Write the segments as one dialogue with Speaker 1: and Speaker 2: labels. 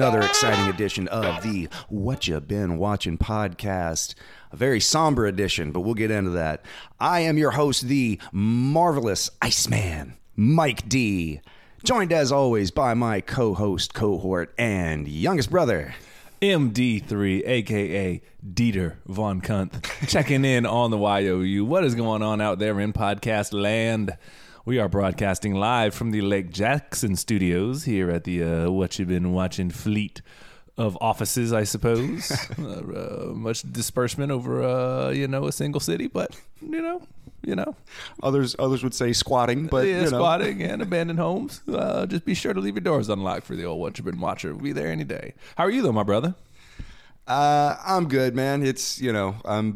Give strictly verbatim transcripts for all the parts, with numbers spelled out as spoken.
Speaker 1: another exciting edition of the What You Been Watching podcast. A very somber edition, but we'll get into that. I am your host, the marvelous Iceman, Mike D. Joined as always by my co-host, cohort, and youngest brother,
Speaker 2: M D three, a k a. Dieter Von Kunt, checking in on the Y O U. What is going on out there in podcast land? We are broadcasting live from the Lake Jackson studios here at the uh, What You Been Watching fleet of offices, I suppose. uh, uh, much disbursement over, uh, you know, a single city, but, you know, you know.
Speaker 1: Others others would say squatting, but,
Speaker 2: yeah,
Speaker 1: you know.
Speaker 2: Squatting and abandoned homes. Uh, just be sure to leave your doors unlocked for the old What You Been Watcher. We'll be there any day. How are you, though, my brother?
Speaker 1: Uh, I'm good, man. It's, you know, I'm...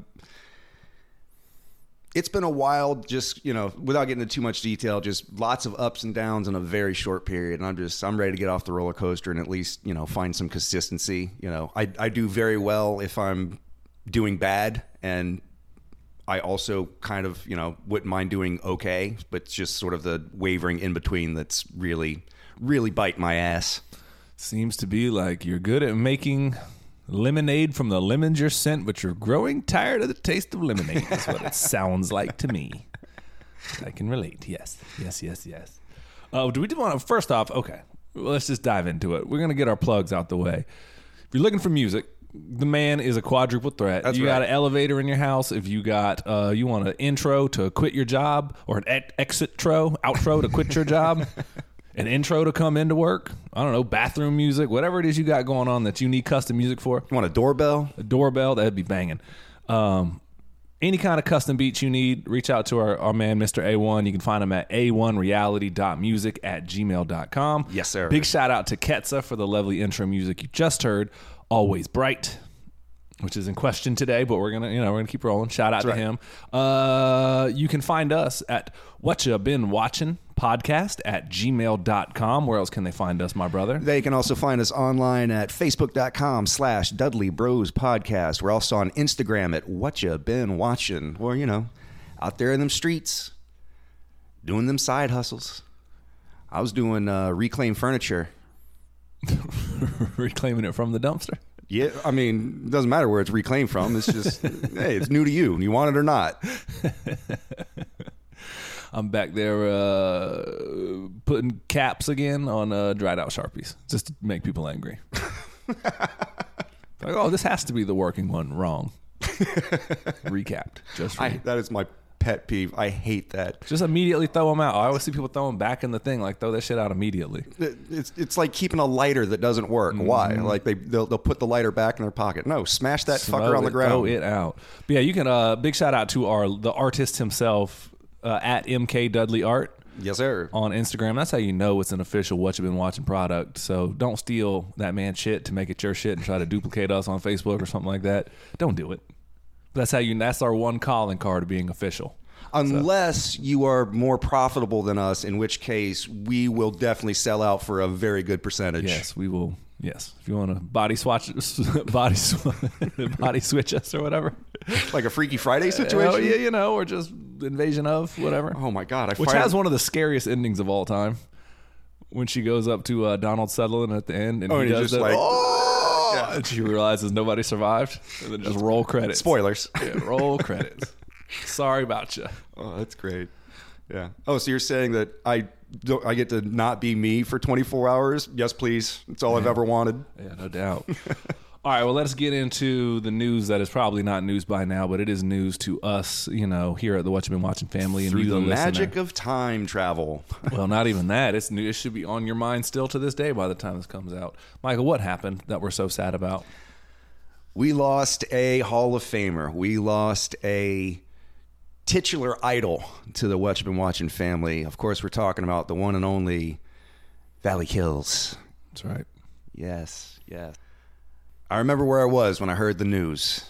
Speaker 1: It's been a while, just, you know, without getting into too much detail, just lots of ups and downs in a very short period. And I'm just, I'm ready to get off the roller coaster and at least, you know, find some consistency. You know, I, I do very well if I'm doing bad. And I also kind of, you know, wouldn't mind doing okay. But it's just sort of the wavering in between that's really, really biting my ass.
Speaker 2: Seems to be like you're good at making lemonade from the lemons you're sent, but you're growing tired of the taste of lemonade. That's what it sounds like to me. I can relate. Yes, yes, yes, yes. Oh, uh, do we do want to, first off, okay, well, let's just dive into it. We're going to get our plugs out the way. If you're looking for music, the man is a quadruple threat.
Speaker 1: That's
Speaker 2: you
Speaker 1: right.
Speaker 2: got an elevator in your house. If you got, uh, you want an intro to quit your job or an ex- exit tro, outro to quit your job. An intro to come into work. I don't know, bathroom music, whatever it is you got going on that you need custom music for.
Speaker 1: You want a doorbell?
Speaker 2: A doorbell, that'd be banging. Um, any kind of custom beats you need, reach out to our, our man, Mister A one. You can find him at a one reality dot music at gmail dot com.
Speaker 1: Yes, sir.
Speaker 2: Big shout out to Ketsa for the lovely intro music you just heard. Always Bright, which is in question today, but we're gonna, you know, we're gonna keep rolling. Shout out
Speaker 1: That's
Speaker 2: to
Speaker 1: right.
Speaker 2: him. Uh, you can find us at What Ya Been Watching podcast at gmail dot com. Where else can they find us, my brother?
Speaker 1: They can also find us online at facebook.com slash Dudley Bros Podcast. We're also on Instagram at What Ya Been Watching. Or, you know, out there in them streets, doing them side hustles. I was doing uh, reclaim furniture.
Speaker 2: Reclaiming it from the dumpster.
Speaker 1: Yeah, I mean, it doesn't matter where it's reclaimed from. It's just, hey, it's new to you. You want it or not.
Speaker 2: I'm back there uh, putting caps again on uh, dried out Sharpies just to make people angry. Like, oh, this has to be the working one. Wrong. Recapped. Just
Speaker 1: I,
Speaker 2: re-
Speaker 1: that is my pet peeve. I hate that.
Speaker 2: just immediately throw them out. I always see people throw them back in the thing. Like, throw that shit out immediately.
Speaker 1: It- It's it's like keeping a lighter that doesn't work. Why? Like they they'll, they'll put the lighter back in their pocket. No, smash that
Speaker 2: Throw
Speaker 1: fucker on the
Speaker 2: it-
Speaker 1: ground.
Speaker 2: Throw it out. But yeah, you can. Uh, big shout out to our the artist himself uh, at M K Dudley Art.
Speaker 1: Yes, sir.
Speaker 2: On Instagram. That's how you know it's an official What You Been Watching product. So don't steal that man's shit to make it your shit and try to duplicate us on Facebook or something like that. Don't do it. That's how you. That's our one calling card of being official.
Speaker 1: Unless you are more profitable than us, in which case we will definitely sell out for a very good percentage.
Speaker 2: Yes, we will. Yes, if you want to body swatch, body sw- body switch us or whatever.
Speaker 1: Like a Freaky Friday situation?
Speaker 2: Oh yeah, you know, or just invasion of whatever.
Speaker 1: Oh my God. I
Speaker 2: Which
Speaker 1: fired-
Speaker 2: has one of the scariest endings of all time. When she goes up to uh, Donald Sutherland at the end and
Speaker 1: Oh,
Speaker 2: he
Speaker 1: and he's
Speaker 2: does
Speaker 1: just
Speaker 2: that,
Speaker 1: like,
Speaker 2: oh,
Speaker 1: Yeah.
Speaker 2: and she realizes nobody survived, and then just roll credits.
Speaker 1: Spoilers.
Speaker 2: Yeah, roll credits. Sorry about you.
Speaker 1: Oh, that's great. Yeah. Oh, so you're saying that I don't, I get to not be me for twenty-four hours? Yes, please. That's all I've ever wanted.
Speaker 2: Yeah, no doubt. All right, well, let's get into the news that is probably not news by now, but it is news to us, you know, here at the What You Been Watching family. And
Speaker 1: Through
Speaker 2: you,
Speaker 1: the
Speaker 2: listener.
Speaker 1: magic of time travel.
Speaker 2: Well, not even that. It's new. It should be on your mind still to this day by the time this comes out. Michael, what happened that we're so sad about?
Speaker 1: We lost a Hall of Famer. We lost a titular idol to the What You Been Watching family. Of course, we're talking about the one and only Valley Kills.
Speaker 2: That's right.
Speaker 1: Yes, yes. I remember where I was when I heard the news.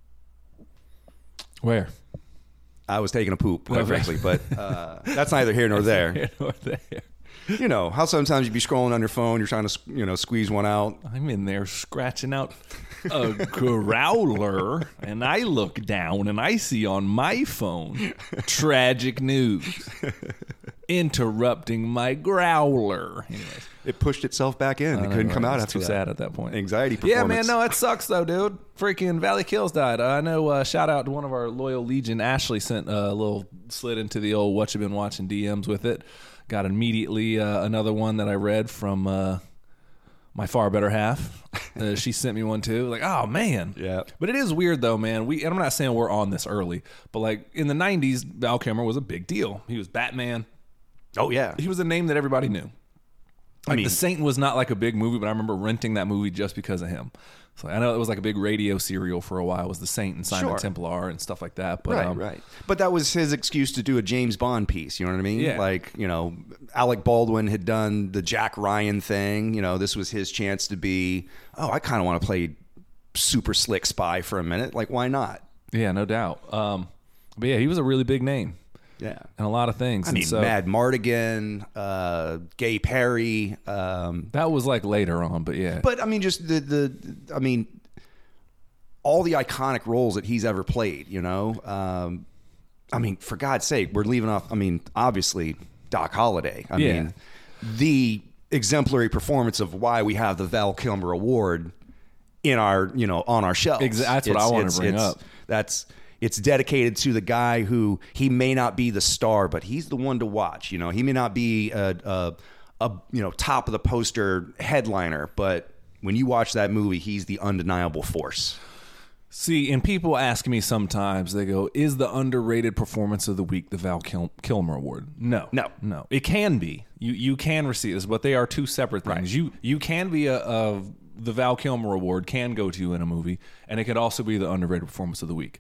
Speaker 2: Where?
Speaker 1: I was taking a poop, quite
Speaker 2: Okay.
Speaker 1: frankly, but uh, that's neither here nor there.
Speaker 2: Here nor there.
Speaker 1: You know, how sometimes you'd be scrolling on your phone, you're trying to, you know, squeeze one out.
Speaker 2: I'm in there scratching out a growler, and I look down and I see on my phone tragic news. interrupting my growler. Anyways.
Speaker 1: It pushed itself back in. It
Speaker 2: know,
Speaker 1: couldn't
Speaker 2: right?
Speaker 1: come out
Speaker 2: It's
Speaker 1: after
Speaker 2: too
Speaker 1: that.
Speaker 2: sad at that point.
Speaker 1: Anxiety performance.
Speaker 2: Yeah, man, no, it sucks though, dude. Freaking Valley Kills died. I know. Uh, shout out to one of our loyal Legion. Ashley sent a little slid into the old what you been watching D Ms with it. Got immediately uh, another one that I read from uh, my far better half. Uh, she sent me one too. Like, oh man.
Speaker 1: Yeah.
Speaker 2: But it is weird though, man. We and I'm not saying we're on this early, but like in the nineties, Val Kilmer was a big deal. He was Batman.
Speaker 1: Oh yeah.
Speaker 2: He was a name that everybody knew. Like
Speaker 1: I mean,
Speaker 2: The Saint was not like a big movie, but I remember renting that movie just because of him. So I know it was like a big radio serial for a while. It was The Saint and Simon
Speaker 1: Sure.
Speaker 2: Templar and stuff like that. But,
Speaker 1: right,
Speaker 2: um,
Speaker 1: right. But that was his excuse to do a James Bond piece. You know what I mean?
Speaker 2: Yeah.
Speaker 1: Like, you know, Alec Baldwin had done the Jack Ryan thing. You know, this was his chance to be, oh, I kind of want to play super slick spy for a minute. Like, why not?
Speaker 2: Yeah, no doubt. Um, but yeah, he was a really big name.
Speaker 1: Yeah.
Speaker 2: And a lot of things.
Speaker 1: I
Speaker 2: And
Speaker 1: mean,
Speaker 2: so,
Speaker 1: Mad Mardigan, uh, Gay Perry. Um,
Speaker 2: that was like later on, but yeah.
Speaker 1: but, I mean, just the, the, I mean, all the iconic roles that he's ever played, you know? Um, I mean, for God's sake, we're leaving off, I mean, obviously, Doc Holliday. I
Speaker 2: Yeah.
Speaker 1: mean, the exemplary performance of why we have the Val Kilmer Award in our, you know, on our shelves.
Speaker 2: Exa- that's what I
Speaker 1: It's-
Speaker 2: wanna
Speaker 1: it's-
Speaker 2: bring
Speaker 1: it's-
Speaker 2: up.
Speaker 1: That's it's dedicated to the guy who he may not be the star, but he's the one to watch. You know, he may not be a, a, a you know top of the poster headliner, but when you watch that movie, he's the undeniable force.
Speaker 2: See, and people ask me sometimes, they go, is the underrated performance of the week the Val Kil- Kilmer Award? No.
Speaker 1: No.
Speaker 2: No. It can be. You you can receive this, but they are two separate things.
Speaker 1: Right.
Speaker 2: You you can be a, a the Val Kilmer Award can go to you in a movie, and it could also be the underrated performance of the week.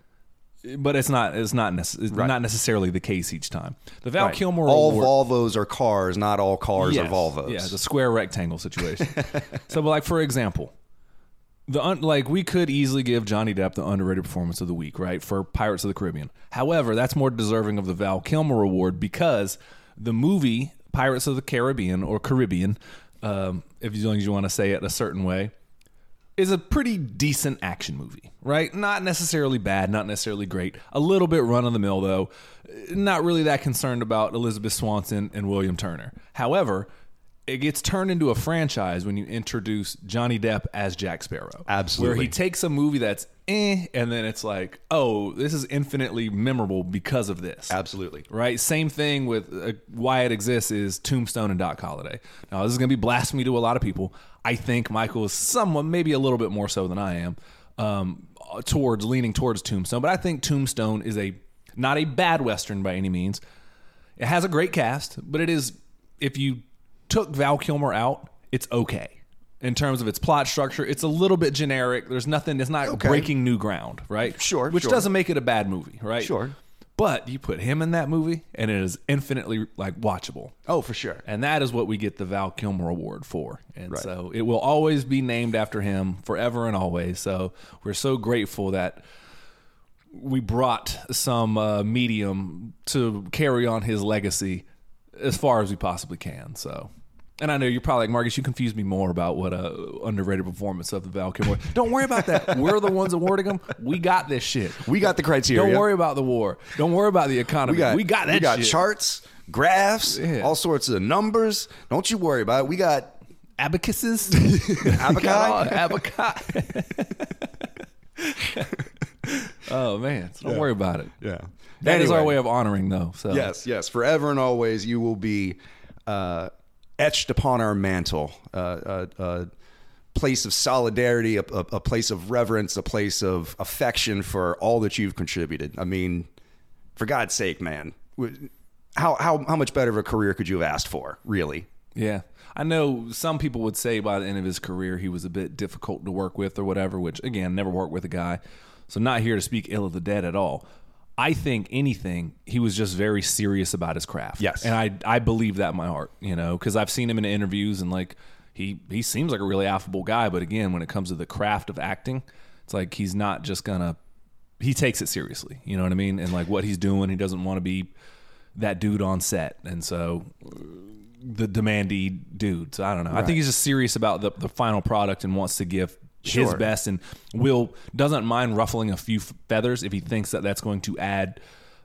Speaker 2: But it's not it's not nece- it's
Speaker 1: Right.
Speaker 2: not necessarily the case each time. The Val
Speaker 1: Right.
Speaker 2: Kilmer
Speaker 1: all
Speaker 2: Award,
Speaker 1: Volvos are cars, not all cars
Speaker 2: Yes.
Speaker 1: are Volvos.
Speaker 2: Yeah, it's a square rectangle situation. So, but like for example, the un, like we could easily give Johnny Depp the underrated performance of the week, right, for Pirates of the Caribbean. However, that's more deserving of the Val Kilmer Award because the movie Pirates of the Caribbean or Caribbean, um, if as long as you want to say it a certain way, is a pretty decent action movie, right? Not necessarily bad, not necessarily great. A little bit run of the mill, though. Not really that concerned about Elizabeth Swanson and William Turner. However, it gets turned into a franchise when you introduce Johnny Depp as Jack Sparrow.
Speaker 1: Absolutely.
Speaker 2: Where he takes a movie that's eh, and then it's like, oh, this is infinitely memorable because of this.
Speaker 1: Absolutely.
Speaker 2: Right? Same thing with uh, why it exists is Tombstone and Doc Holliday. Now, this is going to be blasphemy to a lot of people. I think Michael is somewhat, maybe a little bit more so than I am, um, towards leaning towards Tombstone. But I think Tombstone is a not a bad Western by any means. It has a great cast, but it is, if you took Val Kilmer out, it's okay. In terms of its plot structure, it's a little bit generic. There's nothing, it's not
Speaker 1: Okay.
Speaker 2: breaking new ground, right?
Speaker 1: Sure,
Speaker 2: Which
Speaker 1: sure.
Speaker 2: doesn't make it a bad movie, right?
Speaker 1: Sure.
Speaker 2: But you put him in that movie, and it is infinitely like watchable.
Speaker 1: Oh, for sure.
Speaker 2: And that is what we get the Val Kilmer Award for. And
Speaker 1: Right.
Speaker 2: so it will always be named after him forever and always. So we're so grateful that we brought some uh, medium to carry on his legacy as far as we possibly can. So, and I know you're probably like, Marcus, you confused me more about what a underrated performance of the Val Kilmer. Don't worry about that. We're the ones awarding them. We got this shit.
Speaker 1: We got the criteria.
Speaker 2: Don't worry about the war. Don't worry about the economy.
Speaker 1: We got,
Speaker 2: we got that
Speaker 1: we got
Speaker 2: shit.
Speaker 1: charts, graphs,
Speaker 2: Yeah.
Speaker 1: all sorts of numbers. Don't you worry about it. We got
Speaker 2: Abacuses.
Speaker 1: Abaci.
Speaker 2: Abaci. Oh man, so don't
Speaker 1: Yeah.
Speaker 2: worry about it.
Speaker 1: Yeah.
Speaker 2: That is
Speaker 1: Anyway.
Speaker 2: our way of honoring, though. So
Speaker 1: Yes, yes. Forever and always, you will be uh, etched upon our mantle. Uh, a, a place of solidarity, a, a, a place of reverence, a place of affection for all that you've contributed. I mean, for God's sake, man, how how how much better of a career could you have asked for? Really?
Speaker 2: yeah. I know some people would say by the end of his career he was a bit difficult to work with or whatever. Which again, never worked with a guy, so not here to speak ill of the dead at all. I think anything, he was just very serious about his craft.
Speaker 1: Yes.
Speaker 2: And I I believe that in my heart, you know, because I've seen him in interviews and like he, he seems like a really affable guy. But again, when it comes to the craft of acting, it's like he's not just going to, he takes it seriously. You know what I mean? And like what he's doing, he doesn't want to be that dude on set. And so the demandy dude. So I don't know. I think he's just serious about the, the final product and wants to give his
Speaker 1: Sure.
Speaker 2: best and will doesn't mind ruffling a few feathers if he thinks that that's going to add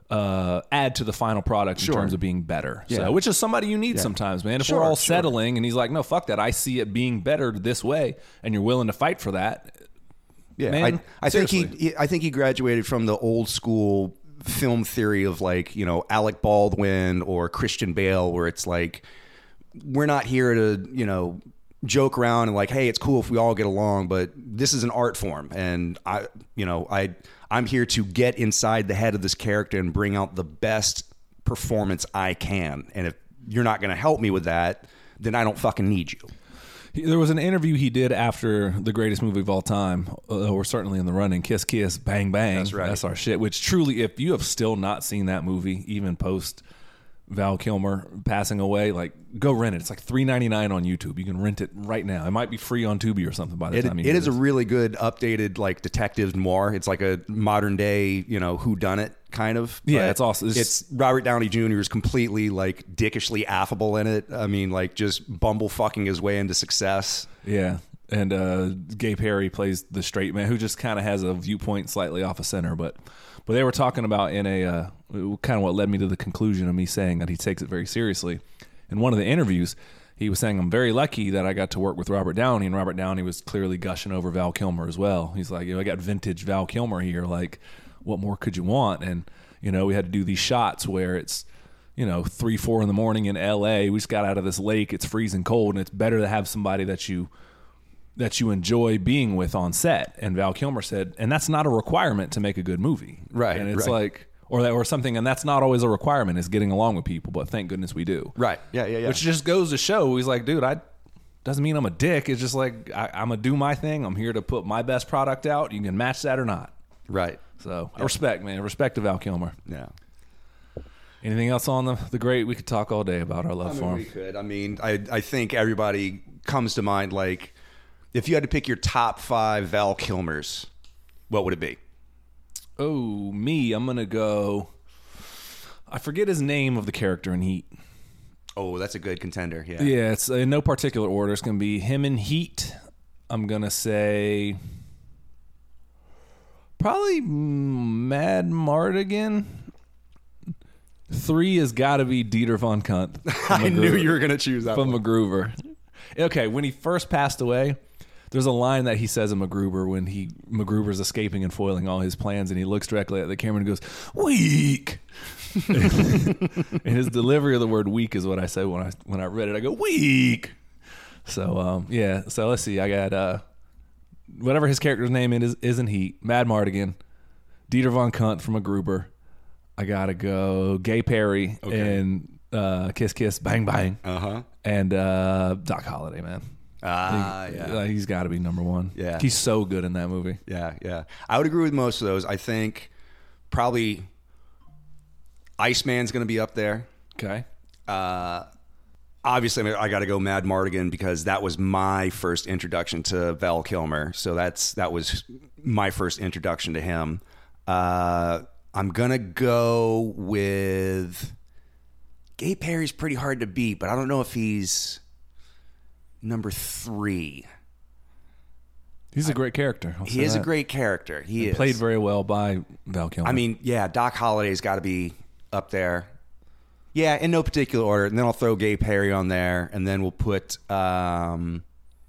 Speaker 2: uh, add to the final product in
Speaker 1: Sure.
Speaker 2: terms of being better.
Speaker 1: Yeah.
Speaker 2: So, which is somebody you need sometimes, man. If
Speaker 1: Sure,
Speaker 2: we're all
Speaker 1: sure.
Speaker 2: settling and he's like, no, fuck that. I see it being better this way, and you're willing to fight for that.
Speaker 1: Yeah,
Speaker 2: Man,
Speaker 1: I, I think he,
Speaker 2: seriously.
Speaker 1: he. I think he graduated from the old school film theory of like you know Alec Baldwin or Christian Bale, where it's like we're not here to you know joke around and like, hey, it's cool if we all get along, but this is an art form, and I, you know, I, I'm here to get inside the head of this character and bring out the best performance I can, and if you're not going to help me with that, then I don't fucking need you.
Speaker 2: He- There was an interview he did after the greatest movie of all time, uh, or certainly in the running, Kiss Kiss Bang Bang.
Speaker 1: That's right.
Speaker 2: That's our shit. Which truly, if you have still not seen that movie, even post Val Kilmer passing away, like go rent it. It's like three ninety-nine on YouTube. You can rent it right now. It might be free on Tubi or something by the
Speaker 1: It,
Speaker 2: time you
Speaker 1: it
Speaker 2: hear
Speaker 1: is a
Speaker 2: this.
Speaker 1: really good updated like detective noir. It's like a modern day, you know, whodunit kind of.
Speaker 2: Yeah,
Speaker 1: But
Speaker 2: it's awesome.
Speaker 1: It's,
Speaker 2: It's-
Speaker 1: Robert Downey Junior is completely like dickishly affable in it. I mean, like just bumble fucking his way into success.
Speaker 2: Yeah. And uh, Gay Perry plays the straight man who just kind of has a viewpoint slightly off of center. But but they were talking about in a uh, kind of what led me to the conclusion of me saying that he takes it very seriously. In one of the interviews, he was saying, I'm very lucky that I got to work with Robert Downey. And Robert Downey was clearly gushing over Val Kilmer as well. He's like, you know, I got vintage Val Kilmer here. Like, what more could you want? And, you know, we had to do these shots where it's, you know, three, four in the morning in L A. We just got out of this lake. It's freezing cold, and it's better to have somebody that you that you enjoy being with on set. And Val Kilmer said, and that's not a requirement to make a good movie.
Speaker 1: Right,
Speaker 2: And it's
Speaker 1: right.
Speaker 2: like, or that, or something, and that's not always a requirement, is getting along with people, but thank goodness we do.
Speaker 1: Right. Yeah. Yeah. Yeah.
Speaker 2: Which just goes to show, he's like, dude, I doesn't mean I'm a dick. It's just like, I, I'm going to do my thing. I'm here to put my best product out. You can match that or not.
Speaker 1: right.
Speaker 2: So I respect, man. Respect to Val Kilmer.
Speaker 1: Yeah.
Speaker 2: Anything else on the, the great? We could talk all day about our love
Speaker 1: I mean,
Speaker 2: for
Speaker 1: we
Speaker 2: him.
Speaker 1: could. I mean, I I think everybody comes to mind like if you had to pick your top five Val Kilmers, what would it be?
Speaker 2: Oh, me, I'm going to go, I forget his name of the character in Heat.
Speaker 1: Oh, that's a good contender. Yeah.
Speaker 2: Yeah, it's in no particular order. It's going to be him in Heat. I'm going to say probably Mad Mardigan. Three has got to be Dieter von Kunt.
Speaker 1: I knew you were going to choose that
Speaker 2: From
Speaker 1: one.
Speaker 2: MacGruber. Okay, when he first passed away, there's a line that he says in MacGruber when he MacGruber's escaping and foiling all his plans, and he looks directly at the camera and goes, "Weak." And his delivery of the word "weak" is what I said when I when I read it. I go, "Weak." So um, yeah. So let's see. I got uh, whatever his character's name is is in Heat. Mad Mardigan, Dieter von Kunt from MacGruber. I gotta go Gay Perry
Speaker 1: Okay.
Speaker 2: and uh, Kiss Kiss Bang Bang.
Speaker 1: Uh huh.
Speaker 2: And uh, Doc Holliday, man.
Speaker 1: Ah,
Speaker 2: He-
Speaker 1: yeah.
Speaker 2: uh, he's got to be number one.
Speaker 1: Yeah.
Speaker 2: He's so good in that movie.
Speaker 1: Yeah, yeah. I would agree with most of those. I think probably Iceman's going to be up there.
Speaker 2: Okay.
Speaker 1: Uh, obviously, I, mean, I got to go Mad Mardigan because that was my first introduction to Val Kilmer. So that's that was my first introduction to him. Uh, I'm gonna go with Gay Perry's pretty hard to beat, but I don't know if he's number three.
Speaker 2: He's a great character. I'll
Speaker 1: He
Speaker 2: say
Speaker 1: is a
Speaker 2: that.
Speaker 1: great character. He is
Speaker 2: Played very well by Val Kilmer.
Speaker 1: I mean, yeah, Doc Holliday's got to be up there. Yeah, in no particular order. And then I'll throw Gay Perry on there, and then we'll put um,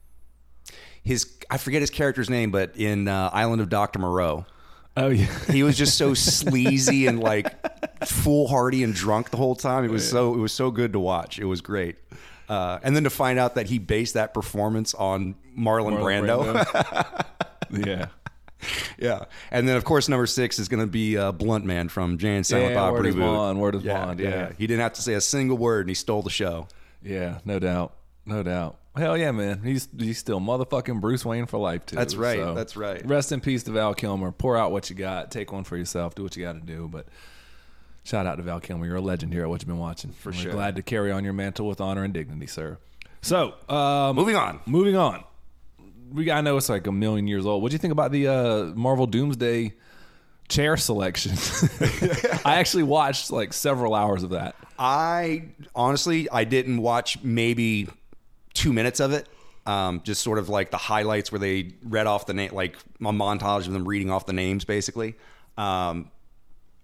Speaker 1: his. I forget his character's name, but in uh, Island of Doctor Moreau,
Speaker 2: oh yeah.
Speaker 1: he was just so sleazy and like foolhardy and drunk the whole time. It was so it was so good to watch. It was great. Uh, and then to find out that he based that performance on Marlon,
Speaker 2: Marlon
Speaker 1: Brando.
Speaker 2: Brando. yeah.
Speaker 1: Yeah, and then of course number six is going to be uh, Blunt Man from Jay and Silent
Speaker 2: Yeah,
Speaker 1: Bob
Speaker 2: Word is
Speaker 1: reboot.
Speaker 2: Bond, Word is
Speaker 1: yeah,
Speaker 2: Bond,
Speaker 1: yeah,
Speaker 2: yeah.
Speaker 1: he didn't have to say a single word, and he stole the show.
Speaker 2: Yeah, no doubt. No doubt. Hell yeah, man. He's he's still motherfucking Bruce Wayne for life, too.
Speaker 1: That's right,
Speaker 2: So,
Speaker 1: that's right.
Speaker 2: Rest in peace to Val Kilmer. Pour out what you got. Take one for yourself. Do what you got to do. But shout out to Val Kilmer. You're a legend here at What You've Been Watching. For
Speaker 1: sure.
Speaker 2: Glad to carry on your mantle with honor and dignity, sir. So, um,
Speaker 1: Moving on.
Speaker 2: moving on. We I know it's like a million years old. What do you think about the uh, Marvel Doomsday chair selection? I actually watched like several hours of that.
Speaker 1: I honestly, I didn't watch maybe two minutes of it. Um, just sort of like the highlights where they read off the name, like a montage of them reading off the names, basically. Um,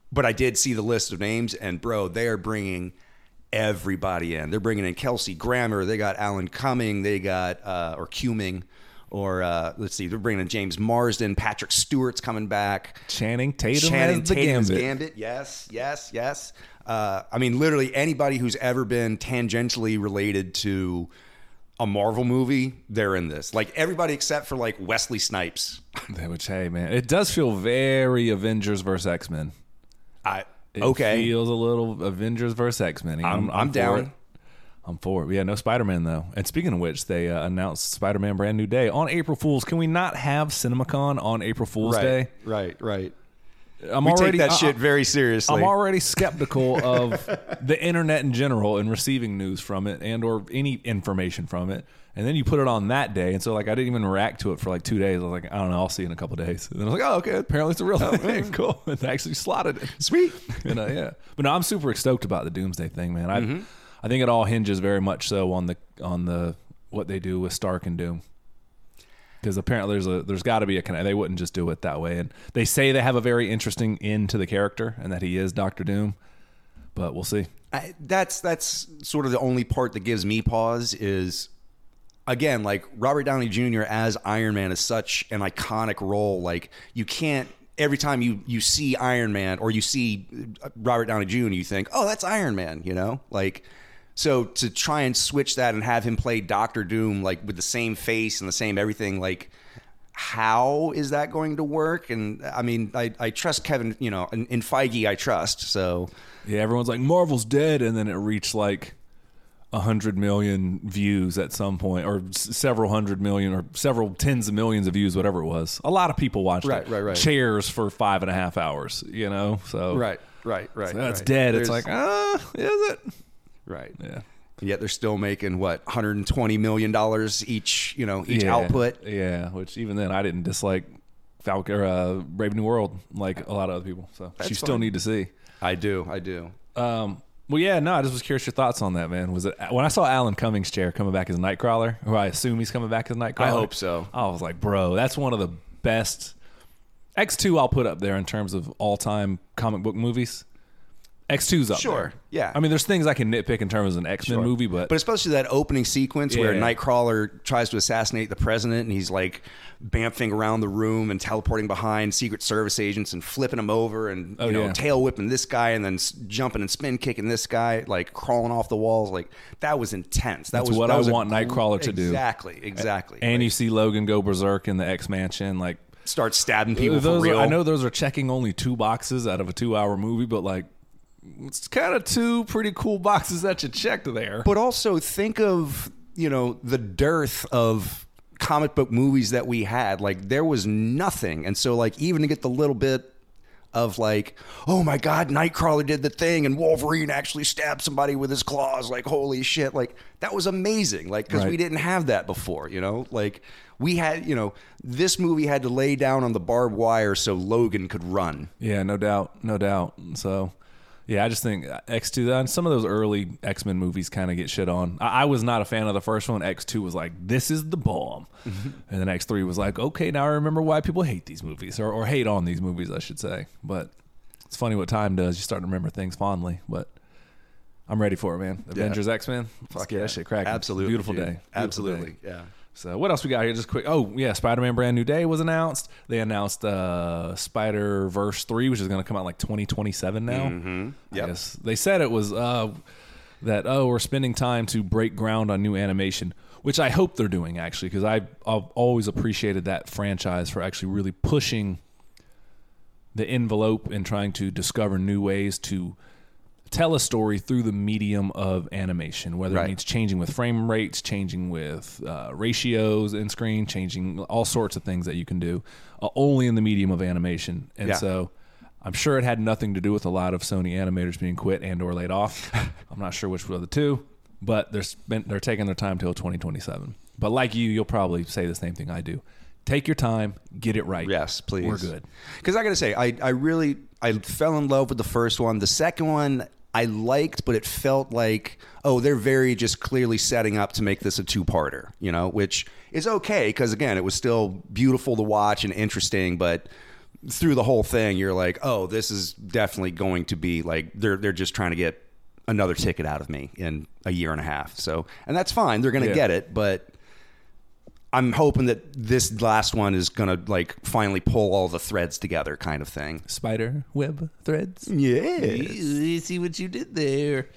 Speaker 1: but I did see the list of names, and bro, they are bringing everybody in. They're bringing in Kelsey Grammer. They got Alan Cumming. They got uh, or Cuming, or uh, let's see, they're bringing in James Marsden. Patrick Stewart's coming back.
Speaker 2: Channing Tatum.
Speaker 1: Channing
Speaker 2: as the
Speaker 1: Tatum's
Speaker 2: Gambit.
Speaker 1: Gambit. Yes, yes, yes. Uh, I mean, literally anybody who's ever been tangentially related to a Marvel movie, they're in this. Like everybody except for like Wesley Snipes.
Speaker 2: Which, hey, man, it does feel very Avengers versus X-Men.
Speaker 1: I
Speaker 2: It
Speaker 1: okay.
Speaker 2: feels a little Avengers versus X-Men.
Speaker 1: I'm, I'm
Speaker 2: for
Speaker 1: down.
Speaker 2: it. I'm for it. Yeah, no Spider-Man, though. And speaking of which, they uh, announced Spider-Man Brand New Day on April Fool's. Can we not have CinemaCon on April Fool's
Speaker 1: Right,
Speaker 2: Day?
Speaker 1: right, right.
Speaker 2: I'm
Speaker 1: We
Speaker 2: already,
Speaker 1: take that
Speaker 2: I-
Speaker 1: shit very seriously.
Speaker 2: I'm already skeptical of the internet in general and receiving news from it and or any information from it. And then you put it on that day. And so, like, I didn't even react to it for like two days. I was like, I don't know, I'll see you in a couple days. And then I was like, oh, okay, apparently it's a real thing. Cool. And they actually slotted it.
Speaker 1: Sweet.
Speaker 2: You know, yeah. But no, I'm super stoked about the Doomsday thing, man. I
Speaker 1: Mm-hmm.
Speaker 2: I think it all hinges very much so on the on the what they do with Stark and Doom. Because apparently there's a there's got to be a connect. They wouldn't just do it that way. And they say they have a very interesting end to the character and that he is Doctor Doom. But we'll see.
Speaker 1: I, that's that's sort of the only part that gives me pause is, again, like Robert Downey Junior as Iron Man is such an iconic role. Like you can't, every time you, you see Iron Man or you see Robert Downey Junior, you think, oh, that's Iron Man, you know? Like, so to try and switch that and have him play Doctor Doom, like with the same face and the same everything, like how is that going to work? And I mean, I, I trust Kevin, you know, in, in Feige, I trust. So
Speaker 2: Yeah, everyone's like, Marvel's dead. And then it reached like a hundred million views at some point, or s- several hundred million, or several tens of millions of views, whatever it was. A lot of people watched
Speaker 1: Right,
Speaker 2: it.
Speaker 1: right, right.
Speaker 2: Chairs for five and a half hours, you know? So
Speaker 1: right, right, right.
Speaker 2: so that's
Speaker 1: right.
Speaker 2: dead. It's
Speaker 1: There's-
Speaker 2: like, ah, is it?
Speaker 1: right.
Speaker 2: Yeah.
Speaker 1: And yet they're still making what one hundred twenty million dollars each, you know, each
Speaker 2: yeah.
Speaker 1: output.
Speaker 2: Yeah, which even then I didn't dislike Falcon or uh, Brave New World like a lot of other people. So
Speaker 1: That's
Speaker 2: you still
Speaker 1: fine.
Speaker 2: need to see.
Speaker 1: I do, I do.
Speaker 2: Um, well, yeah, no, I just was curious your thoughts on that, man. Was it when I saw Alan Cummings' chair coming back as Nightcrawler, or I assume he's coming back as Nightcrawler?
Speaker 1: I hope so.
Speaker 2: I was like, bro, that's one of the best. X two I'll put up there in terms of all time comic book movies. X two's up
Speaker 1: Sure,
Speaker 2: there.
Speaker 1: yeah.
Speaker 2: I mean, there's things I can nitpick in terms of an X-Men
Speaker 1: Sure.
Speaker 2: movie, but
Speaker 1: But especially that opening sequence where
Speaker 2: Yeah.
Speaker 1: Nightcrawler tries to assassinate the president and he's like bamfing around the room and teleporting behind Secret Service agents and flipping them over and
Speaker 2: Oh,
Speaker 1: you know
Speaker 2: yeah.
Speaker 1: tail whipping this guy and then s- jumping and spin kicking this guy, like crawling off the walls, like that was intense. That
Speaker 2: That's
Speaker 1: was
Speaker 2: what
Speaker 1: that
Speaker 2: I
Speaker 1: was a
Speaker 2: want
Speaker 1: gr-
Speaker 2: Nightcrawler to do.
Speaker 1: Exactly, exactly.
Speaker 2: and
Speaker 1: Like,
Speaker 2: you see Logan go berserk in the X Mansion, like
Speaker 1: start stabbing people
Speaker 2: those
Speaker 1: for real.
Speaker 2: Are, I know those are checking only two boxes out of a two-hour movie, but like it's kind of two pretty cool boxes that you checked there.
Speaker 1: But also think of, you know, the dearth of comic book movies that we had. Like there was nothing. And so like even to get the little bit of like, oh my God, Nightcrawler did the thing and Wolverine actually stabbed somebody with his claws. Like, holy shit. Like that was amazing. Like, cause
Speaker 2: Right.
Speaker 1: we didn't have that before, you know, like we had, you know, this movie had to lay down on the barbed wire so Logan could run.
Speaker 2: Yeah, no doubt, no doubt. So, yeah, I just think X two, uh, some of those early X-Men movies kind of get shit on. I, I was not a fan of the first one. X two was like, this is the bomb. And then X three was like, okay, now I remember why people hate these movies, or, or hate on these movies, I should say. But it's funny what time does. You start to remember things fondly. But I'm ready for it, man. Avengers, X-Men. Let's
Speaker 1: Fuck
Speaker 2: get
Speaker 1: yeah.
Speaker 2: that shit cracking.
Speaker 1: Absolutely.
Speaker 2: Beautiful
Speaker 1: dude.
Speaker 2: day. Beautiful
Speaker 1: Absolutely.
Speaker 2: day.
Speaker 1: Yeah.
Speaker 2: So what else we got here? Just quick. Oh yeah, Spider-Man Brand New Day was announced. They announced uh, Spider-Verse three, which is going to come out like twenty twenty-seven now.
Speaker 1: Mm-hmm.
Speaker 2: I
Speaker 1: Yep.
Speaker 2: guess they said it was uh, that oh we're spending time to break ground on new animation, which I hope they're doing actually, because I I've always appreciated that franchise for actually really pushing the envelope and trying to discover new ways to tell a story through the medium of animation, whether
Speaker 1: Right.
Speaker 2: it means changing with frame rates, changing with uh, ratios in screen, changing all sorts of things that you can do uh, only in the medium of animation. And
Speaker 1: Yeah.
Speaker 2: so I'm sure it had nothing to do with a lot of Sony animators being quit and or laid off. I'm not sure which of the two, but they're, spent, they're taking their time till twenty twenty-seven. But like you, you'll probably say the same thing I do. Take your time, get it right.
Speaker 1: Yes, please.
Speaker 2: We're good.
Speaker 1: Because I got to say, I, I really, I fell in love with the first one. The second one I liked, but it felt like, oh, they're very just clearly setting up to make this a two-parter, you know, which is okay because, again, it was still beautiful to watch and interesting, but through the whole thing, you're like, oh, this is definitely going to be like they're they're just trying to get another ticket out of me in a year and a half. So, and that's fine. They're going to
Speaker 2: Yeah.
Speaker 1: get it, but I'm hoping that this last one is going to like finally pull all the threads together kind of thing.
Speaker 2: Spider web threads.
Speaker 1: Yeah.
Speaker 2: See what you did there.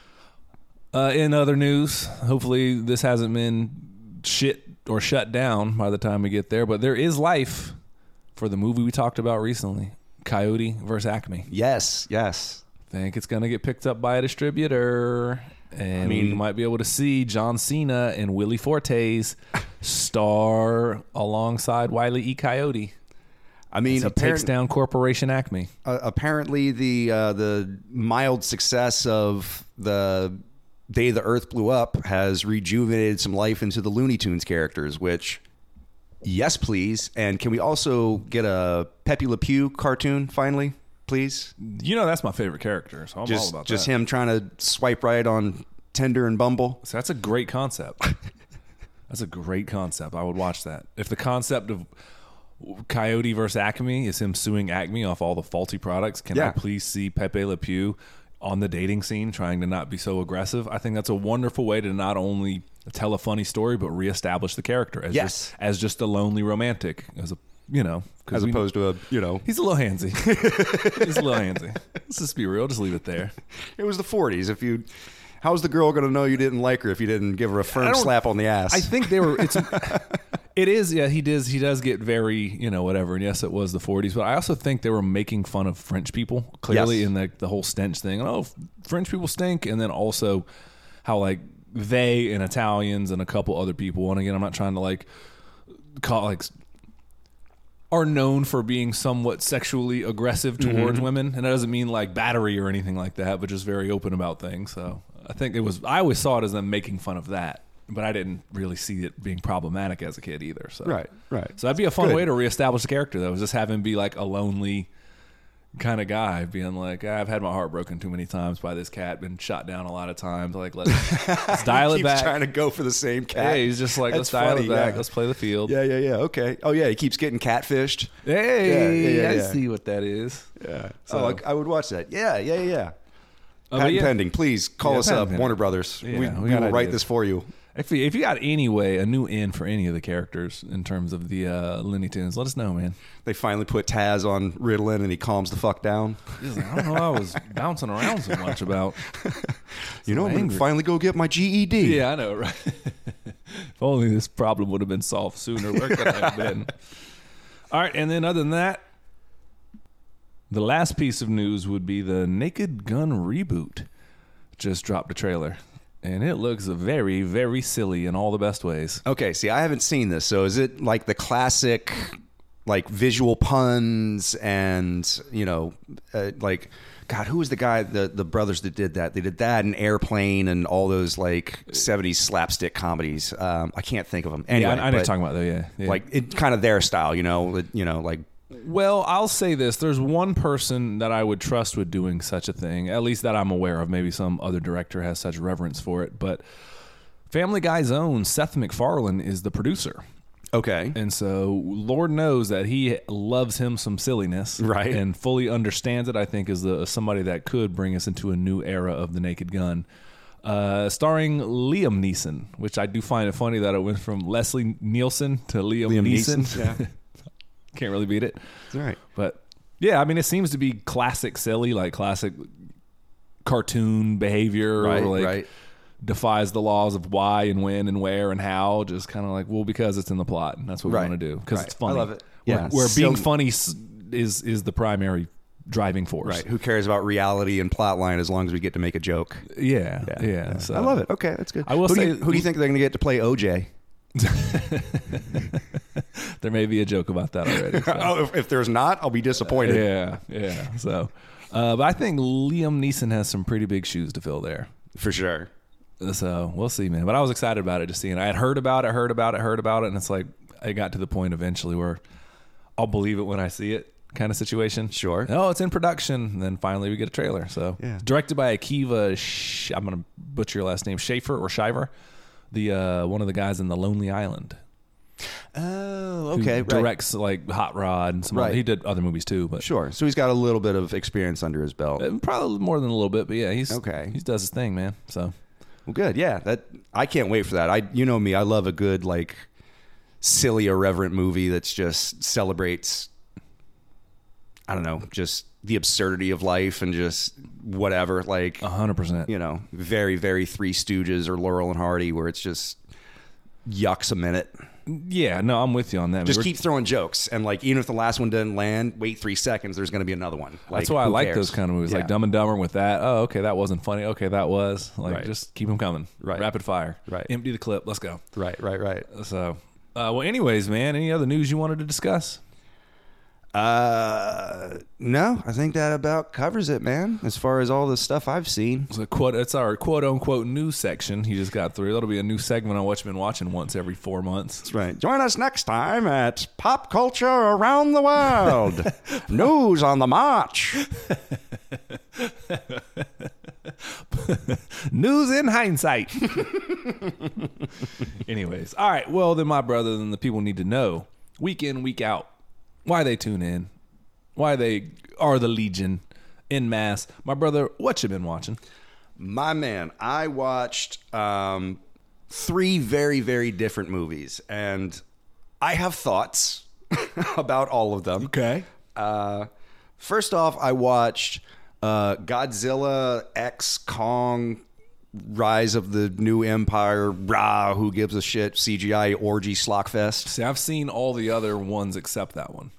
Speaker 2: Uh, in other news, hopefully this hasn't been shit or shut down by the time we get there, but there is life for the movie we talked about recently, Coyote versus Acme.
Speaker 1: Yes, yes.
Speaker 2: Think it's going to get picked up by a distributor, and
Speaker 1: I mean-
Speaker 2: we might be able to see John Cena and Willie Fortes star alongside Wile E. Coyote.
Speaker 1: I mean,
Speaker 2: As he
Speaker 1: apparent-
Speaker 2: takes down Corporation Acme.
Speaker 1: uh, apparently the uh, the mild success of the Day the Earth Blew Up has rejuvenated some life into the Looney Tunes characters, which, yes, please. And can we also get a Pepe Le Pew cartoon finally, please?
Speaker 2: You know that's my favorite character, so I'm
Speaker 1: Just,
Speaker 2: all about
Speaker 1: just
Speaker 2: that.
Speaker 1: him trying to swipe right on Tinder and Bumble.
Speaker 2: So that's a great concept. That's a great concept. I would watch that. If the concept of Coyote versus Acme is him suing Acme off all the faulty products, can
Speaker 1: Yeah.
Speaker 2: I please see Pepe Le Pew on the dating scene trying to not be so aggressive? I think that's a wonderful way to not only tell a funny story but reestablish the character as
Speaker 1: Yes.
Speaker 2: just, as just a lonely romantic, as a you know, 'cause
Speaker 1: As
Speaker 2: we-
Speaker 1: opposed to a, you know,
Speaker 2: he's a little handsy. He's a little handsy. Let's just be real. Just leave it there.
Speaker 1: it was the forties. If you, how's the girl going to know you didn't like her if you didn't give her a firm
Speaker 2: don't-
Speaker 1: slap on the ass?
Speaker 2: I think they were. It's. It is. Yeah, he does. He does get very, you know, whatever. And yes, it was the forties, but I also think they were making fun of French people. Clearly,
Speaker 1: Yes.
Speaker 2: in the the whole stench thing. Oh, French people stink, and then also how like they and Italians and a couple other people. And again, I'm not trying to like call like are known for being somewhat sexually aggressive towards women, and that doesn't mean like battery or anything like that, but just very open about things. So I think it was. I always saw it as them making fun of that. But I didn't really see it being problematic as a kid either. So
Speaker 1: Right, right.
Speaker 2: So that'd be a fun
Speaker 1: Good.
Speaker 2: way to reestablish the character, though. Is just have him be like a lonely kind of guy, being like, I've had my heart broken too many times by this cat, been shot down a lot of times. Like, let's, let's dial it
Speaker 1: Keeps
Speaker 2: back.
Speaker 1: trying to go for the same cat.
Speaker 2: Hey, he's just like,
Speaker 1: That's
Speaker 2: let's dial
Speaker 1: funny,
Speaker 2: it back.
Speaker 1: yeah.
Speaker 2: Let's play the field.
Speaker 1: Yeah, yeah, yeah. Okay. Oh, yeah. He keeps getting catfished.
Speaker 2: Hey,
Speaker 1: Yeah, yeah, yeah,
Speaker 2: I
Speaker 1: yeah.
Speaker 2: see what that is.
Speaker 1: Yeah.
Speaker 2: So-
Speaker 1: oh, I, I would watch that. Yeah, yeah, yeah.
Speaker 2: Uh, but
Speaker 1: Patent
Speaker 2: yeah.
Speaker 1: pending. Please call
Speaker 2: Yeah,
Speaker 1: us
Speaker 2: patent
Speaker 1: up,
Speaker 2: pending.
Speaker 1: Warner Brothers.
Speaker 2: Yeah,
Speaker 1: we
Speaker 2: we
Speaker 1: we
Speaker 2: got
Speaker 1: will write
Speaker 2: ideas.
Speaker 1: this for you.
Speaker 2: If you, if you got any way, a new in for any of the characters in terms of the uh, Looney Tunes, let us know, man.
Speaker 1: They finally put Taz on Ritalin and he calms the fuck down.
Speaker 2: He's like, I don't know what I was bouncing around so much about.
Speaker 1: You know, I'm going to
Speaker 2: angry.
Speaker 1: finally go get my G E D.
Speaker 2: Yeah, I know, right? If only this problem would have been solved sooner, where could I have been? All right, and then other than that, the last piece of news would be the Naked Gun reboot. Just dropped a trailer, and it looks very, very silly in all the best ways.
Speaker 1: Okay, see, I haven't seen this. So is it like the classic, like visual puns and, you know, uh, like, God, who was the guy, the, the brothers that did that? They did that and Airplane and all those like seventies slapstick comedies. Um, I can't think of them. Anyway,
Speaker 2: yeah, I, I know what you're
Speaker 1: but,
Speaker 2: talking about, though, yeah. yeah.
Speaker 1: like it kind of their style, you know, you know, like,
Speaker 2: Well, I'll say this. There's one person that I would trust with doing such a thing, at least that I'm aware of. Maybe some other director has such reverence for it. But Family Guy's own Seth MacFarlane is the producer.
Speaker 1: okay.
Speaker 2: And so Lord knows that he loves him some silliness.
Speaker 1: Right.
Speaker 2: And fully understands it, I think, is the somebody that could bring us into a new era of the Naked Gun. Uh, starring Liam Neeson, which I do find it funny that it went from Leslie Nielsen to Liam,
Speaker 1: Liam
Speaker 2: Neeson.
Speaker 1: Neeson, yeah.
Speaker 2: Can't really beat it.
Speaker 1: All right.
Speaker 2: But yeah, I mean, it seems to be classic silly, like classic cartoon behavior,
Speaker 1: Right,
Speaker 2: or like
Speaker 1: right.
Speaker 2: defies the laws of why and when and where and how. Just kind of like, well, because it's in the plot, and that's what
Speaker 1: Right,
Speaker 2: we want to do because
Speaker 1: right.
Speaker 2: it's funny.
Speaker 1: I love it.
Speaker 2: Where,
Speaker 1: Yeah,
Speaker 2: where being
Speaker 1: silly.
Speaker 2: funny s- is is the primary driving force.
Speaker 1: Right. Who cares about reality and plot line as long as we get to make a joke?
Speaker 2: Yeah, yeah. So
Speaker 1: I love it. Okay, that's good.
Speaker 2: I will
Speaker 1: who
Speaker 2: say-
Speaker 1: do you, who do you think they're going to get to play O J?
Speaker 2: There may be a joke about that already. so.
Speaker 1: Oh, if, if there's not, I'll be disappointed.
Speaker 2: Yeah, yeah. So, uh, but I think Liam Neeson has some pretty big shoes to fill there.
Speaker 1: For sure.
Speaker 2: So we'll see, man. But I was excited about it, just seeing. I had heard about it, heard about it, heard about it, and it's like I got to the point eventually where I'll believe it when I see it, kind of situation.
Speaker 1: Sure.
Speaker 2: Oh, it's in production. And then finally we get a trailer. So
Speaker 1: Yeah.
Speaker 2: directed by Akiva. Sh- I'm gonna butcher your last name, Schaefer or Shiver, the uh, one of the guys in The Lonely Island.
Speaker 1: Oh, okay, right.
Speaker 2: directs like Hot Rod and some.
Speaker 1: Right.
Speaker 2: Other, he did other movies too, but
Speaker 1: Sure. So he's got a little bit of experience under his belt.
Speaker 2: uh, probably more than a little bit. But yeah, he's
Speaker 1: Okay.
Speaker 2: He does his thing, man. So
Speaker 1: Well, good. Yeah, that I can't wait for that. I, you know me, I love a good like silly, irreverent movie that's just celebrates. I don't know, just the absurdity of life and just whatever. Like
Speaker 2: a hundred percent.
Speaker 1: you know, very, very Three Stooges or Laurel and Hardy, where it's just yucks a minute.
Speaker 2: Yeah, no, I'm with you on that.
Speaker 1: Just
Speaker 2: We're-
Speaker 1: keep throwing jokes, and like even if the last one doesn't land, wait three seconds. There's going to be another one. Like,
Speaker 2: That's why I
Speaker 1: who
Speaker 2: like
Speaker 1: cares?
Speaker 2: those kind of movies,
Speaker 1: Yeah.
Speaker 2: like Dumb and Dumber. With that, oh, okay, that wasn't funny. Okay, that was like
Speaker 1: Right.
Speaker 2: just keep them coming.
Speaker 1: Right.
Speaker 2: Rapid fire.
Speaker 1: Right.
Speaker 2: Empty the clip. Let's go.
Speaker 1: Right, right, right.
Speaker 2: So, uh, well, anyways, man. Any other news you wanted to discuss?
Speaker 1: Uh, no, I think that about covers it, man. As far as all the stuff I've seen.
Speaker 2: It's a quote. It's our quote unquote news section. He just got through. That'll be a new segment on what you've been watching once every four months.
Speaker 1: That's right. Join us next time at Pop Culture Around the World. News on the March.
Speaker 2: News in hindsight. Anyways, all right. Well, then, my brother, then the people need to know week in, week out, why they tune in, why they are the Legion en masse. My brother, what you been watching?
Speaker 1: My man, I watched um, three very, very different movies, and I have thoughts about all of them.
Speaker 2: Okay.
Speaker 1: Uh, first off, I watched uh, Godzilla X Kong Rise of the New Empire, rah, who gives a shit, C G I orgy schlockfest.
Speaker 2: See, I've seen all the other ones except that one.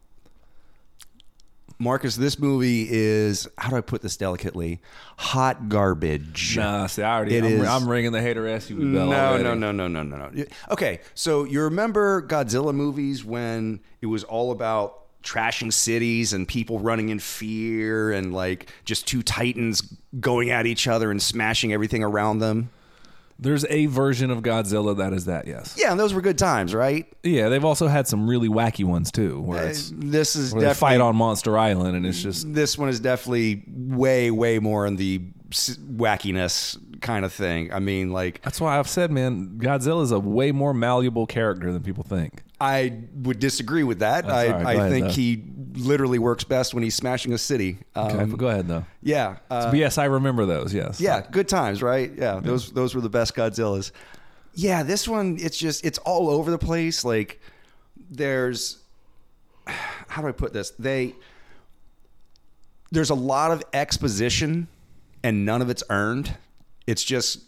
Speaker 1: Marcus, this movie is, how do I put this delicately? Hot garbage.
Speaker 2: Nah, see, I already,
Speaker 1: It
Speaker 2: I'm,
Speaker 1: is-
Speaker 2: I'm ringing the hater ass you with bell
Speaker 1: No,
Speaker 2: already.
Speaker 1: no, no, no, no, no, no. Okay, so you remember Godzilla movies when it was all about trashing cities and people running in fear and like just two titans going at each other and smashing everything around them?
Speaker 2: There's a version of Godzilla that is that, yes.
Speaker 1: Yeah, and those were good times, right?
Speaker 2: Yeah, they've also had some really wacky ones too, where it's
Speaker 1: This is
Speaker 2: where they
Speaker 1: definitely
Speaker 2: fight on Monster Island, and it's just
Speaker 1: this one is definitely way, way more in the s- wackiness kind of thing. I mean, like,
Speaker 2: that's why I've said, man, Godzilla is a way more malleable character than people think.
Speaker 1: I would disagree with that.
Speaker 2: That's
Speaker 1: I,
Speaker 2: all right. Go
Speaker 1: I
Speaker 2: ahead,
Speaker 1: think
Speaker 2: though.
Speaker 1: he literally works best when he's smashing a city. Um,
Speaker 2: Okay, but go ahead though.
Speaker 1: Yeah. Uh,
Speaker 2: But yes, I remember those. Yes.
Speaker 1: yeah, good times, right? Yeah, those those were the best Godzillas. Yeah, this one, it's just, it's all over the place. Like, there's, how do I put this? They, there's a lot of exposition and none of it's earned. It's just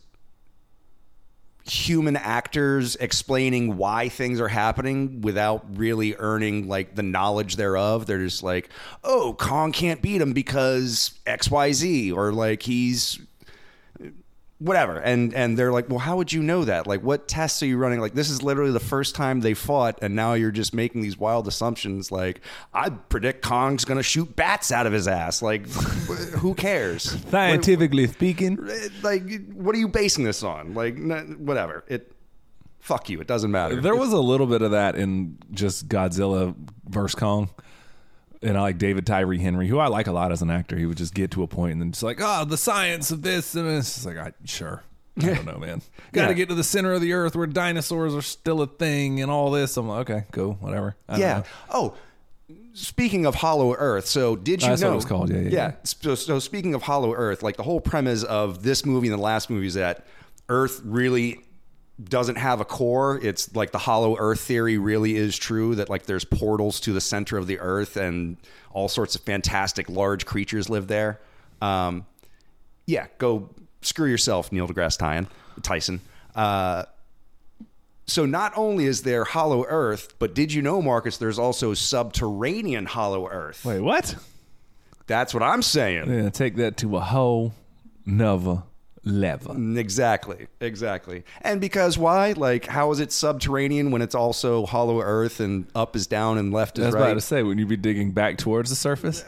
Speaker 1: human actors explaining why things are happening without really earning like the knowledge thereof. They're just like, oh, Kong can't beat him because X Y Z, or like he's whatever. And and they're like, well, how would you know that? Like, what tests are you running? Like, this is literally the first time they fought, and now you're just making these wild assumptions. Like, I predict Kong's gonna shoot bats out of his ass. Like, who cares?
Speaker 2: Scientifically speaking,
Speaker 1: Like, what are you basing this on? Like, n- whatever. It, fuck you. It doesn't matter.
Speaker 2: there was a little bit of that in just Godzilla versus Kong. And I like David Tyree Henry, who I like a lot as an actor. He would just get to a point and then just like, oh, the science of this. And it's just like, I, sure. I don't know, man. Got to
Speaker 1: Yeah.
Speaker 2: get to the center of the earth where dinosaurs are still a thing and all this. I'm like, okay, cool, whatever. I don't
Speaker 1: Yeah.
Speaker 2: know.
Speaker 1: Oh, speaking of Hollow Earth, so did you
Speaker 2: That's
Speaker 1: know?
Speaker 2: what it was called, yeah, yeah, yeah.
Speaker 1: So, so speaking of Hollow Earth, like the whole premise of this movie and the last movie is that Earth really doesn't have a core. It's like the Hollow Earth theory really is true, that like there's portals to the center of the Earth and all sorts of fantastic large creatures live there. Um, yeah, go screw yourself, Neil deGrasse Tyson. Tyson. Uh, so not only is there Hollow Earth, but did you know, Marcus, there's also subterranean Hollow Earth.
Speaker 2: Wait, what?
Speaker 1: That's what I'm saying.
Speaker 2: Yeah, take that to a whole nother level.
Speaker 1: Exactly, exactly. And because why? Like, how is it subterranean when it's also Hollow Earth and up is down and left
Speaker 2: I
Speaker 1: is
Speaker 2: was about
Speaker 1: right?
Speaker 2: to say, wouldn't you be digging back towards the surface?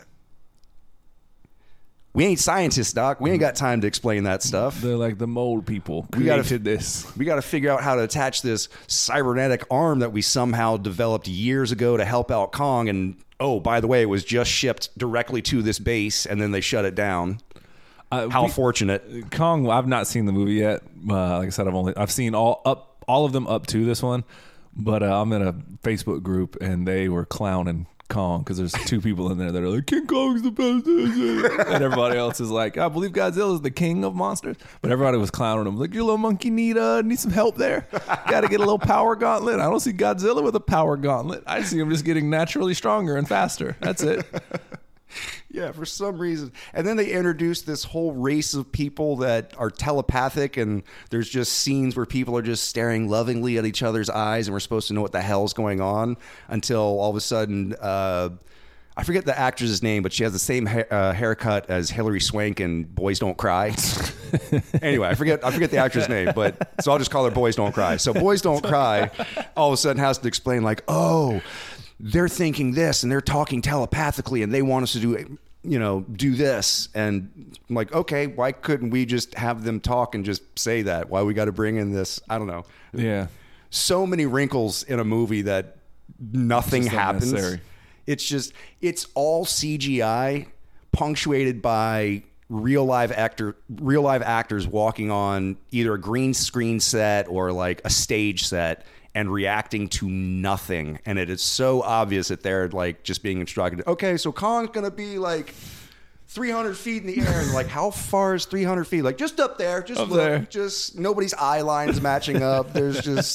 Speaker 1: We ain't scientists, Doc. We ain't got time to explain that stuff.
Speaker 2: They're like the mole people
Speaker 1: We gotta-
Speaker 2: created this.
Speaker 1: We got to figure out how to attach this cybernetic arm that we somehow developed years ago to help out Kong. And oh, by the way, it was just shipped directly to this base, and then they shut it down.
Speaker 2: Uh,
Speaker 1: How
Speaker 2: we-
Speaker 1: fortunate!
Speaker 2: Kong, I've not seen the movie yet. Uh, like I said, I've only I've seen all up all of them up to this one. But uh, I'm in a Facebook group, and they were clowning Kong because there's two people in there that are like, King Kong's the best. And everybody else is like, I believe Godzilla is the king of monsters. But everybody was clowning him. Like, your little monkey need uh, need some help there. Got to get a little power gauntlet. I don't see Godzilla with a power gauntlet. I see him just getting naturally stronger and faster. That's it.
Speaker 1: Yeah, for some reason. And then they introduced this whole race of people that are telepathic, and there's just scenes where people are just staring lovingly at each other's eyes, and we're supposed to know what the hell's going on until all of a sudden, uh, I forget the actress's name, but she has the same ha- uh, haircut as Hilary Swank in Boys Don't Cry. Anyway, I forget I forget the actress name, but so I'll just call her Boys Don't Cry. So Boys Don't Cry all of a sudden has to explain like, oh, they're thinking this and they're talking telepathically and they want us to do, you know, do this. And I'm like, okay, why couldn't we just have them talk and just say that? Why we got to bring in this? I don't know.
Speaker 2: Yeah.
Speaker 1: So many wrinkles in a movie that nothing
Speaker 2: It's just
Speaker 1: happens.
Speaker 2: unnecessary.
Speaker 1: It's just, it's all C G I punctuated by real live actor, real live actors walking on either a green screen set or like a stage set and reacting to nothing. And it is so obvious that they're like just being instructed, okay, so Kong's going to be like three hundred feet in the air. And like, how far is three hundred feet? Like just up there, just
Speaker 2: Up
Speaker 1: look,
Speaker 2: there.
Speaker 1: just nobody's eye lines matching up. There's just,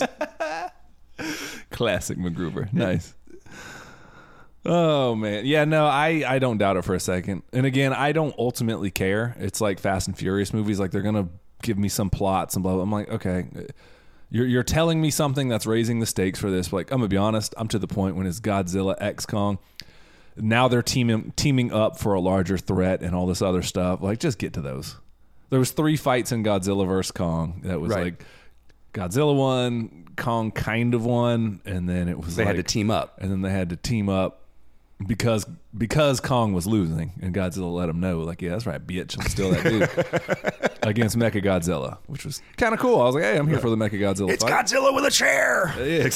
Speaker 2: Classic MacGruber. Nice. Oh, man. Yeah, no, I, I don't doubt it for a second. And again, I don't ultimately care. It's like Fast and Furious movies. Like, they're going to give me some plots and blah, blah. I'm like, okay, you're you're telling me something that's raising the stakes for this. Like, I'm going to be honest. I'm to the point when it's Godzilla X Kong. Now they're teaming teaming up for a larger threat and all this other stuff. Like, just get to those. There was three fights in Godzilla versus Kong. That was
Speaker 1: Right.
Speaker 2: like Godzilla won, Kong kind of won, and then it was
Speaker 1: they
Speaker 2: like,
Speaker 1: had to team up.
Speaker 2: and then they had to team up because because Kong was losing, and Godzilla let him know, like, yeah, that's right, bitch, I'm still that dude. Against Mechagodzilla, which was kind of cool. I was like, hey, I'm here for the Mechagodzilla
Speaker 1: It's
Speaker 2: fight.
Speaker 1: Godzilla with a chair.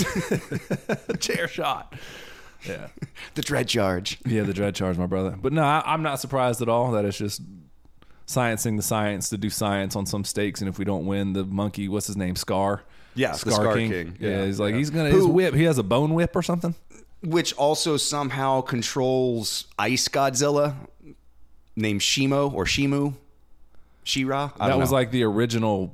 Speaker 2: Yeah, chair shot. Yeah,
Speaker 1: The Dread Charge.
Speaker 2: yeah, the dread charge, my brother. But no, I, I'm not surprised at all that it's just sciencing the science to do science on some stakes, and if we don't win, the monkey, what's his name, Scar?
Speaker 1: Yeah, the Scar King.
Speaker 2: Yeah,
Speaker 1: Yeah,
Speaker 2: he's like,
Speaker 1: yeah.
Speaker 2: he's gonna
Speaker 1: Who-
Speaker 2: his whip. He has a bone whip or something.
Speaker 1: Which also somehow controls Ice Godzilla, named Shimo or Shimu, She-Ra. I
Speaker 2: That
Speaker 1: don't
Speaker 2: was
Speaker 1: know.
Speaker 2: like the original.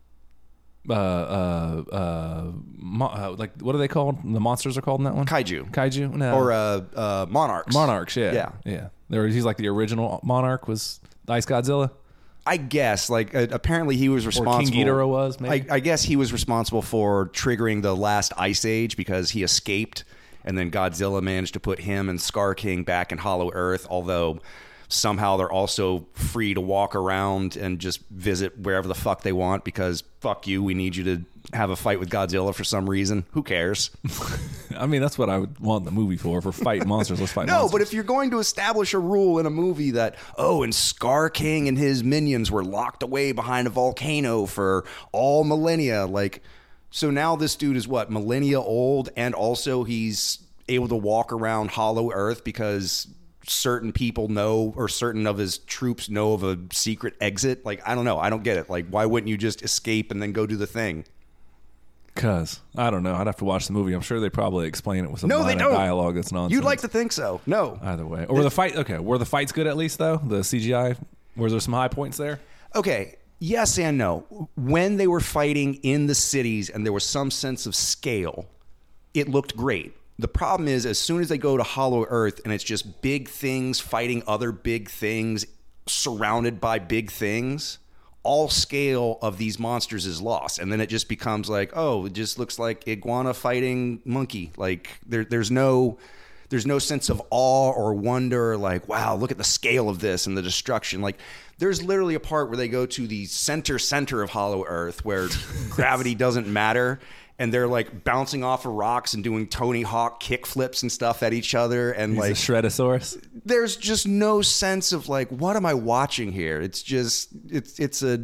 Speaker 2: Uh, uh, uh, mo- uh, like what are they called? The monsters are called in that one.
Speaker 1: Kaiju
Speaker 2: Kaiju, no,
Speaker 1: or uh, uh, Monarchs.
Speaker 2: monarchs. Yeah,
Speaker 1: Yeah.
Speaker 2: yeah. There, he's like the original monarch was Ice Godzilla.
Speaker 1: I guess like uh, apparently he was
Speaker 2: Or
Speaker 1: responsible.
Speaker 2: King Ghidorah was maybe.
Speaker 1: I, I guess he was responsible for triggering the last ice age because he escaped, and then Godzilla managed to put him and Scar King back in Hollow Earth. Although somehow they're also free to walk around and just visit wherever the fuck they want because fuck you, we need you to have a fight with Godzilla for some reason. Who cares?
Speaker 2: I mean, that's what I would want the movie for. For fight monsters, let's fight
Speaker 1: No,
Speaker 2: monsters.
Speaker 1: but if you're going to establish a rule in a movie that, oh, and Scar King and his minions were locked away behind a volcano for all millennia, like, so now this dude is what, millennia old, and also he's able to walk around Hollow Earth because certain people know, or certain of his troops know of a secret exit. Like, I don't know. I don't get it. Like, why wouldn't you just escape and then go do the thing?
Speaker 2: Cause I don't know, I'd have to watch the movie. I'm sure they probably explain it with some
Speaker 1: No,
Speaker 2: line
Speaker 1: they
Speaker 2: of
Speaker 1: don't.
Speaker 2: dialogue that's nonsense.
Speaker 1: You'd like to think so. No.
Speaker 2: either way. Or were the fight okay? Were the fights good at least though? The C G I, were there some high points there?
Speaker 1: Okay, yes and no. When they were fighting in the cities and there was some sense of scale, it looked great. The problem is, as soon as they go to Hollow Earth and it's just big things fighting other big things surrounded by big things, all scale of these monsters is lost. And then it just becomes like, oh, it just looks like iguana fighting monkey. Like there, there's no... There's no sense of awe or wonder, like, wow, look at the scale of this and the destruction. Like, there's literally a part where they go to the center center of Hollow Earth where gravity doesn't matter, and they're like bouncing off of rocks and doing Tony Hawk kick flips and stuff at each other. And
Speaker 2: He's
Speaker 1: like,
Speaker 2: a Shredosaurus.
Speaker 1: there's just no sense of like, what am I watching here? It's just, it's it's a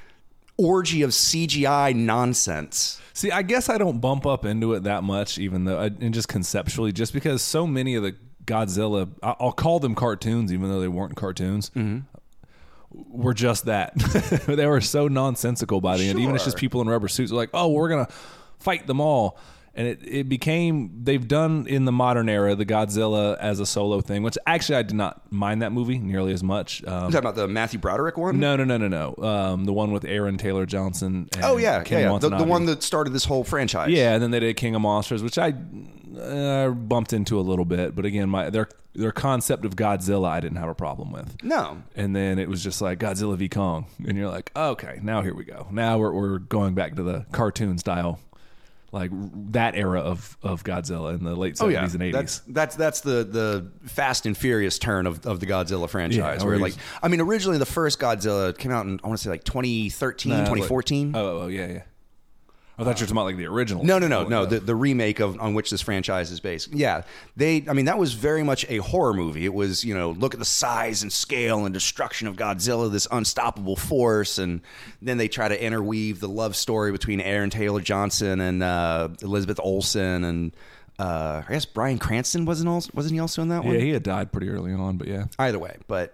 Speaker 1: orgy of C G I nonsense.
Speaker 2: See, I guess I don't bump up into it that much, even though, and just conceptually, just because so many of the Godzilla, I- I'll call them cartoons, even though they weren't cartoons,
Speaker 1: Mm-hmm.
Speaker 2: were just that. They were so nonsensical by the end. Even it's just
Speaker 1: Sure.
Speaker 2: people in rubber suits are like, oh, we're going to fight them all. And it, it became, they've done in the modern era, the Godzilla as a solo thing, which actually I did not mind that movie nearly as much. Um,
Speaker 1: you talking about the Matthew Broderick one?
Speaker 2: no, no, no, no, no. Um, the one with Aaron Taylor Johnson. And
Speaker 1: Oh, yeah.
Speaker 2: Ken
Speaker 1: yeah, yeah. The, the
Speaker 2: Watanabe.
Speaker 1: one that started this whole franchise.
Speaker 2: Yeah, and then they did King of Monsters, which I uh, bumped into a little bit. But again, my their their concept of Godzilla, I didn't have a problem with.
Speaker 1: No.
Speaker 2: And then it was just like Godzilla v Kong, and you're like, okay, now here we go. Now we're we're going back to the cartoon style, like that era of, of Godzilla in the late
Speaker 1: Oh, yeah.
Speaker 2: seventies and eighties.
Speaker 1: That's that's that's the the Fast and Furious turn of, of the Godzilla franchise.
Speaker 2: Yeah,
Speaker 1: where
Speaker 2: or
Speaker 1: like,
Speaker 2: he's-
Speaker 1: I mean, originally the first Godzilla came out in I want to say like twenty thirteen,
Speaker 2: Nah,
Speaker 1: twenty fourteen.
Speaker 2: Like, oh, oh, yeah, yeah. I thought you were talking about like the original.
Speaker 1: No, no, no,
Speaker 2: Oh,
Speaker 1: no.
Speaker 2: yeah.
Speaker 1: The the remake of on which this franchise is based. Yeah, they. I mean, that was very much a horror movie. It was, you know, look at the size and scale and destruction of Godzilla, this unstoppable force, and then they try to interweave the love story between Aaron Taylor Johnson and uh, Elizabeth Olsen, and uh, I guess Bryan Cranston wasn't also wasn't he also in that one?
Speaker 2: Yeah, he had died pretty early on, but yeah.
Speaker 1: Either way, but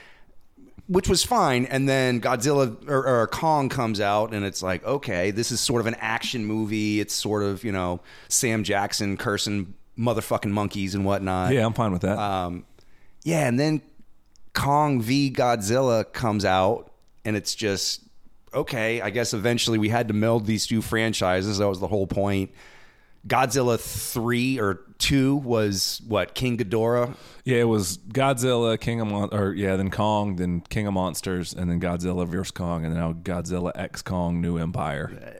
Speaker 1: which was fine. And then Godzilla or, or Kong comes out, and it's like, okay, this is sort of an action movie. It's sort of, you know, Sam Jackson cursing motherfucking monkeys and whatnot.
Speaker 2: Yeah, I'm fine with that.
Speaker 1: Um, yeah, and then Kong v Godzilla comes out, and it's just okay. I guess eventually we had to meld these two franchises. That was the whole point. Godzilla three or two was what, King Ghidorah?
Speaker 2: Yeah, it was Godzilla, King of Mon- or yeah, then Kong, then King of Monsters, and then Godzilla versus Kong, and now Godzilla X Kong New Empire.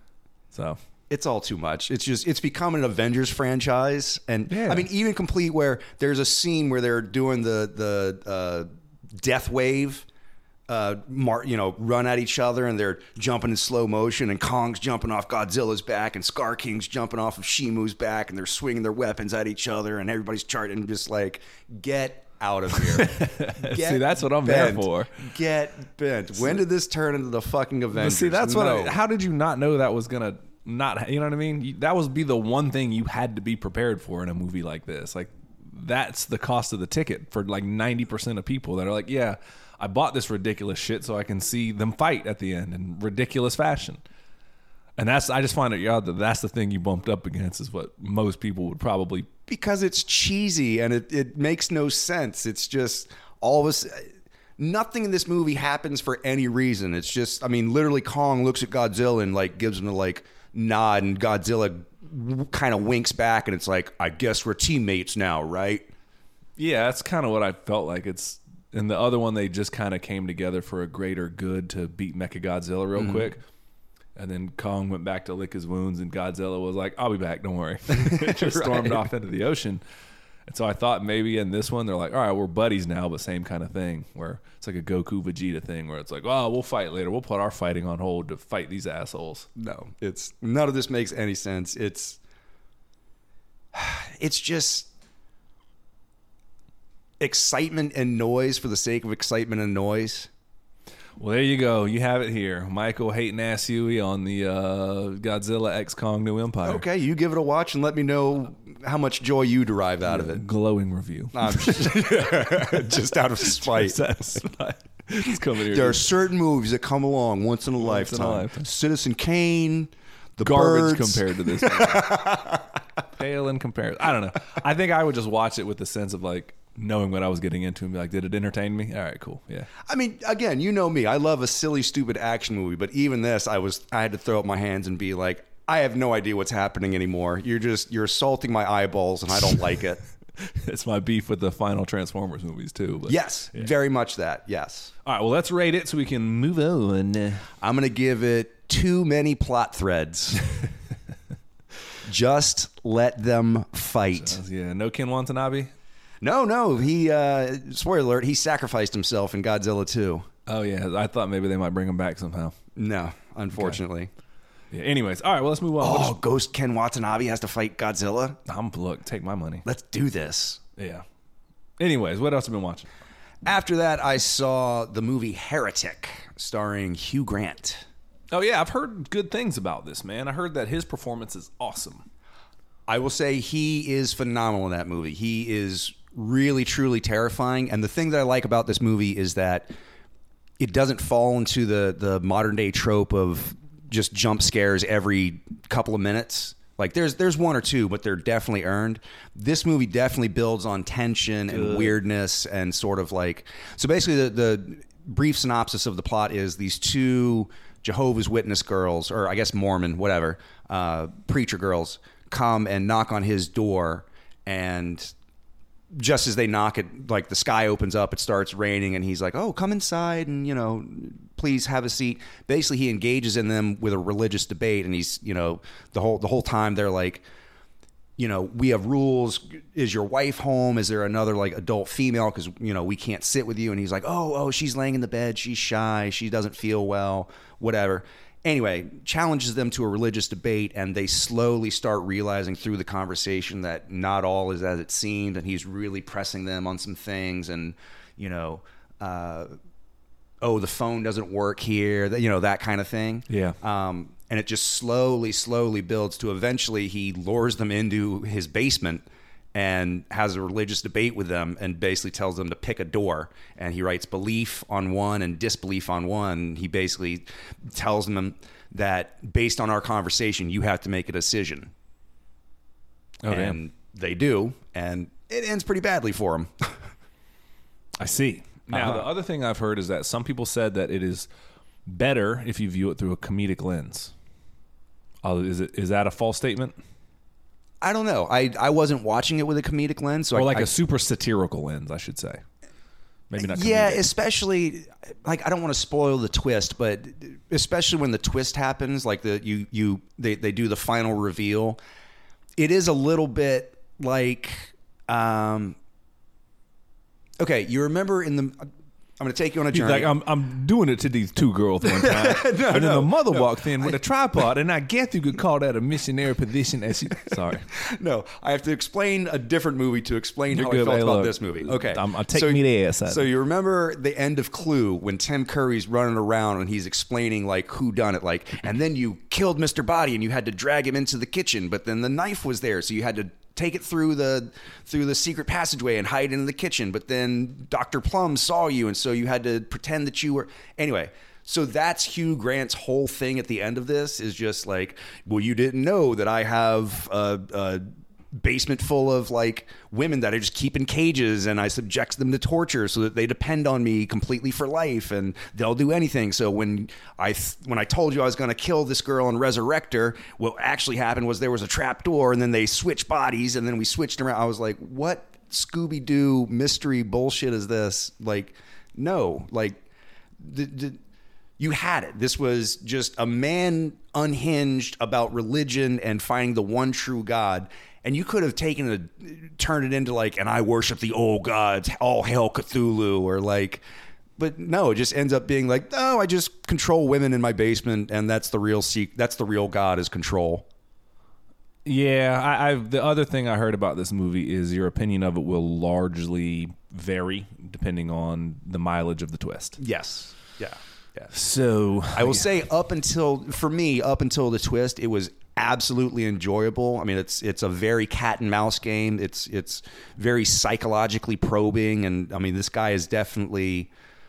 Speaker 2: So
Speaker 1: It's all too much. It's just it's become an Avengers franchise, and
Speaker 2: Yeah.
Speaker 1: I mean, even complete where there's a scene where they're doing the the uh, Death Wave. Uh, mar- you know, run at each other, and they're jumping in slow motion, and Kong's jumping off Godzilla's back, and Scar King's jumping off of Shimu's back, and they're swinging their weapons at each other, and everybody's charting, just like, get out of here. Get
Speaker 2: See, that's what I'm
Speaker 1: bent.
Speaker 2: there for.
Speaker 1: Get bent. When did this turn into the fucking
Speaker 2: But
Speaker 1: Avengers?
Speaker 2: see, that's what.
Speaker 1: No.
Speaker 2: I, how did you not know that was gonna not? You know what I mean? You- That was be the one thing you had to be prepared for in a movie like this. Like that's the cost of the ticket for like ninety percent of people that are like, yeah, I bought this ridiculous shit so I can see them fight at the end in ridiculous fashion. And that's I just find it odd that that's the thing you bumped up against is what most people would probably.
Speaker 1: Because it's cheesy and it, it makes no sense. It's just all of us. Nothing in this movie happens for any reason. It's just, I mean, literally Kong looks at Godzilla and like gives him a like nod, and Godzilla kind of winks back, and it's like, I guess we're teammates now, right?
Speaker 2: Yeah, that's kind of what I felt like. It's and the other one they just kind of came together for a greater good to beat Mechagodzilla real mm-hmm. quick. And then Kong went back to lick his wounds, and Godzilla was like, I'll be back, don't worry. Just stormed
Speaker 1: Right.
Speaker 2: off into the ocean. And so I thought maybe in this one, they're like, all right, we're buddies now, but same kind of thing, where it's like a Goku Vegeta thing, where it's like, oh, we'll fight later. We'll put our fighting on hold to fight these assholes.
Speaker 1: No, it's none of this makes any sense. It's it's just excitement and noise for the sake of excitement and noise.
Speaker 2: Well, there you go. You have it here. Michael Hayton Ass Huey on the uh, Godzilla X Kong New Empire.
Speaker 1: Okay, you give it a watch and let me know how much joy you derive out of it.
Speaker 2: Glowing review.
Speaker 1: I'm just, just out of spite.
Speaker 2: It's coming here.
Speaker 1: There are certain movies that come along once in a,
Speaker 2: Once in a
Speaker 1: lifetime.
Speaker 2: lifetime.
Speaker 1: Citizen Kane, The
Speaker 2: Garbage
Speaker 1: Birds.
Speaker 2: compared to this movie. Pale in comparison. I don't know. I think I would just watch it with the sense of like knowing what I was getting into and be like, did it entertain me? All right, cool. Yeah.
Speaker 1: I mean, again, you know me. I love a silly, stupid action movie, but even this, I was I had to throw up my hands and be like, I have no idea what's happening anymore. You're just you're assaulting my eyeballs, and I don't like it.
Speaker 2: It's my beef with the final Transformers movies too. But
Speaker 1: Yes,
Speaker 2: yeah.
Speaker 1: very much that. Yes.
Speaker 2: All right, well, let's rate it so we can move on.
Speaker 1: I'm gonna give it too many plot threads. Just let them fight.
Speaker 2: Yeah, no Ken Watanabe?
Speaker 1: No, no. He uh, spoiler alert. He sacrificed himself in Godzilla two.
Speaker 2: Oh, yeah. I thought maybe they might bring him back somehow.
Speaker 1: No, unfortunately.
Speaker 2: Yeah. Anyways, all right, well, let's move on.
Speaker 1: Oh, Ghost Ken Watanabe has to fight Godzilla?
Speaker 2: I'm, look, take my money.
Speaker 1: Let's do this.
Speaker 2: Yeah. Anyways, what else have you been watching?
Speaker 1: After that, I saw the movie Heretic, starring Hugh Grant.
Speaker 2: Oh, yeah, I've heard good things about this, man. I heard that his performance is awesome.
Speaker 1: I will say he is phenomenal in that movie. He is really, truly terrifying. And the thing that I like about this movie is that it doesn't fall into the, the modern day trope of just jump scares every couple of minutes. Like there's there's one or two, but they're definitely earned. This movie definitely builds on tension and
Speaker 2: Good.
Speaker 1: weirdness and sort of like so basically the, the brief synopsis of the plot is these two Jehovah's Witness girls, or I guess Mormon, whatever, uh, preacher girls come and knock on his door, and just as they knock, it like the sky opens up, it starts raining, and he's like, "Oh, come inside, and you know, please have a seat." Basically, he engages in them with a religious debate, and he's you know the whole the whole time they're like, you know, we have rules. Is your wife home? Is there another like adult female? Because you know we can't sit with you. And he's like, "Oh, oh, she's laying in the bed. She's shy. She doesn't feel well. Whatever." Anyway, challenges them to a religious debate, and they slowly start realizing through the conversation that not all is as it seemed, and he's really pressing them on some things, and you know, uh, oh, the phone doesn't work here, you know, that kind of thing.
Speaker 2: Yeah.
Speaker 1: Um, and it just slowly, slowly builds to eventually he lures them into his basement and has a religious debate with them and basically tells them to pick a door. And he writes belief on one and disbelief on one. He basically tells them that based on our conversation, you have to make a decision.
Speaker 2: Oh,
Speaker 1: and
Speaker 2: damn.
Speaker 1: they do. And it ends pretty badly for them.
Speaker 2: I see. Now,
Speaker 1: Uh-huh.
Speaker 2: the other thing I've heard is that some people said that it is better if you view it through a comedic lens. Uh, is it is that a false statement?
Speaker 1: I don't know. I I wasn't watching it with a comedic lens. So
Speaker 2: Or
Speaker 1: I,
Speaker 2: like
Speaker 1: I,
Speaker 2: a super satirical lens, I should say. Maybe not comedic.
Speaker 1: Yeah, especially like I don't want to spoil the twist, but especially when the twist happens, like the you you they, they do the final reveal, it is a little bit like um okay, you remember in the I'm going to take you on a
Speaker 2: He's
Speaker 1: journey.
Speaker 2: like, I'm I'm doing it to these two girls one time.
Speaker 1: No,
Speaker 2: and then
Speaker 1: no,
Speaker 2: the mother walked in with a tripod, and I guess you could call that a missionary position. As she, sorry.
Speaker 1: No, I have to explain a different movie to explain
Speaker 2: You're
Speaker 1: how
Speaker 2: good.
Speaker 1: I felt
Speaker 2: Hey,
Speaker 1: about
Speaker 2: look,
Speaker 1: this movie. Okay.
Speaker 2: I'm- I'll take me there, son.
Speaker 1: So you remember the end of Clue when Tim Curry's running around and he's explaining like who done it, like, and then you killed Mister Body and you had to drag him into the kitchen, but then the knife was there, so you had to take it through the through the secret passageway and hide in the kitchen, but then Doctor Plum saw you, and so you had to pretend that you were anyway. So that's Hugh Grant's whole thing at the end of this is just like, well, you didn't know that I have a, a basement full of like women that I just keep in cages and I subject them to torture so that they depend on me completely for life and they'll do anything. So when I th- when I told you I was going to kill this girl and resurrect her, what actually happened was there was a trap door and then they switched bodies and then we switched around. I was like, what Scooby-Doo mystery bullshit is this? Like, no, like the, the, you had it. This was just a man unhinged about religion and finding the one true God. And you could have taken it, turned it into like, and I worship the old gods, all hail Cthulhu, or like, but no, it just ends up being like, oh, I just control women in my basement, and that's the real seek, that's the real God is control.
Speaker 2: Yeah, I, I've the other thing I heard about this movie is your opinion of it will largely vary depending on the mileage of the twist.
Speaker 1: Yes. Yeah. Yeah.
Speaker 2: So
Speaker 1: I will say, up until for me, up until the twist, it was absolutely enjoyable. I mean, it's it's a very cat and mouse game. It's it's very psychologically probing, and I mean, this guy is definitely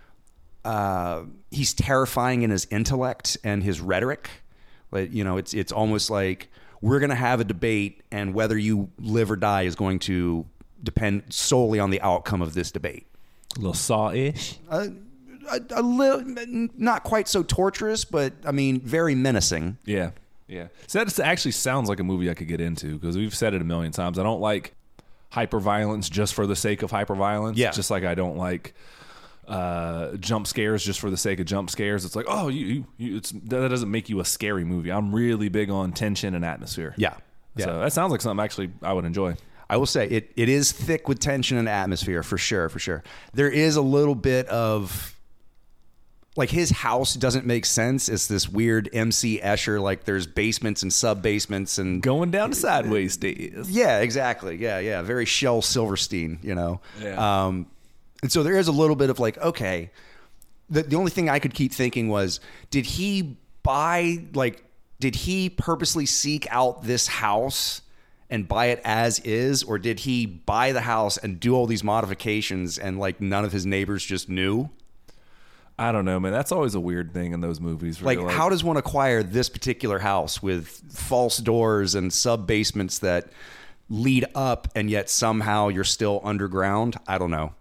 Speaker 1: uh, he's terrifying in his intellect and his rhetoric. But you know, it's it's almost like we're going to have a debate, and whether you live or die is going to depend solely on the outcome of this debate.
Speaker 2: a little saw-ish.
Speaker 1: Uh, a, a little, not quite so torturous, but I mean, very menacing.
Speaker 2: Yeah, yeah. So that actually sounds like a movie I could get into because we've said it a million times. I don't like hyperviolence just for the sake of hyperviolence.
Speaker 1: Yeah.
Speaker 2: Just like I don't like uh, jump scares just for the sake of jump scares. It's like, oh, you, you, you it's that doesn't make you a scary movie. I'm really big on tension and atmosphere.
Speaker 1: Yeah, yeah.
Speaker 2: So that sounds like something actually I would enjoy.
Speaker 1: I will say it, it is thick with tension and atmosphere for sure, for sure. There is a little bit of like his house doesn't make sense. It's this weird M C Escher, like there's basements and sub basements and
Speaker 2: Going down the sideways stairs.
Speaker 1: yeah, exactly. Yeah, yeah. Very Shel Silverstein, you know.
Speaker 2: Yeah.
Speaker 1: Um, and so there is a little bit of like, okay. The the only thing I could keep thinking was, did he buy like did he purposely seek out this house and buy it as is, or did he buy the house and do all these modifications and like none of his neighbors just knew?
Speaker 2: I don't know, man. That's always a weird thing in those movies.
Speaker 1: Like, like, how does one acquire this particular house with false doors and sub basements that lead up, and yet somehow you're still underground? I don't know.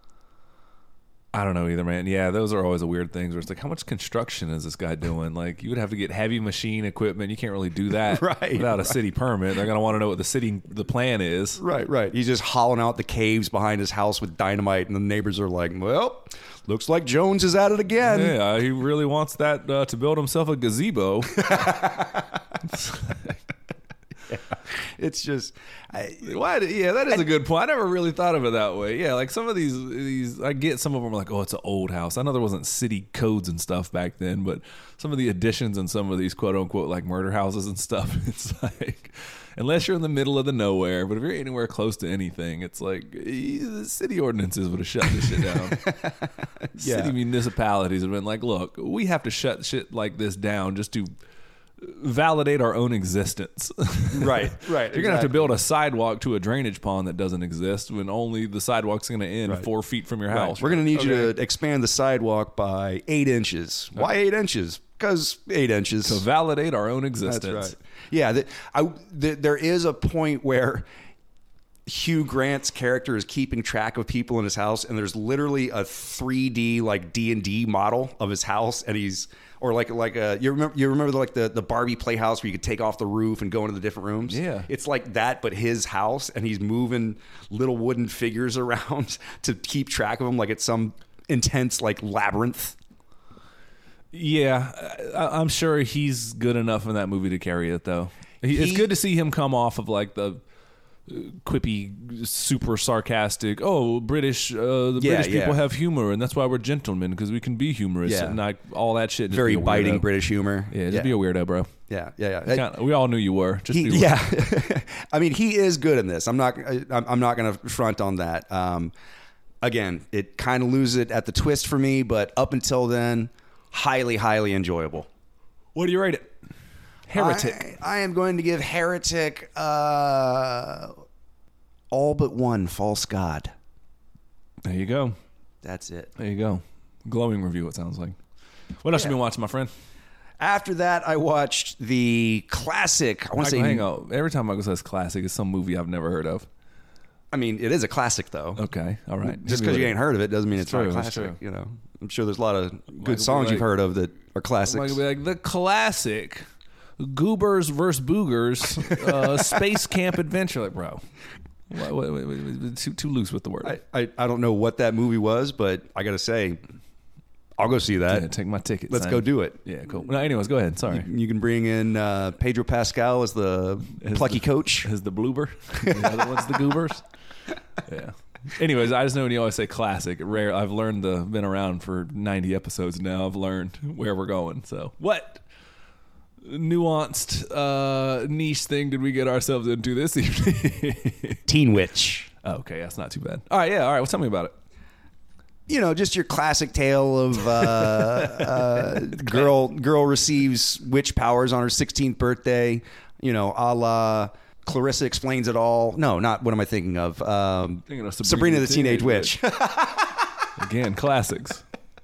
Speaker 2: I don't know either, man. Yeah, those are always the weird things where it's like, how much construction is this guy doing? Like, you would have to get heavy machine equipment. You can't really do that
Speaker 1: right,
Speaker 2: without a
Speaker 1: right.
Speaker 2: city permit. They're going to want to know what the city, the plan is.
Speaker 1: Right, right. He's just hollowing out the caves behind his house with dynamite, and the neighbors are like, well, looks like Jones is at it again.
Speaker 2: Yeah, he really wants that uh, to build himself a gazebo.
Speaker 1: Yeah. It's just, I,
Speaker 2: why? Yeah, that is a good point. I never really thought of it that way. Yeah, like some of these, these I get some of them are like, oh, it's an old house. I know there wasn't city codes and stuff back then, but some of the additions in some of these quote unquote like murder houses and stuff, it's like, unless you're in the middle of the nowhere, but if you're anywhere close to anything, it's like eh, the city ordinances would have shut this shit down.
Speaker 1: Yeah.
Speaker 2: City municipalities have been like, look, we have to shut shit like this down just to validate our own existence.
Speaker 1: Right, right.
Speaker 2: You're going to have to build a sidewalk to a drainage pond that doesn't exist when only the sidewalk's going to end
Speaker 1: Right.
Speaker 2: four feet from your
Speaker 1: Right.
Speaker 2: house.
Speaker 1: We're going to need
Speaker 2: Okay.
Speaker 1: you to expand the sidewalk by eight inches. Why eight inches? Because eight inches.
Speaker 2: To validate our own existence.
Speaker 1: That's right. Yeah, the, I, the, there is a point where Hugh Grant's character is keeping track of people in his house, and there's literally a three D like D and D model of his house, and he's or like like a you remember you remember like the the Barbie playhouse where you could take off the roof and go into the different rooms.
Speaker 2: Yeah,
Speaker 1: it's like that, but his house, and he's moving little wooden figures around to keep track of them, like it's some intense like labyrinth.
Speaker 2: Yeah, I, I'm sure he's good enough in that movie to carry it, though. He, it's
Speaker 1: He-
Speaker 2: good to see him come off of like the quippy, super sarcastic. Oh, British, uh, the
Speaker 1: Yeah,
Speaker 2: British people
Speaker 1: yeah.
Speaker 2: have humor, and that's why we're gentlemen because we can be humorous
Speaker 1: Yeah.
Speaker 2: and like all that shit. Just
Speaker 1: Very
Speaker 2: be a
Speaker 1: biting
Speaker 2: weirdo.
Speaker 1: British humor.
Speaker 2: Yeah, just
Speaker 1: yeah.
Speaker 2: be a weirdo, bro.
Speaker 1: Yeah, yeah, yeah.
Speaker 2: Kinda- we all knew you were. Just
Speaker 1: He,
Speaker 2: be
Speaker 1: yeah, I mean, he is good in this. I'm not. I'm, I'm not going to front on that. Um, again, it kind of loses it at the twist for me, but up until then, highly, highly enjoyable.
Speaker 2: What do you rate it? Heretic.
Speaker 1: I, I am going to give Heretic uh, all but one false god.
Speaker 2: There you go.
Speaker 1: That's it.
Speaker 2: There you go. Glowing review. It sounds like. What else
Speaker 1: Yeah.
Speaker 2: you been watching, my friend?
Speaker 1: After that, I watched the classic. I want to say,
Speaker 2: hang on. Every time Michael says classic, it's some movie I've never heard of.
Speaker 1: I mean, it is a classic, though.
Speaker 2: Okay, all right.
Speaker 1: Just
Speaker 2: Hit me
Speaker 1: because you
Speaker 2: with
Speaker 1: ain't heard of it doesn't mean it's,
Speaker 2: true,
Speaker 1: not a
Speaker 2: it's
Speaker 1: classic.
Speaker 2: true.
Speaker 1: You know, I'm sure there's a lot of
Speaker 2: Michael
Speaker 1: good
Speaker 2: be
Speaker 1: songs
Speaker 2: like-
Speaker 1: you've heard of that are
Speaker 2: it.
Speaker 1: classics.
Speaker 2: Michael be like the classic Goobers versus Boogers uh, Space Camp Adventure. Like, bro, wait, wait, wait, wait, too too loose with the word.
Speaker 1: I, I, I don't know what that movie was, but I got to say, I'll go see that.
Speaker 2: yeah, take my ticket.
Speaker 1: Let's
Speaker 2: son.
Speaker 1: go do it.
Speaker 2: Yeah, cool. No, anyways, go ahead. Sorry.
Speaker 1: You can bring in uh, Pedro Pascal as the
Speaker 2: As
Speaker 1: plucky
Speaker 2: the-
Speaker 1: coach.
Speaker 2: Is the bloober? The other one's the Goobers. Yeah. Anyways, I just know when you always say classic, rare. I've learned the been around for ninety episodes now. I've learned where we're going. So, what nuanced uh, niche thing did we get ourselves into this evening?
Speaker 1: Teen Witch.
Speaker 2: Oh, okay, that's not too bad. All right, yeah, all right. Well, tell me about it.
Speaker 1: You know, just your classic tale of uh, uh, girl girl receives witch powers on her sixteenth birthday. You know, a la Clarissa Explains It All. No, not what am I thinking of? Um,
Speaker 2: Thinking of
Speaker 1: Sabrina, the Teenage, Witch.
Speaker 2: Again, classics.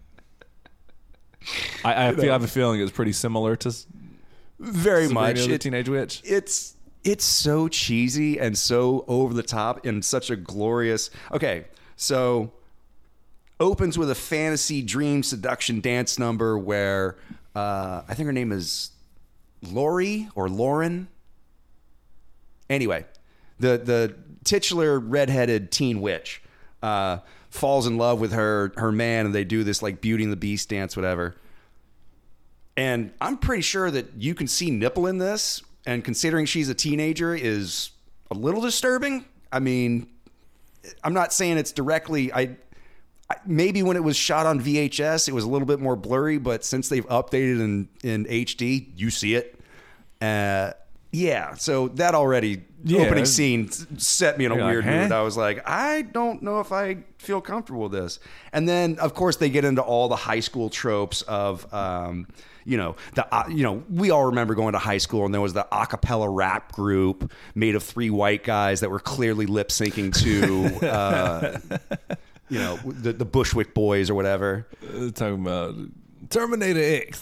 Speaker 2: I, I feel I have a feeling it's pretty similar to S-
Speaker 1: Very
Speaker 2: Sabrina
Speaker 1: much.
Speaker 2: the
Speaker 1: It-
Speaker 2: Teenage Witch.
Speaker 1: it's it's so cheesy and so over the top and such a glorious. Okay, so opens with a fantasy dream seduction dance number where uh, I think her name is Lori or Lauren. Anyway, the the titular redheaded teen witch uh, falls in love with her her man, and they do this like Beauty and the Beast dance, whatever. And I'm pretty sure that you can see nipple in this, and considering she's a teenager is a little disturbing. I mean, I'm not saying it's directly. I, I maybe when it was shot on V H S, it was a little bit more blurry, but since they've updated in in H D, you see it. Uh, yeah, so that already
Speaker 2: Yeah.
Speaker 1: opening scene s- set me in a
Speaker 2: You're like,
Speaker 1: weird
Speaker 2: huh?
Speaker 1: mood. I was like, I don't know if I feel comfortable with this. And then, of course, they get into all the high school tropes of, um, you know, the uh, you know, we all remember going to high school and there was the a cappella rap group made of three white guys that were clearly lip syncing to. Uh, you know, the, the Bushwick Boys or whatever.
Speaker 2: Uh, talking about Terminator X.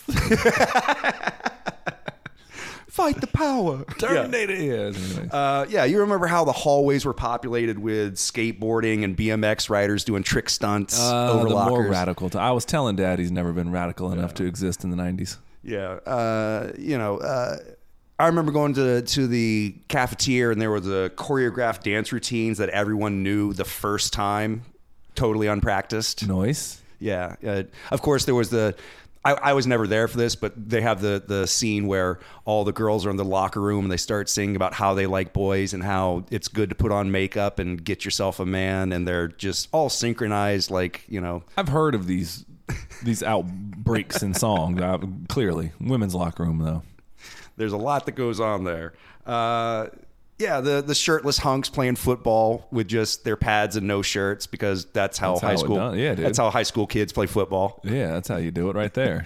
Speaker 1: Fight the power.
Speaker 2: Terminator. Yeah. Yeah,
Speaker 1: uh, yeah, you remember how the hallways were populated with skateboarding and B M X riders doing trick stunts
Speaker 2: uh,
Speaker 1: over
Speaker 2: the
Speaker 1: lockers.
Speaker 2: more radical. T- I was telling Dad he's never been radical yeah. enough to exist in the nineties.
Speaker 1: Yeah. Uh, you know, uh, I remember going to to the cafeteria and there were the choreographed dance routines that everyone knew the first time, totally unpracticed.
Speaker 2: Nice.
Speaker 1: Yeah. Uh, of course, there was the... I, I was never there for this, but they have the, the scene where all the girls are in the locker room and they start singing about how they like boys and how it's good to put on makeup and get yourself a man. And they're just all synchronized, like, you know.
Speaker 2: I've heard of these these outbreaks in songs, uh, clearly. Women's locker room, though.
Speaker 1: There's a lot that goes on there. Uh, yeah, the, the shirtless hunks playing football with just their pads and no shirts because that's how
Speaker 2: that's
Speaker 1: high
Speaker 2: how
Speaker 1: school
Speaker 2: done. Yeah, dude.
Speaker 1: That's how high school kids play football.
Speaker 2: Yeah, that's how you do it right there.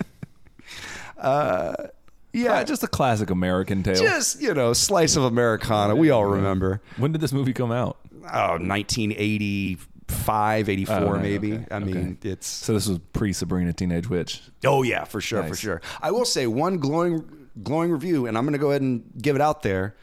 Speaker 1: uh, yeah,
Speaker 2: just a classic American tale.
Speaker 1: Just, you know, slice of Americana. We all remember.
Speaker 2: When did this movie come out?
Speaker 1: Oh, nineteen eighty-five, eighty-four,
Speaker 2: oh, right,
Speaker 1: maybe.
Speaker 2: Okay,
Speaker 1: I mean,
Speaker 2: okay.
Speaker 1: it's...
Speaker 2: So this was pre-Sabrina Teenage Witch.
Speaker 1: Oh, yeah, for sure,
Speaker 2: nice.
Speaker 1: for sure. I will say one glowing glowing review, and I'm going to go ahead and give it out there.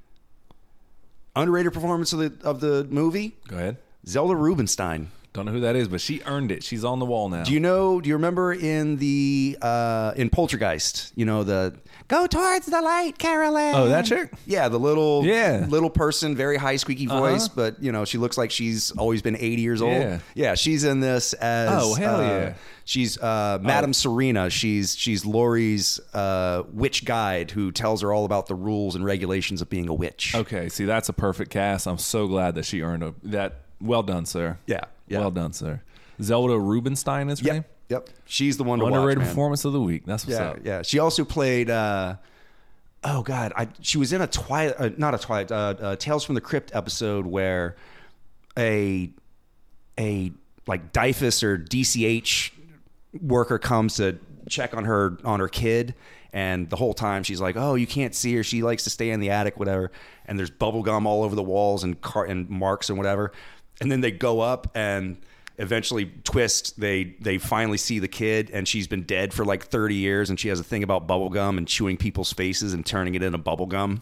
Speaker 1: Underrated performance of the of the movie.
Speaker 2: Go ahead.
Speaker 1: Zelda Rubinstein.
Speaker 2: Don't know who that is, but she earned it. She's on the wall now.
Speaker 1: Do you know? Do you remember in the uh, in Poltergeist? You know the "Go towards the light, Carolyn."
Speaker 2: Oh, that chick?
Speaker 1: Yeah, the little
Speaker 2: yeah.
Speaker 1: little person, very high squeaky voice,
Speaker 2: uh-huh.
Speaker 1: but you know she looks like she's always been eighty years old.
Speaker 2: Yeah,
Speaker 1: yeah, she's in this as
Speaker 2: oh hell
Speaker 1: uh,
Speaker 2: yeah.
Speaker 1: She's uh, Madame oh. Serena. She's she's Laurie's uh, witch guide who tells her all about the rules and regulations of being a witch.
Speaker 2: Okay, see that's a perfect cast. I'm so glad that she earned a, that. Well done, sir.
Speaker 1: Yeah, yeah.
Speaker 2: Well done, sir. Zelda Rubinstein is her
Speaker 1: yep.
Speaker 2: name?
Speaker 1: Yep. She's the one to
Speaker 2: Underrated
Speaker 1: watch, man.
Speaker 2: performance of the week. That's what's
Speaker 1: yeah,
Speaker 2: up.
Speaker 1: Yeah. She also played. Uh, oh God, I, she was in a Twilight, uh, not a Twilight, uh, uh, Tales from the Crypt episode where a a like D I F S or D C H worker comes to check on her on her kid. And the whole time she's like, oh, you can't see her. She likes to stay in the attic, whatever. And there's bubble gum all over the walls and car- and marks and whatever. And then they go up and eventually twist. They they finally see the kid and she's been dead for like thirty years. And she has a thing about bubble gum and chewing people's faces and turning it into bubble gum.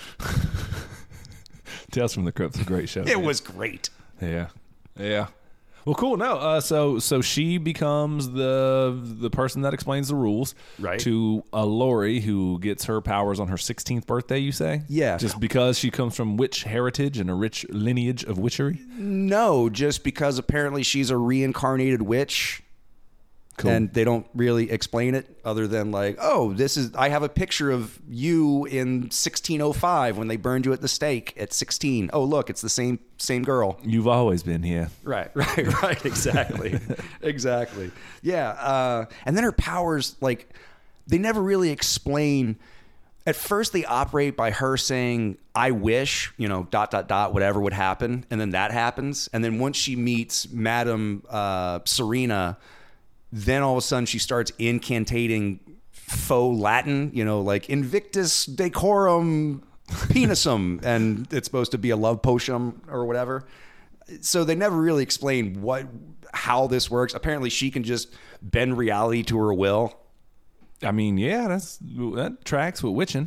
Speaker 2: Tales from the Crypt's a great show.
Speaker 1: It man. was great.
Speaker 2: Yeah. Yeah. Well, cool. No, uh, so so she becomes the the person that explains the rules
Speaker 1: right.
Speaker 2: to uh, Laurie, who gets her powers on her sixteenth birthday, you say?
Speaker 1: Yeah.
Speaker 2: Just because she comes from witch heritage and a rich lineage of witchery?
Speaker 1: No, just because apparently she's a reincarnated witch. Cool. And they don't really explain it other than like, oh, this is, I have a picture of you in sixteen oh five when they burned you at the stake at sixteen. Oh, look, it's the same same girl.
Speaker 2: You've always been here.
Speaker 1: Right, right, right. Exactly. exactly. Yeah. Uh, and then her powers, like, they never really explain. At first, they operate by her saying, I wish, you know, dot, dot, dot, whatever would happen. And then that happens. And then once she meets Madame uh, Serena, then all of a sudden she starts incantating faux Latin, you know, like Invictus Decorum Penisum, and it's supposed to be a love potion or whatever. So they never really explain what, how this works. Apparently she can just bend reality to her will.
Speaker 2: I mean, yeah, that's that tracks with witching.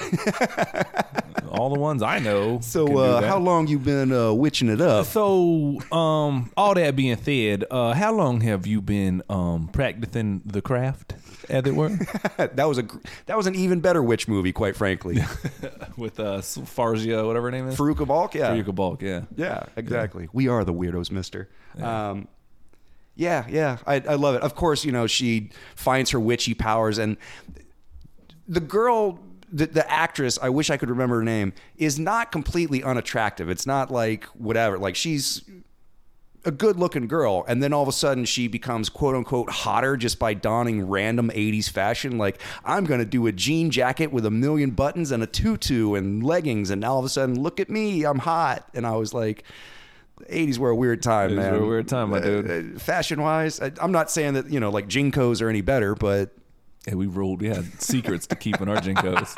Speaker 2: All the ones I know.
Speaker 1: So uh, how long you been uh, witching it up?
Speaker 2: So um, all that being said, uh, how long have you been um, practicing the craft, as it were?
Speaker 1: that was a that was an even better witch movie, quite frankly.
Speaker 2: With uh, Farzia, whatever her name is.
Speaker 1: Faruka Balk, yeah.
Speaker 2: Faruka Balk, yeah.
Speaker 1: Yeah, exactly. Yeah. We are the weirdos, mister.
Speaker 2: Yeah.
Speaker 1: Um, yeah, yeah, I, I love it. Of course, you know, she finds her witchy powers, and the girl... The, the actress, I wish I could remember her name, is not completely unattractive. It's not like whatever. Like, she's a good-looking girl, and then all of a sudden she becomes quote-unquote hotter just by donning random eighties fashion. Like, I'm going to do a jean jacket with a million buttons and a tutu and leggings, and all of a sudden, look at me, I'm hot. And I was like... The eighties were a weird time, man.
Speaker 2: It was a weird time, my dude.
Speaker 1: Uh, fashion-wise, I, I'm not saying that, you know, like, Jinkos are any better, but...
Speaker 2: Yeah, we ruled. We had secrets to keep in our Jinkos.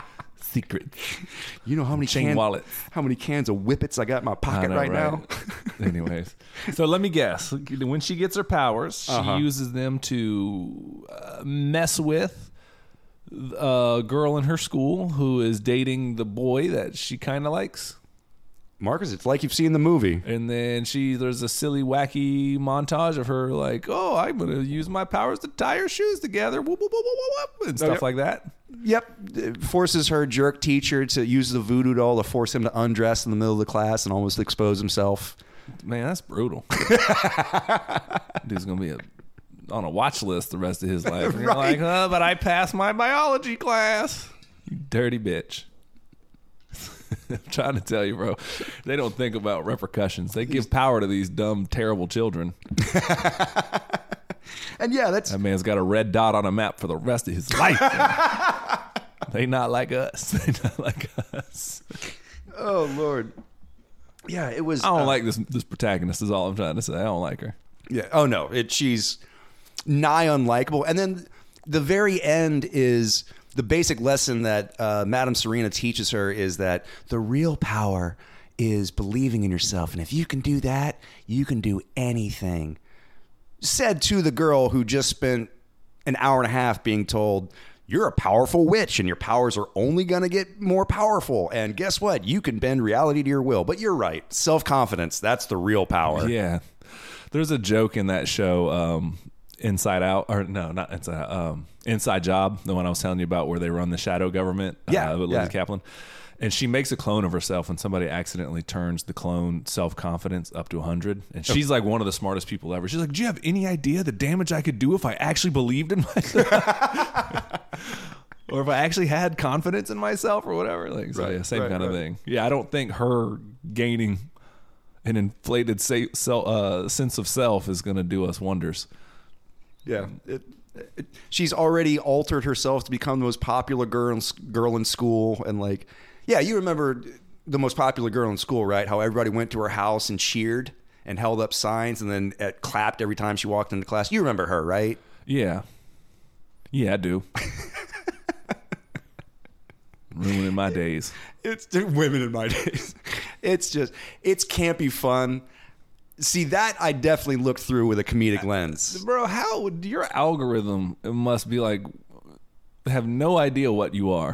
Speaker 2: Secrets.
Speaker 1: You know how many
Speaker 2: chain
Speaker 1: can,
Speaker 2: wallets?
Speaker 1: How many cans of Whippets I got in my pocket
Speaker 2: know,
Speaker 1: right,
Speaker 2: right
Speaker 1: now?
Speaker 2: Anyways, so let me guess. When she gets her powers, she
Speaker 1: Uh-huh.
Speaker 2: uses them to uh, mess with a girl in her school who is dating the boy that she kind of likes.
Speaker 1: Marcus, it's like you've seen the movie.
Speaker 2: And then she, there's a silly, wacky montage of her like, oh, I'm going to use my powers to tie her shoes together, whoop, whoop, whoop, whoop, whoop, and stuff
Speaker 1: Okay.
Speaker 2: like that.
Speaker 1: Yep. It forces her jerk teacher to use the voodoo doll to force him to undress in the middle of the class and almost expose himself.
Speaker 2: Man, that's brutal. Dude's going to be a, on a watch list the rest of his life. And you're
Speaker 1: Right.
Speaker 2: like, oh, but I passed my biology class. You dirty bitch. I'm trying to tell you, bro. They don't think about repercussions. They give power to these dumb, terrible children.
Speaker 1: And yeah, that's
Speaker 2: That man's got a red dot on a map for the rest of his life. They not like us. They not like us.
Speaker 1: oh Lord. Yeah, it was.
Speaker 2: I don't
Speaker 1: uh,
Speaker 2: like this this protagonist is all I'm trying to say. I don't like her.
Speaker 1: Yeah. Oh no, it she's nigh unlikable. And then the very end is the basic lesson that uh, Madame Serena teaches her is that the real power is believing in yourself, and if you can do that, you can do anything. Said to the girl who just spent an hour and a half being told, you're a powerful witch and your powers are only going to get more powerful. And guess what? You can bend reality to your will. But you're right. Self-confidence, that's the real power.
Speaker 2: Yeah. There's a joke in that show, um, Inside Out, or no, not Inside Out, um, Inside Job, the one I was telling you about where they run the shadow government
Speaker 1: Yeah,
Speaker 2: uh, with
Speaker 1: yeah.
Speaker 2: Lizzie Kaplan. And she makes a clone of herself, and somebody accidentally turns the clone self-confidence up to one hundred. And she's like one of the smartest people ever. She's like, do you have any idea the damage I could do if I actually believed in myself? Or if I actually had confidence in myself or whatever. Like, so
Speaker 1: Right,
Speaker 2: yeah, same
Speaker 1: right,
Speaker 2: kind of
Speaker 1: right.
Speaker 2: thing. Yeah, I don't think her gaining an inflated sa- sel- uh, sense of self is going to do us wonders.
Speaker 1: Yeah. It, it, she's already altered herself to become the most popular girl in, girl in school. And like, yeah, you remember the most popular girl in school, right? How everybody went to her house and cheered and held up signs and then uh, clapped every time she walked into class. You remember her, right?
Speaker 2: Yeah. Yeah, I do. Ruining my days.
Speaker 1: It's women in my days. It's just, it's campy fun. See, that I definitely looked through with a comedic lens.
Speaker 2: Bro, how would your algorithm must be like, have no idea what you are.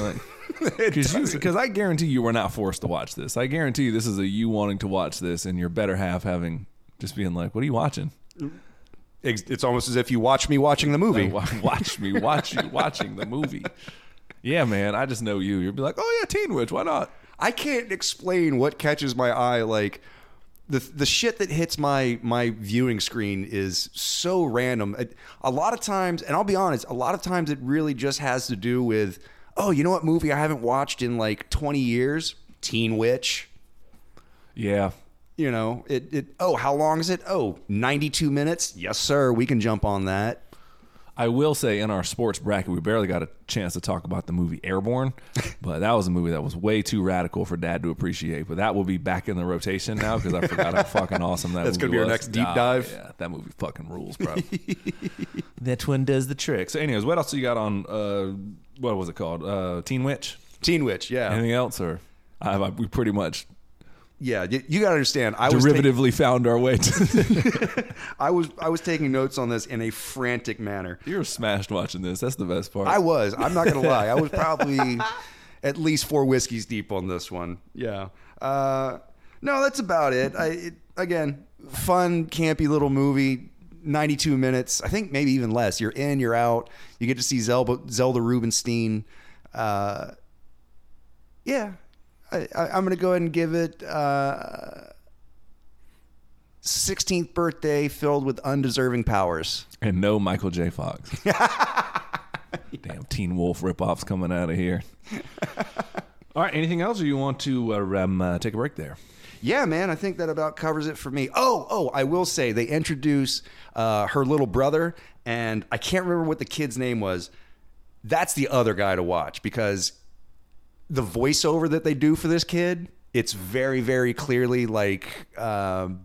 Speaker 2: Because I guarantee you were not forced to watch this. I guarantee you this is a you wanting to watch this and your better half having just being like, what are you watching?
Speaker 1: It's it's almost as if you watch me watching the movie.
Speaker 2: Like, watch me watch you watching the movie. Yeah, man, I just know you. You'll be like, oh yeah, Teen Witch, why not?
Speaker 1: I can't explain what catches my eye. Like the the shit that hits my my viewing screen is so random. A, a lot of times, and I'll be honest, a lot of times it really just has to do with, oh, you know what movie I haven't watched in like twenty years? Teen Witch.
Speaker 2: Yeah.
Speaker 1: You know, it, it oh, how long is it? Oh, ninety-two minutes. Yes, sir. We can jump on that.
Speaker 2: I will say in our sports bracket, we barely got a chance to talk about the movie Airborne, but that was a movie that was way too radical for Dad to appreciate. But that will be back in the rotation now because I forgot how fucking awesome that
Speaker 1: That's
Speaker 2: movie
Speaker 1: gonna be our
Speaker 2: was.
Speaker 1: next deep
Speaker 2: Ah,
Speaker 1: dive.
Speaker 2: Yeah, that movie fucking rules, bro. That one does the trick. So anyways, what else you got on, uh, what was it called? Uh, Teen Witch?
Speaker 1: Teen Witch, yeah.
Speaker 2: Anything else? Or I, I, we pretty much
Speaker 1: Yeah, you, you got to understand. I was
Speaker 2: derivatively found our way to
Speaker 1: ta- I was I was taking notes on this in a frantic manner.
Speaker 2: You were smashed watching this. That's the best part.
Speaker 1: I was. I'm not gonna lie. I was probably at least four whiskeys deep on this one. Yeah. Uh, no, that's about it. I it, again, fun, campy little movie. ninety-two minutes. I think maybe even less. You're in, you're out. You get to see Zelda, Zelda Rubinstein. Uh, yeah. I, I, I'm going to go ahead and give it uh, sixteenth birthday filled with undeserving powers.
Speaker 2: And no Michael J. Fox. Damn Teen Wolf ripoffs coming out of here. All right, anything else, or you want to uh, um, uh, take a break there?
Speaker 1: Yeah, man, I think that about covers it for me. Oh, oh, I will say they introduce uh, her little brother, and I can't remember what the kid's name was. That's the other guy to watch because the voiceover that they do for this kid, it's very, very clearly like, um,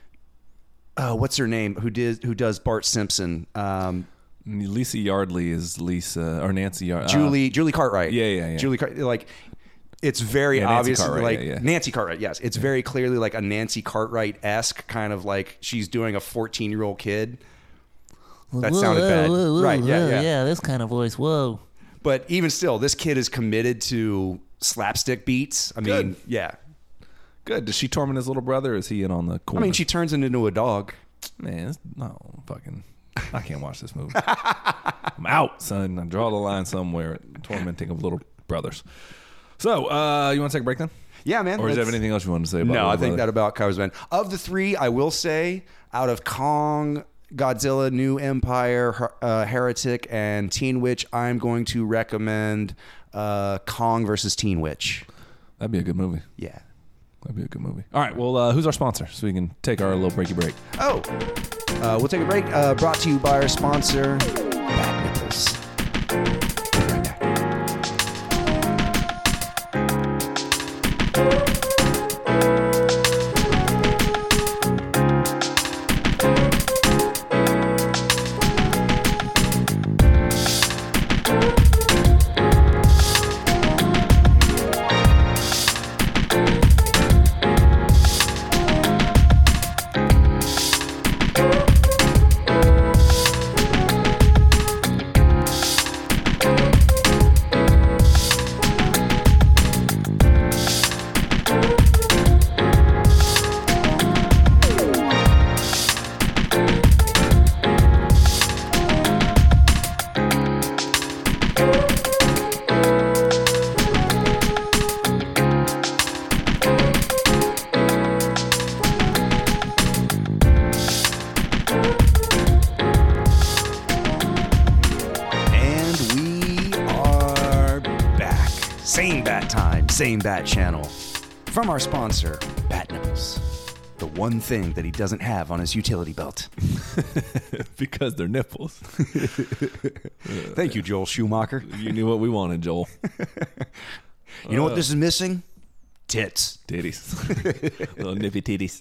Speaker 1: uh, what's her name? Who did who does Bart Simpson? Um,
Speaker 2: Lisa Yardley is Lisa or Nancy Yardley.
Speaker 1: Julie Julie Cartwright.
Speaker 2: yeah, yeah, yeah.
Speaker 1: Julie Cart- like. it's very
Speaker 2: Yeah, Nancy
Speaker 1: obvious,
Speaker 2: Cartwright,
Speaker 1: like
Speaker 2: yeah, yeah.
Speaker 1: Nancy Cartwright. Yes, it's very clearly like a Nancy Cartwright-esque kind of like she's doing a fourteen-year-old kid. That
Speaker 3: Whoa,
Speaker 1: sounded
Speaker 3: whoa,
Speaker 1: bad,
Speaker 3: whoa, whoa,
Speaker 1: right? Yeah,
Speaker 3: whoa,
Speaker 1: yeah,
Speaker 3: yeah, this kind of voice. Whoa.
Speaker 1: But even still, this kid is committed to slapstick beats. I mean,
Speaker 2: Good.
Speaker 1: yeah.
Speaker 2: Good. Does she torment his little brother? Or is he in on the
Speaker 1: I
Speaker 2: corner?
Speaker 1: mean, she turns him into a dog.
Speaker 2: Man, it's, no, fucking, I can't watch this movie. I'm out, son. I draw the line somewhere at tormenting of little brothers. So, uh, you want to take a break then?
Speaker 1: Yeah, man.
Speaker 2: Or is there
Speaker 1: that's-
Speaker 2: anything else you want to say about
Speaker 1: No,
Speaker 2: Little
Speaker 1: I think
Speaker 2: Brother?
Speaker 1: that about covers man. Of the three, I will say, out of Kong, Godzilla, New Empire, Her- uh, Heretic, and Teen Witch, I'm going to recommend uh, Kong versus Teen Witch.
Speaker 2: That'd be a good movie.
Speaker 1: Yeah.
Speaker 2: That'd be a good movie. All right, well, uh, who's our sponsor so we can take our little breaky break?
Speaker 1: Oh, uh, we'll take a break. Uh, brought to you by our sponsor, Bat Nipples. We'll be right back. And we are back. Same bat time, same bat channel. From our sponsor, Bat Nipples. The one thing that he doesn't have on his utility belt.
Speaker 2: Because they're nipples.
Speaker 1: Thank you, Joel Schumacher.
Speaker 2: You knew what we wanted, Joel.
Speaker 1: You know what this is missing? Tits.
Speaker 2: Titties. Little nippy titties.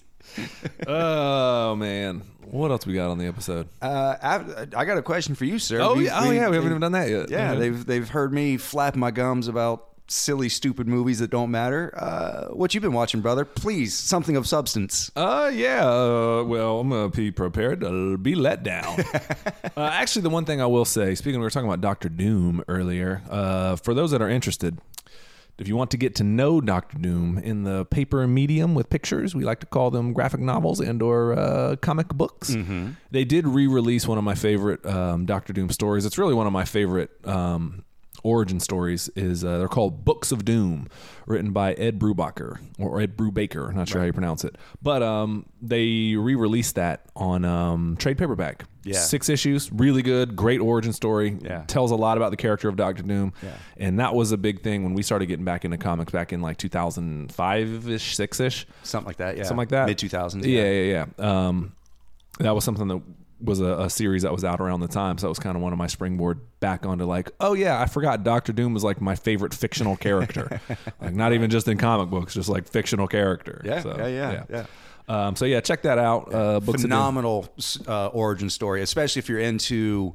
Speaker 2: Oh, man. What else we got on the episode?
Speaker 1: Uh, I, I got a question for you, sir.
Speaker 2: Oh,
Speaker 1: We-
Speaker 2: yeah. Oh,
Speaker 1: we-
Speaker 2: yeah. We haven't even done that yet.
Speaker 1: Yeah,
Speaker 2: Okay.
Speaker 1: they've they've heard me flap my gums about silly, stupid movies that don't matter. Uh, what you been watching, brother? Please, something of substance.
Speaker 2: Uh, yeah. Uh, well, I'm going to be prepared to be let down. uh, actually, the one thing I will say, speaking, we were talking about Doctor Doom earlier. Uh, for those that are interested, if you want to get to know Doctor Doom in the paper medium with pictures, we like to call them graphic novels and or uh, comic books.
Speaker 1: Mm-hmm.
Speaker 2: They did re-release one of my favorite um, Doctor Doom stories. It's really one of my favorite um, origin stories. Is uh, they're called Books of Doom, written by Ed Brubaker or Ed Brubaker. Not sure how you pronounce it, but um, they re-released that on um, trade paperback.
Speaker 1: Yeah.
Speaker 2: Six issues, really good, great origin story.
Speaker 1: Yeah.
Speaker 2: Tells a lot about the character of Doctor Doom.
Speaker 1: Yeah.
Speaker 2: And that was a big thing when we started getting back into comics back in like two thousand five-ish, six-ish.
Speaker 1: Something like that, yeah.
Speaker 2: Something like that.
Speaker 1: Mid two thousands.
Speaker 2: Yeah, yeah, yeah. Um, that was something that was a, a series that was out around the time. So that was kind of one of my springboard back onto like, oh yeah, I forgot Doctor Doom was like my favorite fictional character. Like not even just in comic books, just like fictional character.
Speaker 1: Yeah,
Speaker 2: So,
Speaker 1: yeah, yeah, yeah.
Speaker 2: Um, so yeah, check that out. Uh, Books of Doom.
Speaker 1: Phenomenal uh, origin story, especially if you're into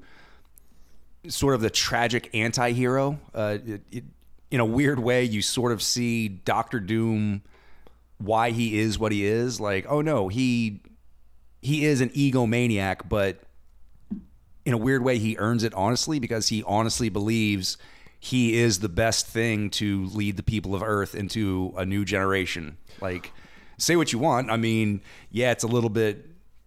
Speaker 1: sort of the tragic anti-hero. Uh, it, it, in a weird way, you sort of see Doctor Doom, why he is what he is. Like, oh no, he he is an egomaniac, but in a weird way, he earns it honestly because he honestly believes he is the best thing to lead the people of Earth into a new generation. Like, say what you want. I mean, yeah, it's a little bit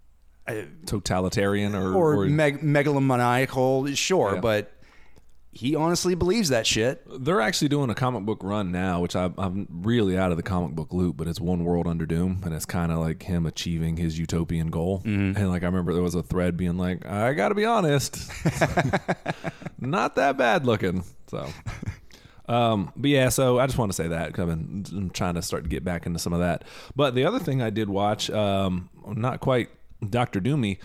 Speaker 2: Totalitarian or,
Speaker 1: or,
Speaker 2: or
Speaker 1: meg- megalomaniacal, sure,
Speaker 2: Yeah.
Speaker 1: but he honestly believes that shit.
Speaker 2: they're actually doing a comic book run now, which I, I'm really out of the comic book loop, but it's One World Under Doom, and it's kind of like him achieving his utopian goal.
Speaker 1: Mm-hmm.
Speaker 2: And like I remember there was a thread being like, I got to be honest, not that bad looking. So, um, but yeah, so I just want to say that 'cause I've been I'm trying to start to get back into some of that. But the other thing I did watch, um, not quite Doctor Doomy.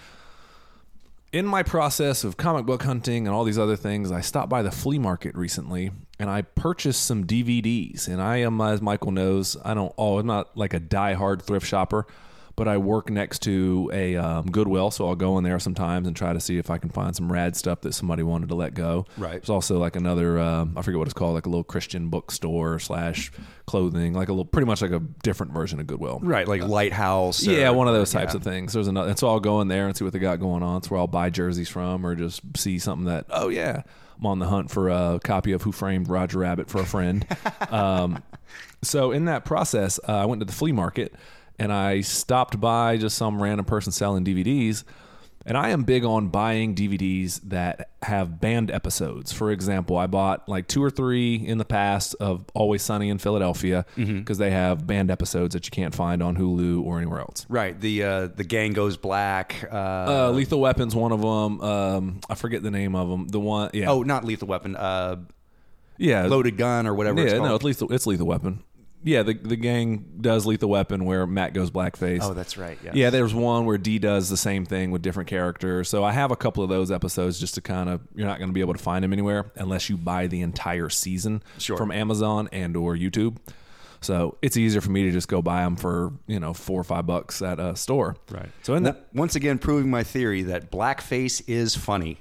Speaker 2: In my process of comic book hunting and all these other things, I stopped by the flea market recently and I purchased some D V Ds. And I am, as Michael knows, I don't, oh, I'm not like a diehard thrift shopper, but I work next to a um, Goodwill, so I'll go in there sometimes and try to see if I can find some rad stuff that somebody wanted to let go.
Speaker 1: Right.
Speaker 2: There's also like another, um, I forget what it's called, like a little Christian bookstore slash clothing, like a little, pretty much like a different version of Goodwill.
Speaker 1: Right, like Lighthouse. Or,
Speaker 2: Yeah, one of those types
Speaker 1: yeah.
Speaker 2: of things. There's another, and so I'll go in there and see what they got going on. It's where I'll buy jerseys from, or just see something that, oh yeah, I'm on the hunt for a copy of Who Framed Roger Rabbit for a friend. um, so in that process, uh, I went to the flea market and I stopped by just some random person selling D V Ds. And I am big on buying D V Ds that have banned episodes. For example, I bought like two or three in the past of Always Sunny in Philadelphia because mm-hmm. they have banned episodes that you can't find on Hulu or anywhere else.
Speaker 1: Right. The uh, the Gang Goes Black. Uh,
Speaker 2: Uh, Lethal Weapon's one of them. Um, I forget the name of them. The one, yeah.
Speaker 1: Oh, not Lethal Weapon. Uh,
Speaker 2: yeah.
Speaker 1: Loaded Gun or whatever
Speaker 2: Yeah,
Speaker 1: it's called.
Speaker 2: no, it's Lethal, it's Lethal Weapon. Yeah, the the gang does Lethal Weapon where Matt goes blackface.
Speaker 1: Oh, that's right. Yes.
Speaker 2: Yeah, there's one where D does the same thing with different characters. So I have a couple of those episodes just to kind of, you're not going to be able to find them anywhere unless you buy the entire season
Speaker 1: Sure.
Speaker 2: from Amazon and or YouTube. So it's easier for me to just go buy them for, you know, four or five bucks at a store.
Speaker 1: Right.
Speaker 2: So in that,
Speaker 1: Once again, proving my theory that blackface is funny.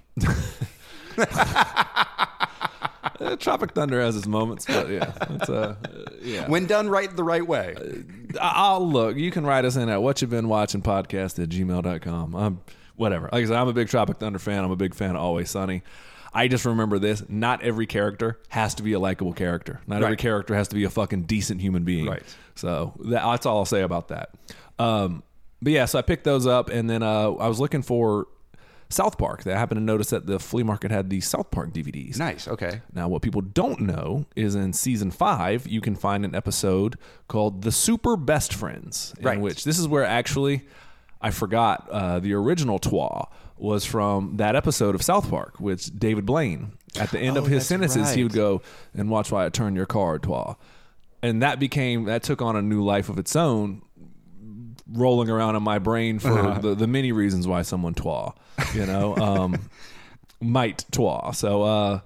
Speaker 2: uh, Tropic Thunder has its moments, but yeah, it's uh, yeah.
Speaker 1: When done right the right way.
Speaker 2: I'll look. You can write us in at what you've been watching podcast at gmail dot com. I'm whatever. Like I said, I'm a big Tropic Thunder fan. I'm a big fan of Always Sunny. I just remember this. Not every character has to be a likable character. Not every
Speaker 1: Right.
Speaker 2: character has to be a fucking decent human being.
Speaker 1: Right.
Speaker 2: So that, that's all I'll say about that. Um, but yeah, so I picked those up, and then uh, I was looking for South Park. I happened to notice that the flea market had the South Park D V Ds.
Speaker 1: Nice. Okay.
Speaker 2: Now, what people don't know is in season five, you can find an episode called The Super Best Friends, in
Speaker 1: Right.
Speaker 2: which this is where actually I forgot uh, the original Twa was from that episode of South Park, which David Blaine, at the end
Speaker 1: Oh,
Speaker 2: of his
Speaker 1: that's
Speaker 2: sentences, he
Speaker 1: right.
Speaker 2: would go, and watch why I turn your card, Twa. And that became, that took on a new life of its own, rolling around in my brain for
Speaker 1: Uh-huh.
Speaker 2: the, the many reasons why someone Twa, you know, um, might Twa. So, uh,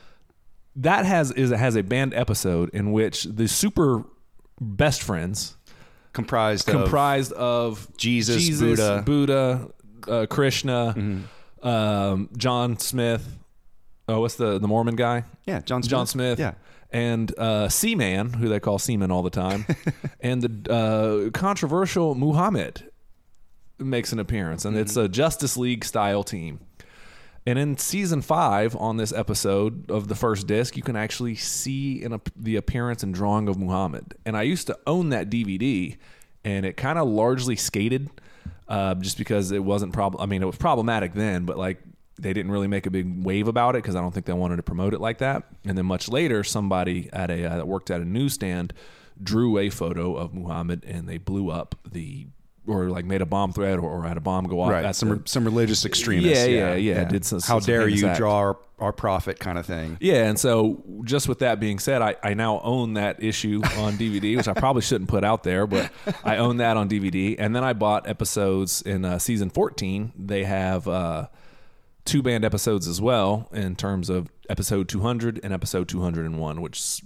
Speaker 2: that has is has a banned episode in which the super best friends
Speaker 1: Comprised,
Speaker 2: comprised of
Speaker 1: Jesus,
Speaker 2: Jesus
Speaker 1: Buddha.
Speaker 2: Buddha, uh, Krishna,
Speaker 1: Mm-hmm.
Speaker 2: um, John Smith. Oh, what's the the Mormon guy?
Speaker 1: of yeah, John Smith.
Speaker 2: John Smith.
Speaker 1: Yeah.
Speaker 2: And uh, Seaman, who they call Seaman all the time, and the uh, controversial Muhammad makes an appearance, and mm-hmm. it's a Justice League style team. And in season five, on this episode of the first disc, you can actually see in a, the appearance and drawing of Muhammad. And I used to own that D V D, and it kind of largely skated, uh, just because it wasn't problem. I mean, it was problematic then, but like they didn't really make a big wave about it because I don't think they wanted to promote it like that. And then much later, somebody at a uh, that worked at a newsstand drew a photo of Muhammad, and they blew up the. Or like made a bomb threat, or, or had a bomb go off.
Speaker 1: Right.
Speaker 2: At
Speaker 1: Some
Speaker 2: the,
Speaker 1: some religious extremists.
Speaker 2: Yeah, yeah, yeah. Did some-
Speaker 1: How
Speaker 2: some
Speaker 1: dare
Speaker 2: heinous
Speaker 1: you
Speaker 2: acts.
Speaker 1: draw our, our prophet kind of thing.
Speaker 2: Yeah, and so just with that being said, I, I now own that issue on D V D, which I probably shouldn't put out there, but I own that on D V D. And then I bought episodes in uh, season fourteen. They have uh, two banned episodes as well in terms of episode two hundred and episode two hundred one, which s-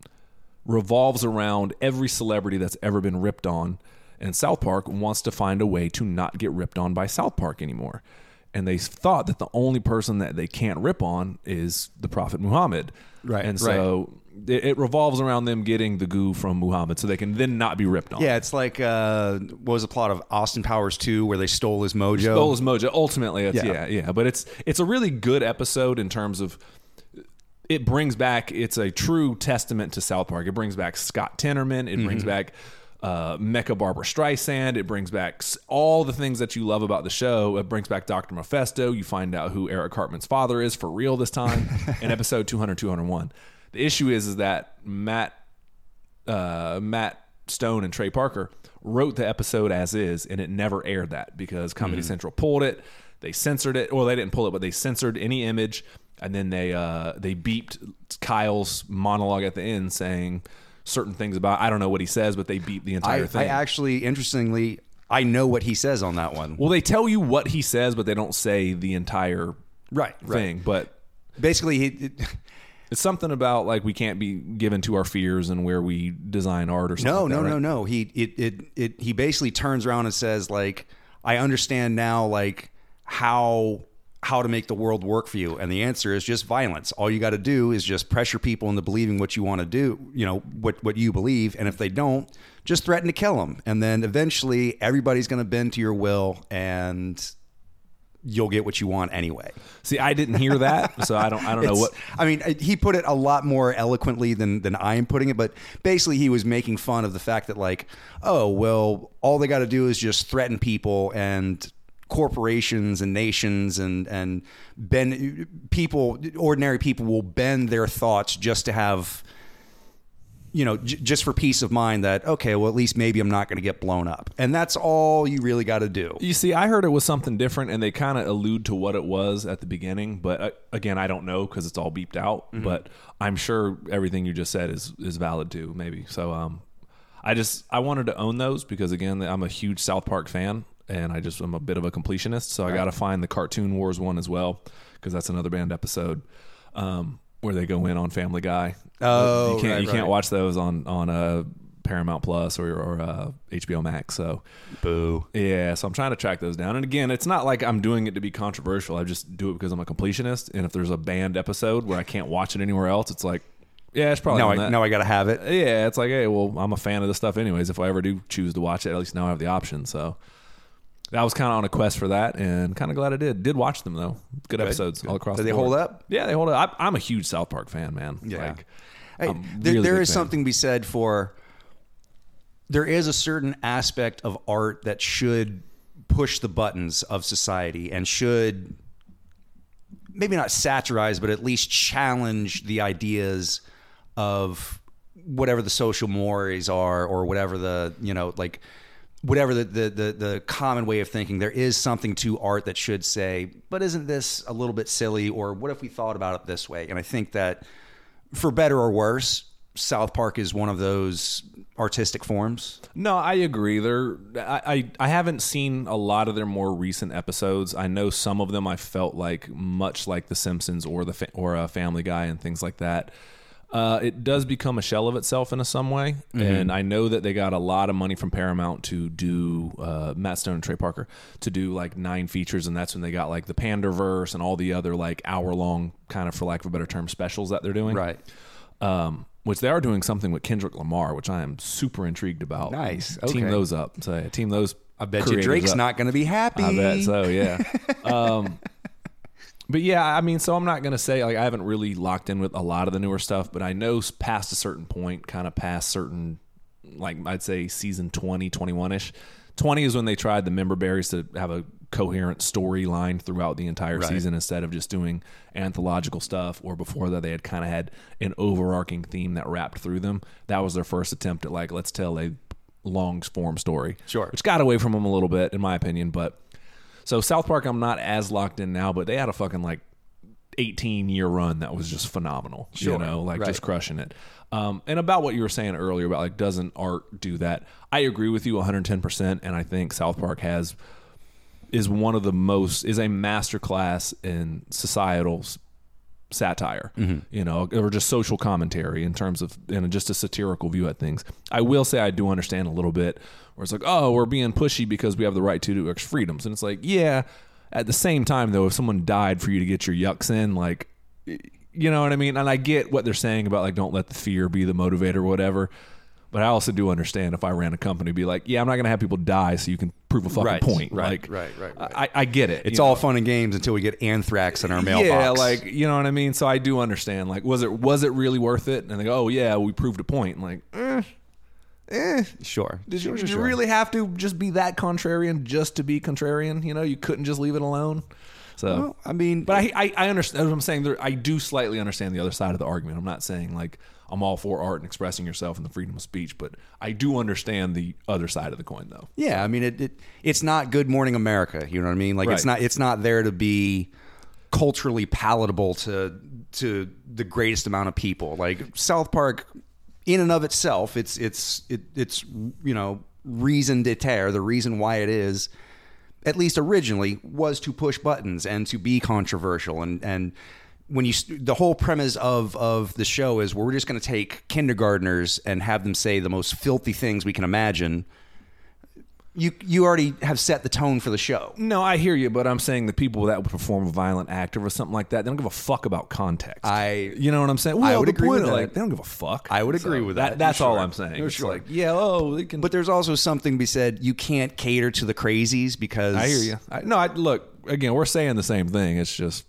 Speaker 2: revolves around every celebrity that's ever been ripped on. And South Park wants to find a way to not get ripped on by South Park anymore. And they thought that the only person that they can't rip on is the Prophet Muhammad.
Speaker 1: Right,
Speaker 2: And so it, it revolves around them getting the goo from Muhammad so they can then not be ripped on.
Speaker 1: Yeah, it's like, uh, what was the plot of Austin Powers two where they stole his mojo?
Speaker 2: Stole his mojo. Ultimately, it's,
Speaker 1: Yeah.
Speaker 2: yeah, yeah. But it's it's a really good episode in terms of it brings back, it's a true testament to South Park. It brings back Scott Tenorman. It brings back uh, Mecha Barbara Streisand. It brings back s- all the things that you love about the show. It brings back Doctor Mephisto. You find out who Eric Cartman's father is for real this time in episode two hundred, two hundred one. The issue is, is that Matt uh, Matt Stone and Trey Parker wrote the episode as is, and it never aired that because Comedy Central pulled it. They censored it, or they didn't pull it, but they censored any image, and then they uh, they beeped Kyle's monologue at the end saying certain things about, I don't know what he says, but they beeped the entire
Speaker 1: I,
Speaker 2: thing.
Speaker 1: I actually, interestingly, I know what he says on that one.
Speaker 2: well, they tell you what he says, but they don't say the entire
Speaker 1: Right, right.
Speaker 2: thing. But
Speaker 1: Basically, he,
Speaker 2: It's something about like we can't be given to our fears and where we design art or something.
Speaker 1: No,
Speaker 2: like that,
Speaker 1: no,
Speaker 2: right?
Speaker 1: no, no. He it, it it he basically turns around and says like, I understand now like how how to make the world work for you, and the answer is just violence. All you got to do is just pressure people into believing what you want to do, you know, what what you believe, and if they don't, just threaten to kill them, and then eventually everybody's going to bend to your will, and you'll get what you want anyway.
Speaker 2: See, I didn't hear that, so I don't. I don't know
Speaker 1: It's-
Speaker 2: what.
Speaker 1: I mean, he put it a lot more eloquently than than I am putting it, but basically he was making fun of the fact that like, oh well, all they got to do is just threaten people and corporations and nations and and bend people, ordinary people will bend their thoughts just to have, you know, j- just for peace of mind that, okay, well, at least maybe I'm not going to get blown up. And that's all you really got to do.
Speaker 2: You see, I heard it was something different, and they kind of allude to what it was at the beginning. But uh, again, I don't know because it's all beeped out. Mm-hmm. But I'm sure everything you just said is is valid too, maybe. So um, I just I wanted to own those because again, I'm a huge South Park fan, and I just I'm a bit of a completionist. So right. I got to find the Cartoon Wars one as well because that's another band episode. Um, where they go in on Family Guy.
Speaker 1: Oh,
Speaker 2: you can't
Speaker 1: right,
Speaker 2: you can't
Speaker 1: right.
Speaker 2: watch those on on uh, Paramount Plus or or uh, H B O Max. So,
Speaker 1: boo.
Speaker 2: Yeah, so I'm trying to track those down. And again, it's not like I'm doing it to be controversial. I just do it because I'm a completionist. And if there's a banned episode where I can't watch it anywhere else, it's like, yeah, it's probably
Speaker 1: No,
Speaker 2: on
Speaker 1: I,
Speaker 2: that.
Speaker 1: no, I got to have it.
Speaker 2: Yeah, it's like, hey, well, I'm a fan of this stuff anyways. If I ever do choose to watch it, at least now I have the option. So. I was kind of on a quest for that, and kind of glad I did. Did watch them though. Good, Good. episodes Good. all across.
Speaker 1: Did
Speaker 2: the
Speaker 1: they
Speaker 2: board.
Speaker 1: hold up?
Speaker 2: Yeah, they hold up. I, I'm a huge South Park fan, man.
Speaker 1: Yeah.
Speaker 2: Like,
Speaker 1: hey,
Speaker 2: I'm
Speaker 1: there,
Speaker 2: really
Speaker 1: there
Speaker 2: big
Speaker 1: is
Speaker 2: fan.
Speaker 1: something to be said for. There is a certain aspect of art that should push the buttons of society and should maybe not satirize, but at least challenge the ideas of whatever the social mores are, or whatever the you know like. Whatever the, the, the, the common way of thinking, there is something to art that should say, but isn't this a little bit silly? Or what if we thought about it this way? And I think that for better or worse, South Park is one of those artistic forms.
Speaker 2: No, I agree. They're, I, I, I haven't seen a lot of their more recent episodes. I know some of them I felt like much like The Simpsons or the or a Family Guy and things like that. Uh, it does become a shell of itself in a some way, mm-hmm. and I know that they got a lot of money from Paramount to do uh, Matt Stone and Trey Parker to do like nine features, and that's when they got like the Panderverse and all the other like hour long kind of, for lack of a better term, specials that they're doing.
Speaker 1: Right.
Speaker 2: Um, which they are doing something with Kendrick Lamar, which I am super intrigued about.
Speaker 1: Nice.
Speaker 2: Team
Speaker 1: Okay.
Speaker 2: those up. So yeah, team those.
Speaker 1: I bet you Drake's
Speaker 2: up.
Speaker 1: not going to be happy.
Speaker 2: I bet so. Yeah. um, But yeah, I mean, so I'm not going to say, like, I haven't really locked in with a lot of the newer stuff, but I know past a certain point, kind of past certain, like, I'd say season twenty, twenty-one-ish. twenty is when they tried the member berries to have a coherent storyline throughout the entire
Speaker 1: Right.
Speaker 2: season instead of just doing anthological stuff, or before that they had kind of had an overarching theme that wrapped through them. That was their first attempt at, like, let's tell a long form story.
Speaker 1: Sure.
Speaker 2: Which got away from them a little bit, in my opinion, but... So South Park, I'm not as locked in now, but they had a fucking like eighteen year run that was just phenomenal.
Speaker 1: Sure.
Speaker 2: You know, like
Speaker 1: Right.
Speaker 2: just crushing it. Um, and about what you were saying earlier about like, doesn't art do that? I agree with you one hundred ten percent. And I think South Park has, is one of the most, is a masterclass in societal satire, mm-hmm. you know, or just social commentary in terms of, and just a satirical view at things. I will say I do understand a little bit where it's like, oh, we're being pushy because we have the right to do extra freedoms. And it's like, yeah, at the same time though, if someone died for you to get your yucks in, like, you know what I mean? And I get what they're saying about like, don't let the fear be the motivator or whatever. But I also do understand if I ran a company, be like, yeah, I'm not going to have people die so you can prove a fucking
Speaker 1: Right,
Speaker 2: point.
Speaker 1: right,
Speaker 2: like,
Speaker 1: right, right, right.
Speaker 2: I, I get it.
Speaker 1: It's
Speaker 2: you
Speaker 1: all
Speaker 2: know?
Speaker 1: fun and games until we get anthrax in our mailbox.
Speaker 2: Yeah, like, you know what I mean? So I do understand. Like, was it was it really worth it? And they go, oh, yeah, we proved a point. I'm like, eh, eh.
Speaker 1: Sure.
Speaker 2: Did,
Speaker 1: sure,
Speaker 2: you,
Speaker 1: sure,
Speaker 2: did you
Speaker 1: sure.
Speaker 2: really have to just be that contrarian just to be contrarian? You know, you couldn't just leave it alone? So,
Speaker 1: Well, I mean,
Speaker 2: but I, I, I understand what I'm saying. There, I do slightly understand the other side of the argument. I'm not saying like I'm all for art and expressing yourself and the freedom of speech, but I do understand the other side of the coin, though.
Speaker 1: yeah, I mean, it, it it's not Good Morning America. You know what I mean? Like, it's
Speaker 2: Right.
Speaker 1: not it's not there to be culturally palatable to to the greatest amount of people. Like South Park, in and of itself, it's it's it, it's you know reason d'etre, the reason why it is, at least originally, was to push buttons and to be controversial and and when you the whole premise of of the show is we're just going to take kindergartners and have them say the most filthy things we can imagine. You you already have set the tone for the show.
Speaker 2: No, I hear you, but I'm saying the people that would perform a violent act or something like that, they don't give a fuck about context.
Speaker 1: I,
Speaker 2: you know what I'm saying? Well,
Speaker 1: I would
Speaker 2: the
Speaker 1: agree
Speaker 2: point
Speaker 1: with
Speaker 2: of,
Speaker 1: that.
Speaker 2: Like, they don't give a fuck.
Speaker 1: I would agree
Speaker 2: So
Speaker 1: with that.
Speaker 2: That's
Speaker 1: Sure.
Speaker 2: all I'm saying.
Speaker 1: For
Speaker 2: It's
Speaker 1: sure.
Speaker 2: like, yeah, oh, they can.
Speaker 1: But there's also something to be said. You can't cater to the crazies because
Speaker 2: I hear you. I, no, I look again. We're saying the same thing. It's just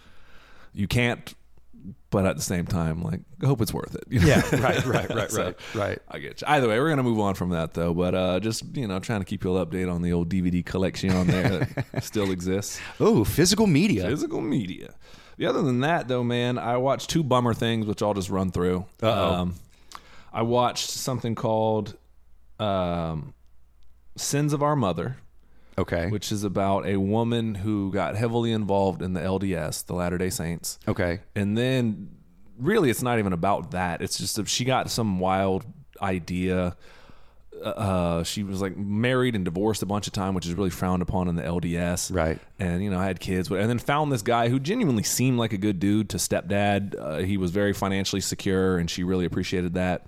Speaker 2: you can't. But at the same time, like, I hope it's worth it. You know?
Speaker 1: Yeah, right, right, right,
Speaker 2: So,
Speaker 1: right, right.
Speaker 2: I get you. Either way, we're gonna move on from that though. But uh, just you know, trying to keep you all updated on the old D V D collection on there that still exists.
Speaker 1: Oh, physical media.
Speaker 2: Physical media. The other than that, though, man, I watched two bummer things, which I'll just run through.
Speaker 1: Uh-oh.
Speaker 2: Um, I watched something called um, "Sins of Our Mother."
Speaker 1: Okay.
Speaker 2: Which is about a woman who got heavily involved in the L D S, the Latter-day Saints.
Speaker 1: Okay.
Speaker 2: And then, really, it's not even about that. It's just that she got some wild idea. Uh, she was like married and divorced a bunch of times, which is really frowned upon in the L D S.
Speaker 1: Right.
Speaker 2: And, you know, I had kids. And then found this guy who genuinely seemed like a good dude to stepdad. Uh, he was very financially secure, and she really appreciated that.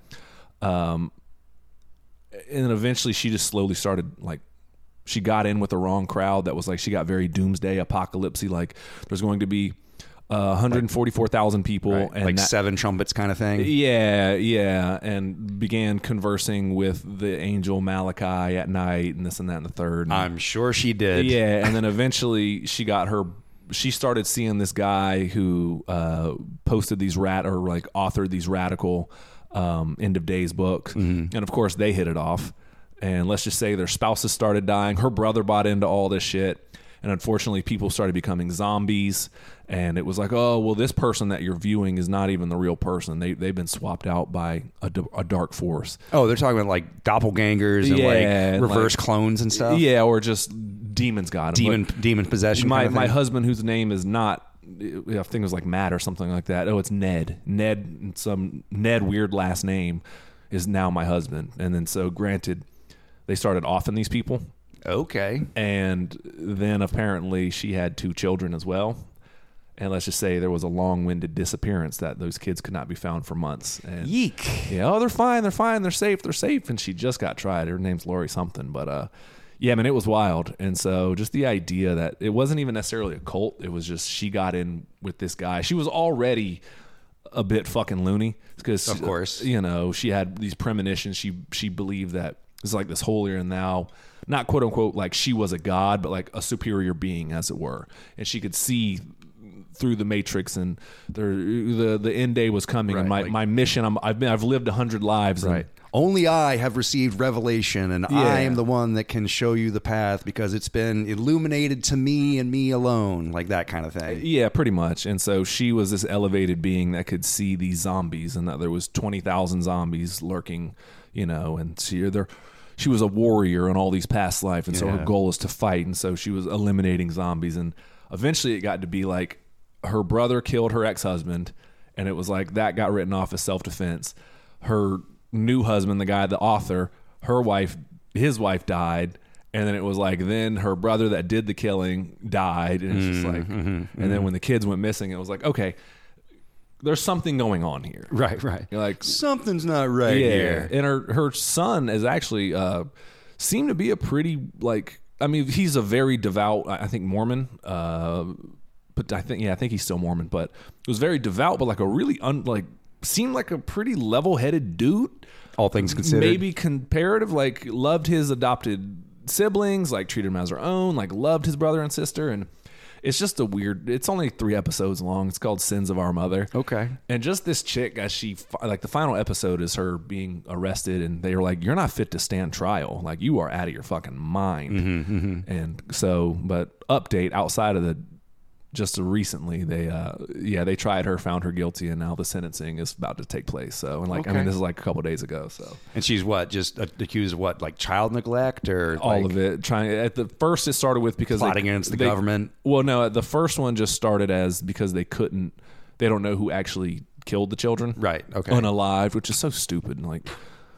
Speaker 2: Um, and then eventually she just slowly started, like, she got in with the wrong crowd that was like, she got very doomsday apocalypsy. Like there's going to be uh, one hundred forty-four thousand people.
Speaker 1: Right.
Speaker 2: And
Speaker 1: like
Speaker 2: that,
Speaker 1: seven trumpets kind of thing.
Speaker 2: Yeah, yeah. And began conversing with the angel Malachi at night and this and that and the third. And,
Speaker 1: I'm sure she did.
Speaker 2: yeah. And then eventually she got her, she started seeing this guy who uh, posted these rat or like authored these radical um, end of days books. Mm-hmm. And of course they hit it off. And let's just say their spouses started dying. Her brother bought into all this shit. And unfortunately, people started becoming zombies. And it was like, oh, well, this person that you're viewing is not even the real person. They, they've been swapped out by a, a dark force.
Speaker 1: Oh, they're talking about like doppelgangers and
Speaker 2: Yeah,
Speaker 1: like reverse
Speaker 2: like-
Speaker 1: clones and stuff?
Speaker 2: Yeah, or just demons got them.
Speaker 1: Demon demon possession
Speaker 2: My,
Speaker 1: kind of
Speaker 2: my
Speaker 1: thing?
Speaker 2: husband, whose name is not, I think it was like Matt or something like that. Oh, it's Ned. Ned, some Ned weird last name is now my husband. And then so granted, they started offing these people.
Speaker 1: Okay.
Speaker 2: And then apparently she had two children as well. And let's just say there was a long-winded disappearance that those kids could not be found for months. And
Speaker 1: Yeek.
Speaker 2: yeah, oh, they're fine, they're fine, they're safe, they're safe. And she just got tried. Her name's Lori something. But uh, yeah, man, it was wild. And so just the idea that it wasn't even necessarily a cult. It was just she got in with this guy. She was already a bit fucking loony. Because,
Speaker 1: Of course.
Speaker 2: you know, she had these premonitions. She she believed that it's like this holier than thou, not quote unquote like she was a god, but like a superior being, as it were. And she could see through the matrix, and there, the the end day was coming.
Speaker 1: Right,
Speaker 2: and my,
Speaker 1: like-
Speaker 2: my mission, I'm, I've been I've lived a hundred lives. and-
Speaker 1: Right. Only I have received revelation, and
Speaker 2: Yeah.
Speaker 1: I am the one that can show you the path because it's been illuminated to me and me alone, like that kind of thing.
Speaker 2: Yeah, pretty much. And so she was this elevated being that could see these zombies, and that there was twenty thousand zombies lurking, you know, and she, there, she was a warrior in all these past life. And so her
Speaker 1: Yeah.
Speaker 2: goal is to fight. And so she was eliminating zombies. And eventually it got to be like her brother killed her ex-husband, and it was like that got written off as self-defense. Her new husband, the guy, the author, her wife, his wife died. And then it was like, then her brother that did the killing died. And it's just like, and then when the kids went missing, it was like, okay, there's something going on here.
Speaker 1: Right, right.
Speaker 2: You're like,
Speaker 1: Something's not right
Speaker 2: yeah.
Speaker 1: here.
Speaker 2: And her, her son is actually, uh, seemed to be a pretty, like, I mean, he's a very devout, I I think Mormon, uh, but I think, yeah, I think he's still Mormon, but it was very devout, but like a really, un, like, seemed like a pretty level-headed dude.
Speaker 1: All things considered.
Speaker 2: Maybe comparative, like, loved his adopted siblings, like, treated them as their own, like, loved his brother and sister. And it's just a weird, it's only three episodes long. It's called Sins of Our Mother.
Speaker 1: Okay.
Speaker 2: And just this chick, as she, like, the final episode is her being arrested, and they were like, you're not fit to stand trial. Like, you are out of your fucking mind.
Speaker 1: Mm-hmm, mm-hmm.
Speaker 2: And so, but update outside of the, just recently, they, uh, yeah, they tried her, found her guilty, and now the sentencing is about to take place. So, and like, I
Speaker 1: Okay.
Speaker 2: mean, this is like a couple days ago. So,
Speaker 1: And she's what? Just uh, accused of what? Like child neglect or
Speaker 2: all
Speaker 1: like
Speaker 2: of it, trying at the first, it started with because
Speaker 1: plotting
Speaker 2: they,
Speaker 1: against the
Speaker 2: they-
Speaker 1: government?
Speaker 2: Well, no, the first one just started as because they couldn't, they don't know who actually killed the children.
Speaker 1: Right. Okay.
Speaker 2: Unalived, which is so stupid. Like,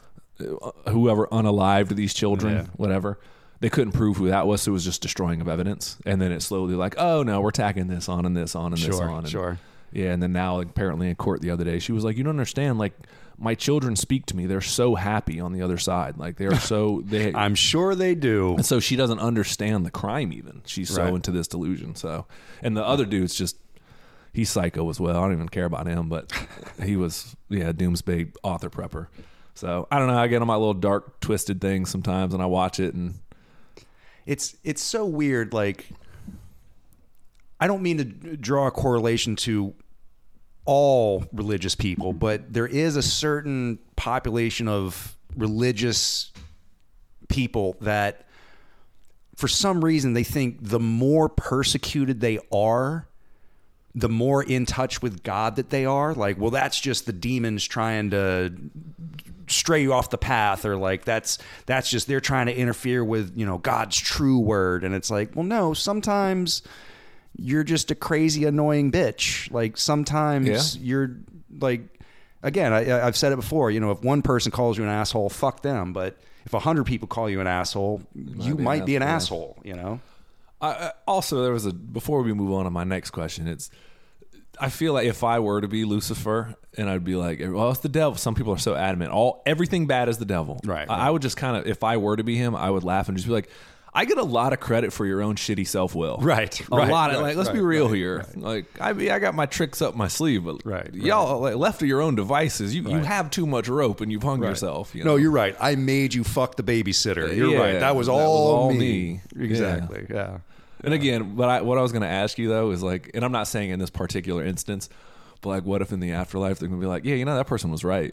Speaker 2: uh, whoever unalived these children,
Speaker 1: Yeah.
Speaker 2: whatever. They couldn't prove who that was, so it was just destroying of evidence. And then it slowly like, oh no, we're tacking this on and this on and this
Speaker 1: Sure,
Speaker 2: on. And,
Speaker 1: sure.
Speaker 2: Yeah, and then now like, apparently in court the other day, she was like, "You don't understand. Like, my children speak to me. They're so happy on the other side. Like, they're so they."
Speaker 1: I'm sure they do.
Speaker 2: And so she doesn't understand the crime. Even she's so
Speaker 1: Right.
Speaker 2: into this delusion. So, and the other dude's just he's psycho as well. I don't even care about him, but he was yeah doomsday author prepper. So I don't know. I get on my little dark twisted things sometimes, and I watch it, and
Speaker 1: It's it's so weird. Like, I don't mean to draw a correlation to all religious people, but there is a certain population of religious people that, for some reason, they think the more persecuted they are, the more in touch with God that they are. Like, well, that's just the demons trying to stray you off the path, or like that's that's just they're trying to interfere with, you know, God's true word. And it's like, well, no, sometimes you're just a crazy annoying bitch. Like, sometimes
Speaker 2: Yeah.
Speaker 1: you're like, again, I, I've said it before, you know, if one person calls you an asshole, fuck them. But if a hundred people call you an asshole, you
Speaker 2: be an
Speaker 1: might be an
Speaker 2: asshole.
Speaker 1: asshole, you know?
Speaker 2: I, I- also there was a before we move on to my next question. It's I feel like if I were to be Lucifer, and I'd be like, well, it's the devil. Some people are so adamant. All everything bad is the devil.
Speaker 1: Right,
Speaker 2: I,
Speaker 1: right.
Speaker 2: I would just kind of, if I were to be him, I would laugh and just be like, I get a lot of credit for your own shitty self will.
Speaker 1: Right,
Speaker 2: A
Speaker 1: right,
Speaker 2: lot of
Speaker 1: right,
Speaker 2: like. Let's be
Speaker 1: right,
Speaker 2: real
Speaker 1: right,
Speaker 2: here.
Speaker 1: right.
Speaker 2: Like I mean, I got my tricks up my sleeve, but
Speaker 1: Right,
Speaker 2: y'all like left to your own devices. You you
Speaker 1: Right.
Speaker 2: have too much rope and you've hung
Speaker 1: Right.
Speaker 2: yourself. You
Speaker 1: No,
Speaker 2: know?
Speaker 1: you're right. I made you fuck the babysitter. You're
Speaker 2: Yeah,
Speaker 1: right. That was
Speaker 2: that was
Speaker 1: all,
Speaker 2: all
Speaker 1: me.
Speaker 2: me.
Speaker 1: Exactly. Yeah.
Speaker 2: And again, but I, what I was going to ask you though is like, and I'm not saying in this particular instance, but like, what if in the afterlife they're going to be like, yeah, you know, that person was right.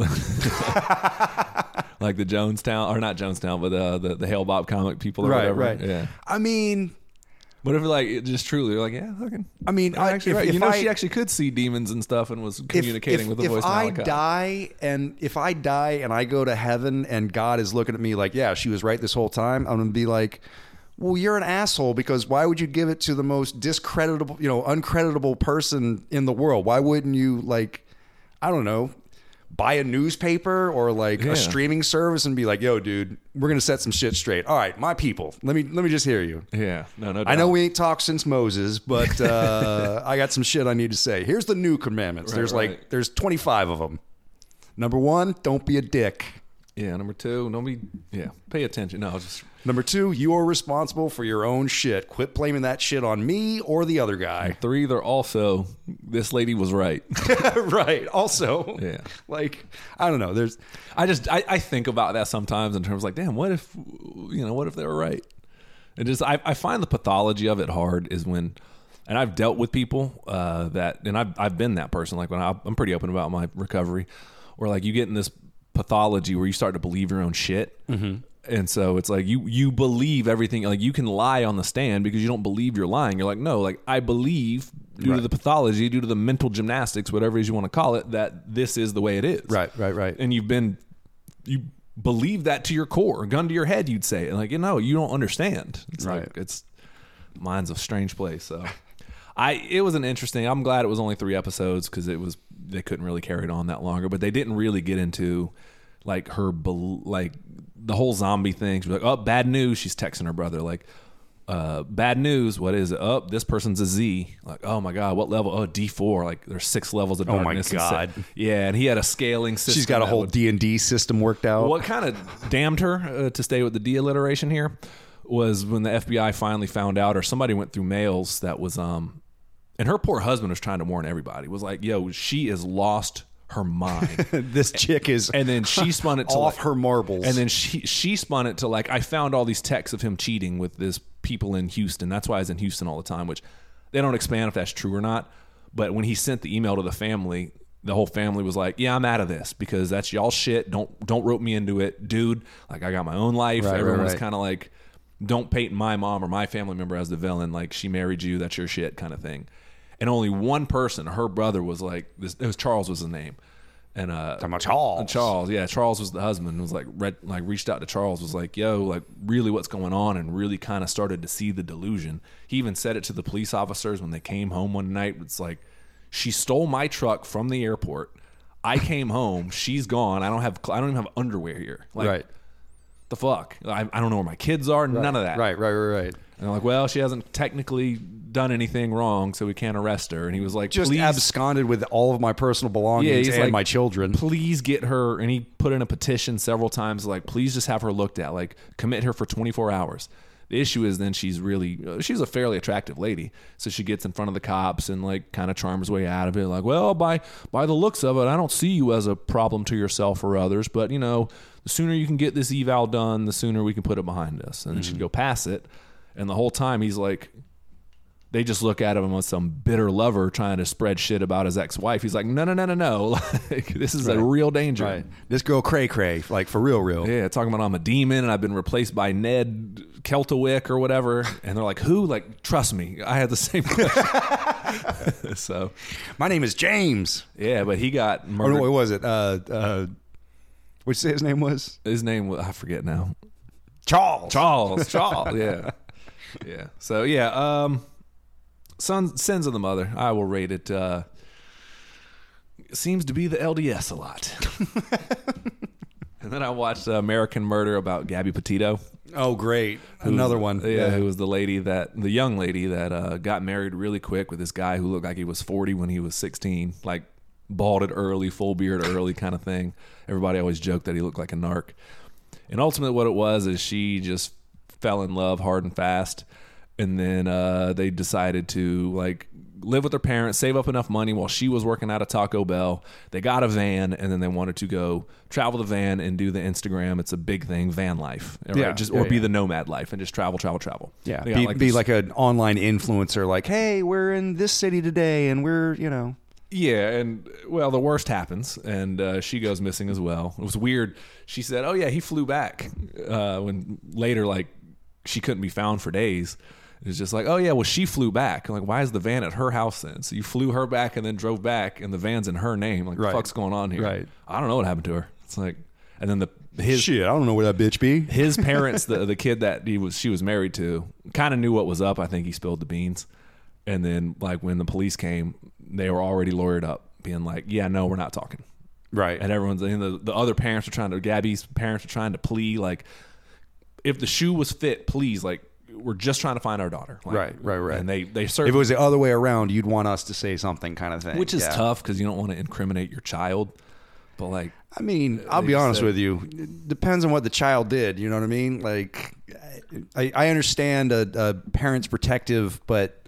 Speaker 2: Like the Jonestown, or not Jonestown, but uh, the the Hale Bob comic people or
Speaker 1: Right.
Speaker 2: whatever.
Speaker 1: Right.
Speaker 2: Yeah.
Speaker 1: I mean,
Speaker 2: What if like it just truly like, yeah, fucking.
Speaker 1: I mean,
Speaker 2: I'm
Speaker 1: I,
Speaker 2: actually
Speaker 1: if,
Speaker 2: right.
Speaker 1: if
Speaker 2: You know,
Speaker 1: I,
Speaker 2: she actually could see demons and stuff and was
Speaker 1: if-
Speaker 2: communicating
Speaker 1: if,
Speaker 2: with the
Speaker 1: if
Speaker 2: voice of
Speaker 1: I
Speaker 2: Malachi.
Speaker 1: die and if I die and I go to heaven and God is looking at me like, yeah, she was right this whole time, I'm gonna be like, well, you're an asshole, because why would you give it to the most discreditable, you know, uncreditable person in the world? Why wouldn't you, like, I don't know, buy a newspaper or like
Speaker 2: Yeah.
Speaker 1: a streaming service and be like, yo, dude, we're gonna set some shit straight. All right, my people, let me let me just hear you.
Speaker 2: Yeah. No, no.
Speaker 1: I know
Speaker 2: doubt.
Speaker 1: we ain't talked since Moses, but uh, I got some shit I need to say. Here's the new commandments.
Speaker 2: Right,
Speaker 1: there's
Speaker 2: right.
Speaker 1: like there's twenty-five of them. Number one, don't be a dick.
Speaker 2: Yeah. Number two, don't be. Yeah. Pay attention. No, just.
Speaker 1: Number two, you are responsible for your own shit. Quit blaming that shit on me or the other guy.
Speaker 2: Three, they're also. This lady was right.
Speaker 1: Right. Also,
Speaker 2: Yeah.
Speaker 1: like, I don't know. There's
Speaker 2: I just I, I think about that sometimes in terms like, damn, what if you know, what if they were right? And just I, I find the pathology of it hard is when, and I've dealt with people uh, that, and I've I've been that person. Like when I, I'm pretty open about my recovery, where like you get in this pathology where you start to believe your own shit. Mm-hmm. And so it's like you you believe everything. Like you can lie on the stand because you don't believe you're lying. You're like, no, like I believe due to
Speaker 1: Right.
Speaker 2: the pathology, due to the mental gymnastics, whatever it is you want to call it, that this is the way it is.
Speaker 1: right, right, right.
Speaker 2: And you've been you believe that to your core, gun to your head, you'd say it. Like, you know, you don't understand. It's
Speaker 1: Right.
Speaker 2: like it's mine's a strange place. So I it was an interesting. I'm glad it was only three episodes because it was they couldn't really carry it on that longer. But they didn't really get into like her bel- like the whole zombie thing. She's like, oh, bad news. She's texting her brother like, uh, bad news. What is it? Oh, this person's a Z. Like, oh my god, what level? Oh, D four. Like, there's six levels of
Speaker 1: Oh my
Speaker 2: darkness. and
Speaker 1: God.
Speaker 2: se- yeah, and he had a scaling system.
Speaker 1: She's got a
Speaker 2: that
Speaker 1: whole
Speaker 2: would-
Speaker 1: D and D system worked out.
Speaker 2: what kind of damned her uh, to stay with the D alliteration here was when the F B I finally found out, or somebody went through mails that was um and her poor husband was trying to warn everybody, was like, yo, she is lost her mind.
Speaker 1: This chick is
Speaker 2: And then she spun it to
Speaker 1: off
Speaker 2: like-
Speaker 1: her marbles.
Speaker 2: And then she she spun it to like, I found all these texts of him cheating with this people in Houston. That's why he's in Houston all the time, which they don't expand if that's true or not. But when he sent the email to the family, the whole family was like, yeah, I'm out of this because that's y'all shit. Don't don't rope me into it, dude. Like, I got my own life.
Speaker 1: Right,
Speaker 2: Everyone
Speaker 1: right,
Speaker 2: was
Speaker 1: right.
Speaker 2: kind of like, don't paint my mom or my family member as the villain. Like, she married you, that's your shit kind of thing. And only one person, her brother, was like, this. It was Charles was his name. And uh,
Speaker 1: Talking about Charles.
Speaker 2: Charles, yeah, Charles was the husband. Was like, read, like reached out to Charles. Was like, yo, like really, what's going on? And really kind of started to see the delusion. He even said it to the police officers when they came home one night. It's like, she stole my truck from the airport. I came home. She's gone. I don't have. I don't even have underwear here. Like,
Speaker 1: right.
Speaker 2: the fuck? I, I don't know where my kids are. None of that.
Speaker 1: Right, right, right, right.
Speaker 2: And they're like, well, she hasn't technically done anything wrong, so we can't arrest her. And he was like,
Speaker 1: Just
Speaker 2: please,
Speaker 1: absconded with all of my personal belongings
Speaker 2: he's
Speaker 1: and
Speaker 2: like,
Speaker 1: my children.
Speaker 2: please get her. And he put in a petition several times, like, please just have her looked at, like, commit her for twenty-four hours. The issue is then she's really, she's a fairly attractive lady. So she gets in front of the cops and like kind of charms her way out of it. Like, well, by, by the looks of it, I don't see you as a problem to yourself or others, but you know, the sooner you can get this eval done, the sooner we can put it behind us. And then
Speaker 1: Mm-hmm.
Speaker 2: she'd go pass it. And the whole time he's like, they just look at him as some bitter lover trying to spread shit about his ex-wife. He's like, no, no, no, no, no. Like, this is
Speaker 1: Right.
Speaker 2: a real danger.
Speaker 1: Right. This girl cray cray, like for real, real.
Speaker 2: Yeah, talking about I'm a demon and I've been replaced by Ned Keltawick or whatever. And they're like, who? Like, trust me, I had the same question. So,
Speaker 1: My name is James.
Speaker 2: yeah, but he got
Speaker 1: Or
Speaker 2: murdered.
Speaker 1: no, what was it? Uh, uh, what'd you say his name was?
Speaker 2: His name was, I forget now.
Speaker 1: Charles.
Speaker 2: Charles. Charles, yeah. Yeah. So, yeah, um, Son, Sins of the Mother, I will rate it. Uh, seems to be the L D S a lot. And then I watched uh, American Murder about Gabby Petito.
Speaker 1: Oh, great. Another one.
Speaker 2: Yeah, who was the lady that, the young lady that uh, got married really quick with this guy who looked like he was forty when he was sixteen, like balded early, full beard early kind of thing. Everybody always joked that he looked like a narc. And ultimately what it was is she just fell in love hard and fast. And then uh, they decided to like live with their parents, save up enough money while she was working out of Taco Bell. They got a van, and then they wanted to go travel the van and do the Instagram. It's a big thing, van life, right?
Speaker 1: Yeah,
Speaker 2: just
Speaker 1: yeah,
Speaker 2: or be
Speaker 1: yeah.
Speaker 2: the nomad life and just travel, travel, travel.
Speaker 1: Yeah.
Speaker 2: They got,
Speaker 1: Be
Speaker 2: like,
Speaker 1: be
Speaker 2: this-
Speaker 1: like an online influencer, like, hey, we're in this city today, and we're, you know.
Speaker 2: Yeah, and well, the worst happens, and uh, she goes missing as well. It was weird. She said, "Oh yeah, he flew back." Uh, when later, like, she couldn't be found for days. It was just like, "Oh yeah, well, she flew back." I'm like, why is the van at her house then? So you flew her back and then drove back, and the van's in her name. Like,
Speaker 1: Right.
Speaker 2: what the fuck's going on here?
Speaker 1: Right.
Speaker 2: I don't know what happened to her. It's like, and then the his
Speaker 1: Shit, I don't know where that bitch be.
Speaker 2: his parents, the the kid that he was she was married to, kind of knew what was up. I think he spilled the beans, and then like when the police came, they were already lawyered up, being like, "Yeah, no, we're not talking."
Speaker 1: Right.
Speaker 2: And everyone's and the the other parents are trying to Gabby's parents are trying to plea like, if the shoe was fit, please, like, we're just trying to find our daughter. Like,
Speaker 1: Right, right, right.
Speaker 2: And they they
Speaker 1: If
Speaker 2: certainly,
Speaker 1: it was the other way around, you'd want us to say something kind of thing.
Speaker 2: which is
Speaker 1: Yeah.
Speaker 2: tough because you don't want to incriminate your child, but like.
Speaker 1: I mean, I'll
Speaker 2: They
Speaker 1: be
Speaker 2: just
Speaker 1: honest
Speaker 2: said-
Speaker 1: with you. It depends on what the child did. You know what I mean? Like, I, I understand a, a parent's protective, but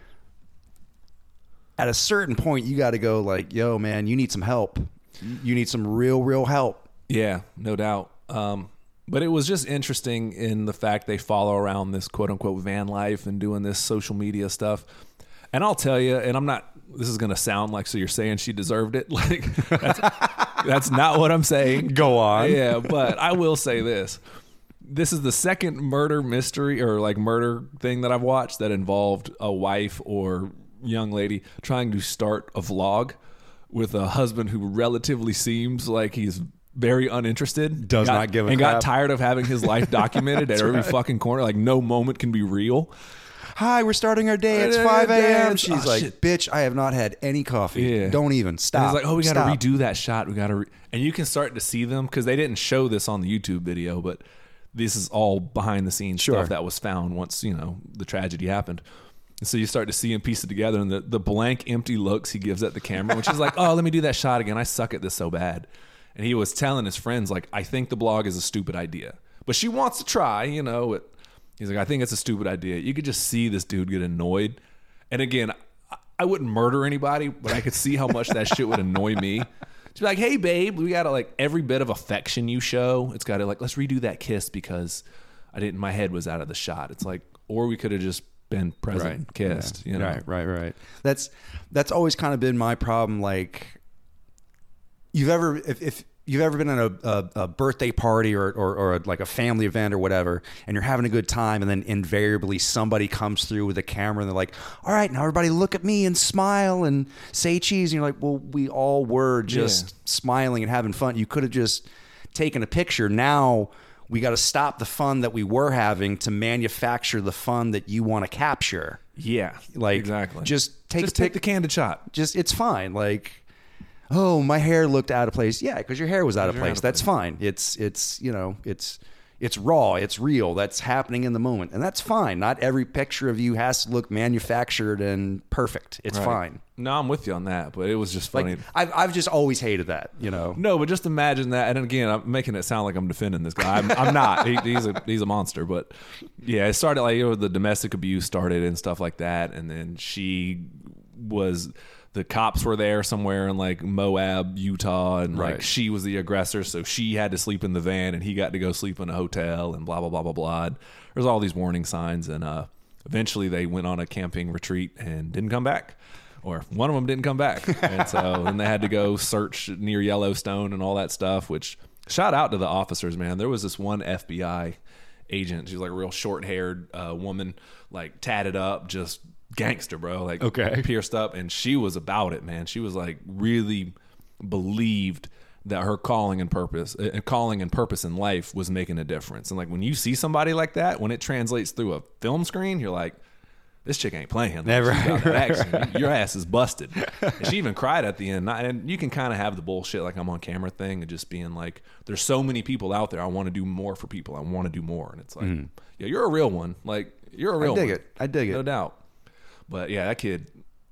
Speaker 1: at a certain point, you got to go like, yo, man, you need some help. You need some real, real help.
Speaker 2: Yeah, no doubt. Um, but it was just interesting in the fact they follow around this quote unquote van life and doing this social media stuff. And I'll tell you, and I'm not, this is going to sound like, so you're saying she deserved it. Like, that's, that's not what I'm saying.
Speaker 1: Go on.
Speaker 2: Yeah, but I will say this. This is the second murder mystery or like murder thing that I've watched that involved a wife or young lady trying to start a vlog with a husband who relatively seems like he's very uninterested.
Speaker 1: Does
Speaker 2: Got-
Speaker 1: not give a
Speaker 2: and
Speaker 1: crap.
Speaker 2: got tired of having his life documented at every fucking corner. Like no moment can be real.
Speaker 1: Hi, we're starting our day. It's
Speaker 2: Uh,
Speaker 1: five a.m.
Speaker 2: Dad,
Speaker 1: She's
Speaker 2: oh,
Speaker 1: like,
Speaker 2: shit.
Speaker 1: bitch, I have not had any coffee.
Speaker 2: Yeah.
Speaker 1: Don't even. Stop.
Speaker 2: And he's like, oh, we got to
Speaker 1: Stop.
Speaker 2: redo that shot. We got to, re-. and you can start to see them because they didn't show this on the YouTube video, but this is all behind the scenes
Speaker 1: Sure.
Speaker 2: stuff that was found once, you know, the tragedy happened. And so you start to see him piece it together, and the, the blank, empty looks he gives at the camera, which is like, oh, let me do that shot again. I suck at this so bad. And he was telling his friends, like, I think the blog is a stupid idea. But she wants to try, you know. It, he's like, I think it's a stupid idea. You could just see this dude get annoyed. And again, I, I wouldn't murder anybody, but I could see how much that shit would annoy me. To be like, hey, babe, we got to, like, every bit of affection you show, it's got to, like, let's redo that kiss because I didn't, my head was out of the shot. It's like, or we could have just been present
Speaker 1: Right.
Speaker 2: and kissed,
Speaker 1: Yeah.
Speaker 2: you know?
Speaker 1: Right, right, right. That's that's always kind of been my problem. Like, you've ever if, if you've ever been at a, a, a birthday party or, or or a, like a family event or whatever, and you're having a good time, and then invariably somebody comes through with a camera and they're like, "All right, now everybody look at me and smile and say cheese." And you're like, "Well, we all were just
Speaker 2: Yeah.
Speaker 1: smiling and having fun. You could have just taken a picture." Now we got to stop the fun that we were having to manufacture the fun that you want to capture.
Speaker 2: Yeah,
Speaker 1: Like,
Speaker 2: exactly.
Speaker 1: just take
Speaker 2: just
Speaker 1: the
Speaker 2: take
Speaker 1: pic-
Speaker 2: the candid shot.
Speaker 1: Just it's fine. Like, oh, my hair looked out of place. Yeah, because your hair was out of
Speaker 2: You're
Speaker 1: place.
Speaker 2: out of
Speaker 1: That's
Speaker 2: place.
Speaker 1: fine. It's it's you know it's it's raw, it's real, that's happening in the moment, and that's fine. Not every picture of you has to look manufactured and perfect. It's
Speaker 2: Right.
Speaker 1: fine.
Speaker 2: No, I'm with you on that, but it was just funny.
Speaker 1: Like I've I've just always hated that, you know.
Speaker 2: No, but just imagine that. And again, I'm making it sound like I'm defending this guy. I'm, I'm not. He, he's a he's a monster. But yeah, it started like, you know, the domestic abuse started and stuff like that. And then she was, the cops were there somewhere in like Moab, Utah, and like
Speaker 1: Right.
Speaker 2: she was the aggressor, so she had to sleep in the van, and he got to go sleep in a hotel, and blah blah blah blah blah. There's all these warning signs, and uh, eventually they went on a camping retreat and didn't come back. Or one of them didn't come back. And so then they had to go search near Yellowstone and all that stuff, which shout out to the officers, man. There was this one F B I agent. She was like a real short-haired uh, woman, like tatted up, just gangster, bro. Like
Speaker 1: Okay.
Speaker 2: pierced up. And she was about it, man. She was like really believed that her calling and purpose, uh, calling and purpose in life was making a difference. And like when you see somebody like that, when it translates through a film screen, you're like, this chick ain't playing. Like,
Speaker 1: Never.
Speaker 2: she's got that action. Your ass is busted. And she even cried at the end. And you can kind of have the bullshit like I'm on camera thing and just being like, there's so many people out there. I want to do more for people. I want to do more. And it's like, mm. yeah, you're a real one. Like you're a real one.
Speaker 1: I dig one. it. I dig
Speaker 2: no
Speaker 1: it.
Speaker 2: No doubt. But yeah, that kid,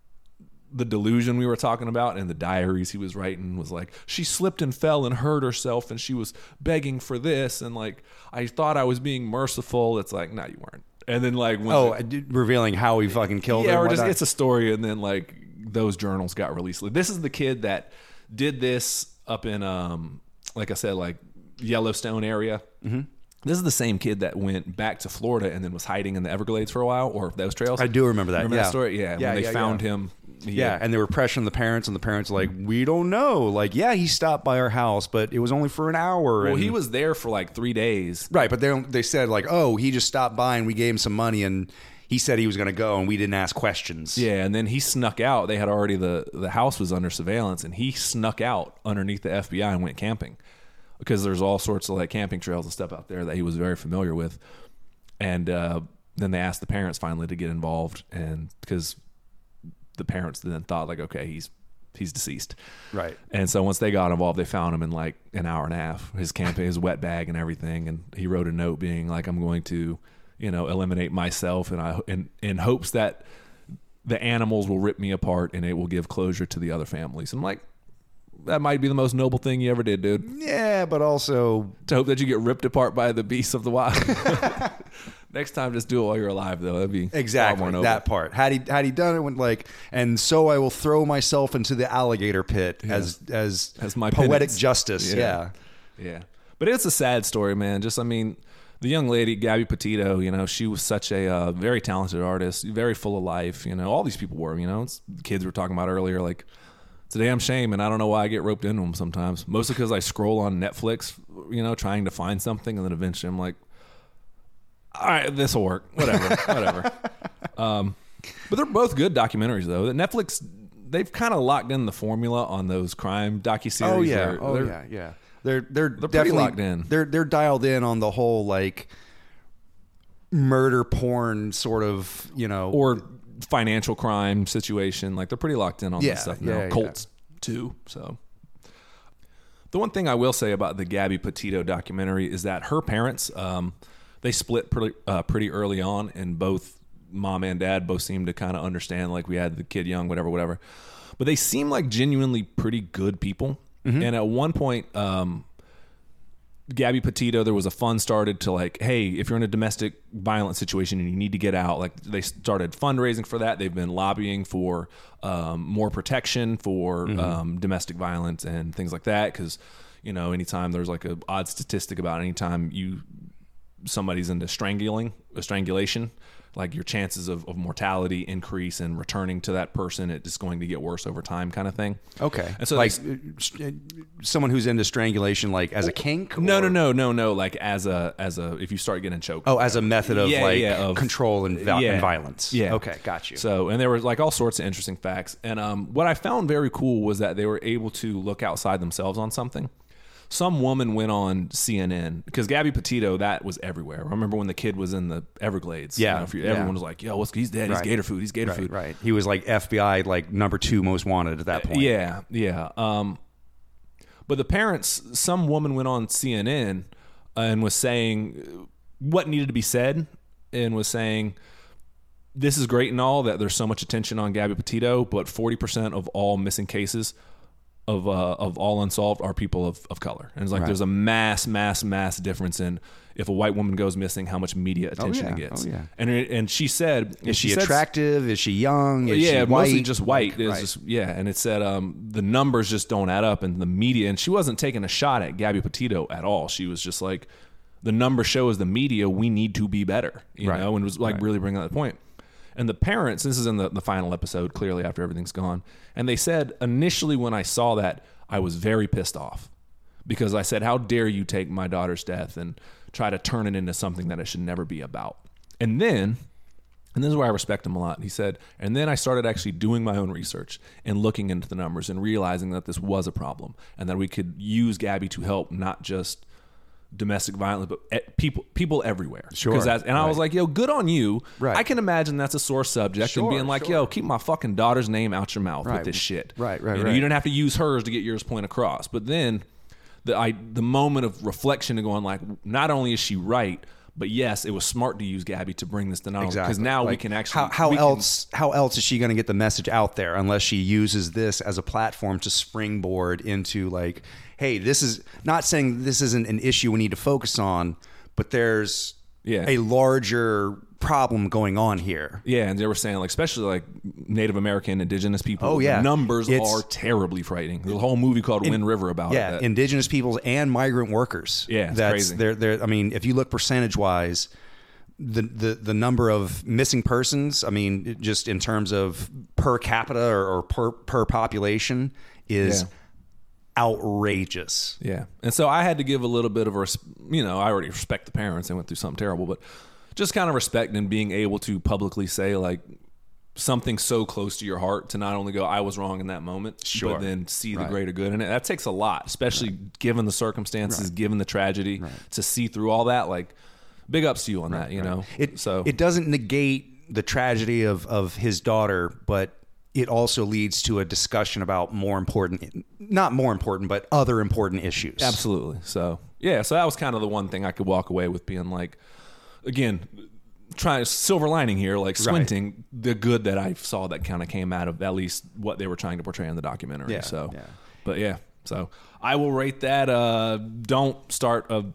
Speaker 2: the delusion we were talking about and the diaries he was writing was like, she slipped and fell and hurt herself and she was begging for this. And like, I thought I was being merciful. It's like, no, you weren't. And then like when
Speaker 1: oh,
Speaker 2: the,
Speaker 1: revealing how he fucking killed
Speaker 2: yeah,
Speaker 1: her.
Speaker 2: or
Speaker 1: and
Speaker 2: just
Speaker 1: whatnot.
Speaker 2: it's a story, and then like those journals got released. Like, this is the kid that did this up in um, like I said, like Yellowstone area. Mm-hmm. This is the same kid that went back to Florida and then was hiding in the Everglades for a while, or those trails.
Speaker 1: I do remember that.
Speaker 2: Remember
Speaker 1: yeah.
Speaker 2: that story? Yeah,
Speaker 1: yeah
Speaker 2: when they
Speaker 1: yeah,
Speaker 2: found
Speaker 1: yeah.
Speaker 2: him. He
Speaker 1: Yeah,
Speaker 2: had,
Speaker 1: and they were pressuring the parents, and the parents were like, we don't know. Like, yeah, he stopped by our house, but it was only for an hour.
Speaker 2: well,
Speaker 1: and,
Speaker 2: he was there for like three days.
Speaker 1: right, but they they said like, oh, he just stopped by and we gave him some money, and he said he was going to go, and we didn't ask questions.
Speaker 2: Yeah, and then he snuck out. They had already the the house was under surveillance, and he snuck out underneath the F B I and went camping because there's all sorts of like camping trails and stuff out there that he was very familiar with. And uh, then they asked the parents finally to get involved, and because the parents then thought like, okay, he's he's deceased,
Speaker 1: Right.
Speaker 2: and so once they got involved, they found him in like an hour and a half. His camping, his wet bag, and everything, and he wrote a note being like, "I'm going to, you know, eliminate myself, and I in in hopes that the animals will rip me apart, and it will give closure to the other families." I'm like, that might be the most noble thing you ever did, dude.
Speaker 1: Yeah, but also
Speaker 2: To hope that you get ripped apart by the beasts of the wild. Next time, just do it while you're alive, though. That'd be
Speaker 1: exactly
Speaker 2: far more noble.
Speaker 1: that part. Had he had he done it when like, and so I will throw myself into the alligator pit
Speaker 2: Yeah.
Speaker 1: as as
Speaker 2: As my
Speaker 1: poetic
Speaker 2: penance.
Speaker 1: justice. Yeah.
Speaker 2: yeah, yeah. But it's a sad story, man. Just, I mean, the young lady, Gabby Petito, you know, she was such a uh, very talented artist, very full of life. You know, all these people were. You know, it's, the kids we were talking about earlier, like. It's a damn shame, and I don't know why I get roped into them sometimes. Mostly because I scroll on Netflix, you know, trying to find something, and then eventually I'm like, all right, this will work. Whatever, whatever. Um, but they're both good documentaries, though. Netflix, they've kind of locked in the formula on those crime docuseries.
Speaker 1: Oh yeah.
Speaker 2: They're-
Speaker 1: oh
Speaker 2: they're-
Speaker 1: yeah. Yeah. They're they're,
Speaker 2: pretty
Speaker 1: definitely
Speaker 2: locked in.
Speaker 1: They're they're dialed in on the whole like murder porn sort of, you know,
Speaker 2: Or financial crime situation. Like, they're pretty locked in on
Speaker 1: Yeah,
Speaker 2: this stuff
Speaker 1: yeah,
Speaker 2: now.
Speaker 1: yeah.
Speaker 2: Colts, too. So, the one thing I will say about the Gabby Petito documentary is that her parents, um, they split pretty, uh, pretty early on, and both mom and dad both seemed to kind of understand, like, we had the kid young, whatever, whatever. But they seem like genuinely pretty good people. Mm-hmm. And at one point, um, Gabby Petito, there was a fund started to like, hey, if you're in a domestic violence situation and you need to get out, like they started fundraising for that. They've been lobbying for um, more protection for mm-hmm. um, domestic violence and things like that. Because, you know, anytime there's like a odd statistic about anytime you somebody's into strangling, a strangulation, like your chances of, of mortality increase and returning to that person, it's just going to get worse over time, kind of thing.
Speaker 1: okay.
Speaker 2: And so
Speaker 1: like
Speaker 2: they,
Speaker 1: uh, someone who's into strangulation, like as a kink.
Speaker 2: No,
Speaker 1: or-
Speaker 2: no, no, no, no. Like as a as a if you start getting choked.
Speaker 1: Oh, as a method of
Speaker 2: Yeah,
Speaker 1: like
Speaker 2: yeah, of-
Speaker 1: control and, vi-
Speaker 2: yeah.
Speaker 1: and violence.
Speaker 2: Yeah.
Speaker 1: Okay, got you.
Speaker 2: So, and there was like all sorts of interesting facts. And um, what I found very cool was that they were able to look outside themselves on something. Some woman went on C N N because Gabby Petito, that was everywhere. I remember when the kid was in the Everglades.
Speaker 1: Yeah,
Speaker 2: you know, if you, everyone
Speaker 1: yeah.
Speaker 2: was like, "Yo, what's, he's dead. He's
Speaker 1: Right.
Speaker 2: gator food. He's gator
Speaker 1: right,
Speaker 2: food."
Speaker 1: right. He was like F B I, like number two most wanted at that point.
Speaker 2: Yeah, yeah. Um, but the parents, some woman went on C N N and was saying what needed to be said, and was saying, this is great and all that there's so much attention on Gabby Petito, but forty percent of all missing cases of uh, of all unsolved are people of, of color. And it's like, right. there's a mass, mass, mass difference in if a white woman goes missing, how much media attention
Speaker 1: oh, yeah.
Speaker 2: it gets.
Speaker 1: Oh, yeah.
Speaker 2: And and she said,
Speaker 1: is she,
Speaker 2: she
Speaker 1: attractive? Said, is she young? Is
Speaker 2: yeah,
Speaker 1: she white?
Speaker 2: Mostly just white.
Speaker 1: Like,
Speaker 2: it's
Speaker 1: right.
Speaker 2: just, yeah, and it said um, the numbers just don't add up, and the media. And she wasn't taking a shot at Gabby Petito at all. She was just like, the number shows the media we need to be better, you
Speaker 1: right.
Speaker 2: know, and was like
Speaker 1: right.
Speaker 2: really bringing that point. And the parents, this is in the, the final episode, clearly after everything's gone, and they said, initially when I saw that, I was very pissed off because I said, how dare you take my daughter's death and try to turn it into something that it should never be about. And then, and this is where I respect him a lot, he said, and then I started actually doing my own research and looking into the numbers and realizing that this was a problem and that we could use Gabby to help not just domestic violence, but people people everywhere.
Speaker 1: Sure.
Speaker 2: That's, and
Speaker 1: right.
Speaker 2: I was like, yo, good on you.
Speaker 1: Right.
Speaker 2: I can imagine that's a sore subject
Speaker 1: sure,
Speaker 2: and being like,
Speaker 1: sure.
Speaker 2: yo, keep my fucking daughter's name out your mouth
Speaker 1: right.
Speaker 2: with this shit.
Speaker 1: Right, right,
Speaker 2: you know,
Speaker 1: right.
Speaker 2: You don't have to use hers to get yours point across. But then the I the moment of reflection and going like, not only is she right, but yes, it was smart to use Gabby to bring this to knowledge because
Speaker 1: exactly.
Speaker 2: now
Speaker 1: like,
Speaker 2: we can actually
Speaker 1: how, how
Speaker 2: we
Speaker 1: else can, how else is she going to get the message out there unless she uses this as a platform to springboard into like, hey, this is not saying this isn't an issue we need to focus on, but there's
Speaker 2: yeah.
Speaker 1: a larger problem going on here.
Speaker 2: Yeah, and they were saying like, especially like Native American, indigenous people.
Speaker 1: Oh yeah,
Speaker 2: the numbers
Speaker 1: it's,
Speaker 2: are terribly frightening. There's a whole movie called in, Wind River about
Speaker 1: yeah,
Speaker 2: it. Yeah,
Speaker 1: indigenous peoples and migrant workers.
Speaker 2: Yeah, it's
Speaker 1: that's
Speaker 2: crazy.
Speaker 1: They're, they're, I mean, if you look percentage wise, the, the the number of missing persons, I mean, just in terms of per capita or, or per per population, is
Speaker 2: yeah.
Speaker 1: outrageous.
Speaker 2: Yeah, and so I had to give a little bit of a, you know, I already respect the parents. They went through something terrible, but just kind of respect and being able to publicly say like something so close to your heart to not only go, I was wrong in that moment,
Speaker 1: sure.
Speaker 2: but then see the
Speaker 1: right.
Speaker 2: greater good in it. That takes a lot, especially right. given the circumstances,
Speaker 1: right.
Speaker 2: given the tragedy,
Speaker 1: right.
Speaker 2: to see through all that. Like, big ups to you on
Speaker 1: right.
Speaker 2: that, you
Speaker 1: right.
Speaker 2: know?
Speaker 1: It,
Speaker 2: so
Speaker 1: it doesn't negate the tragedy of, of his daughter, but it also leads to a discussion about more important, not more important, but other important issues.
Speaker 2: Absolutely. So, yeah, so that was kind of the one thing I could walk away with being like, again, trying silver lining here, like squinting right. the good that I saw that kind of came out of at least what they were trying to portray in the documentary.
Speaker 1: Yeah,
Speaker 2: so,
Speaker 1: yeah.
Speaker 2: but yeah, so I will rate that. Uh, don't start a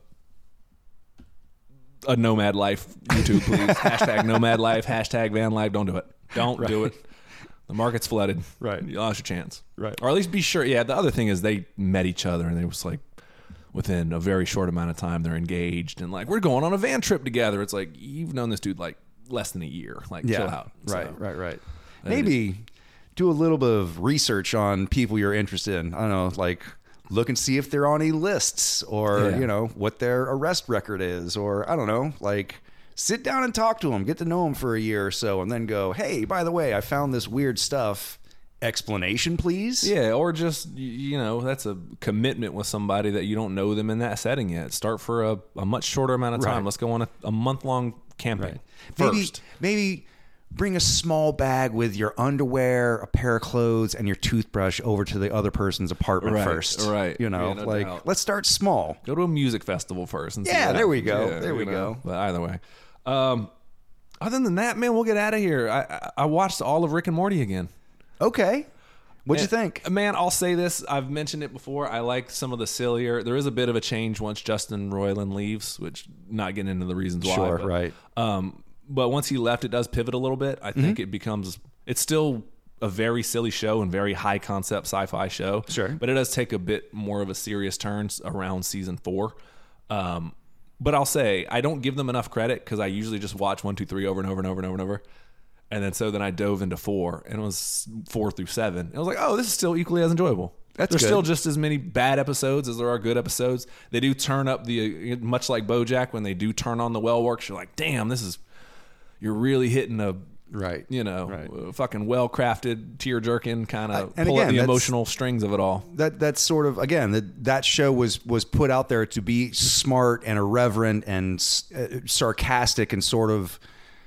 Speaker 2: a Nomad Life YouTube, please. Hashtag Nomad Life. Hashtag Van Life. Don't do it. Don't
Speaker 1: right.
Speaker 2: do it. The market's flooded.
Speaker 1: Right.
Speaker 2: You lost your chance.
Speaker 1: Right.
Speaker 2: Or at least be sure. Yeah. The other thing is they met each other and they was like, within a very short amount of time, they're engaged and like, we're going on a van trip together. It's like, you've known this dude like less than a year. Like,
Speaker 1: yeah.
Speaker 2: chill out.
Speaker 1: Right,
Speaker 2: so,
Speaker 1: right, right. Maybe do a little bit of research on people you're interested in. I don't know, like look and see if they're on any lists or,
Speaker 2: yeah.
Speaker 1: you know, what their arrest record is or I don't know, like sit down and talk to them, get to know them for a year or so and then go, hey, by the way, I found this weird stuff. Explanation, please.
Speaker 2: Yeah, or just, you know, that's a commitment with somebody that you don't know them in that setting yet. Start for a, a much shorter amount of time.
Speaker 1: Right.
Speaker 2: Let's go on a, a month-long campaign
Speaker 1: right.
Speaker 2: first.
Speaker 1: Maybe, maybe bring a small bag with your underwear, a pair of clothes, and your toothbrush over to the other person's apartment
Speaker 2: right,
Speaker 1: first.
Speaker 2: Right.
Speaker 1: You know,
Speaker 2: yeah, no
Speaker 1: like,
Speaker 2: doubt.
Speaker 1: let's start small.
Speaker 2: Go to a music festival first. And see
Speaker 1: yeah,
Speaker 2: what
Speaker 1: there we
Speaker 2: happens.
Speaker 1: go.
Speaker 2: Yeah,
Speaker 1: there we
Speaker 2: know.
Speaker 1: go.
Speaker 2: But either way. Um, other than that, man, we'll get out of here. I, I, I watched all of Rick and Morty again.
Speaker 1: Okay. What'd you think?
Speaker 2: Man, I'll say this. I've mentioned it before. I like some of the sillier. There is a bit of a change once Justin Roiland leaves, which not getting into the reasons why.
Speaker 1: Sure,
Speaker 2: but,
Speaker 1: right.
Speaker 2: Um, but once he left, it does pivot a little bit. I think mm-hmm. it becomes, it's still a very silly show and very high concept sci-fi show.
Speaker 1: Sure.
Speaker 2: But it does take a bit more of a serious turn around season four. Um, but I'll say, I don't give them enough credit because I usually just watch one, two, three over and over and over and over and over. And then so then I dove into four, and it was four through seven. And I was like, oh, this is still equally as enjoyable.
Speaker 1: That's
Speaker 2: There's
Speaker 1: good.
Speaker 2: still just as many bad episodes as there are good episodes. They do turn up the, much like BoJack, when they do turn on the well works, you're like, damn, this is, you're really hitting a,
Speaker 1: right,
Speaker 2: you know,
Speaker 1: right.
Speaker 2: fucking well-crafted, tear-jerking kind of
Speaker 1: and
Speaker 2: pull
Speaker 1: again,
Speaker 2: at the
Speaker 1: that's-
Speaker 2: emotional strings of it all.
Speaker 1: That that's sort of again that that show was was put out there to be smart and irreverent and uh, sarcastic and sort of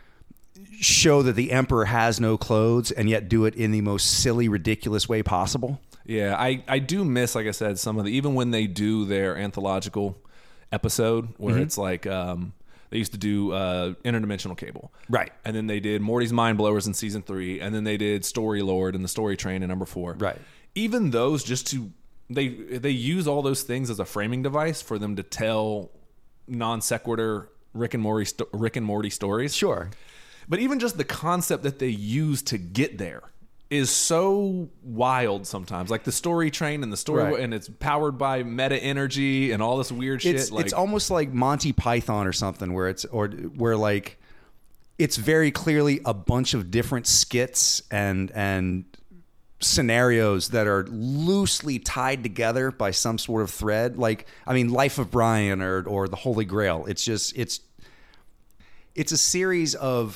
Speaker 1: show that the emperor has no clothes and yet do it in the most silly, ridiculous way possible.
Speaker 2: Yeah, I, I do miss, like I said, some of the, even when they do their anthological episode where mm-hmm. it's like um, they used to do uh, interdimensional cable,
Speaker 1: right?
Speaker 2: And then they did Morty's Mind Blowers in season three, and then they did Story Lord and the Story Train in number four,
Speaker 1: right?
Speaker 2: Even those, just to they they use all those things as a framing device for them to tell non sequitur Rick and Morty sto- Rick and Morty stories,
Speaker 1: sure.
Speaker 2: But even just the concept that they use to get there is so wild sometimes. Like the Story Train and the story,
Speaker 1: right.
Speaker 2: and it's powered by meta energy and all this weird shit.
Speaker 1: It's,
Speaker 2: like,
Speaker 1: it's almost like Monty Python or something, where it's or where like it's very clearly a bunch of different skits and and scenarios that are loosely tied together by some sort of thread. Like, I mean, Life of Brian or or The Holy Grail. It's just it's it's a series of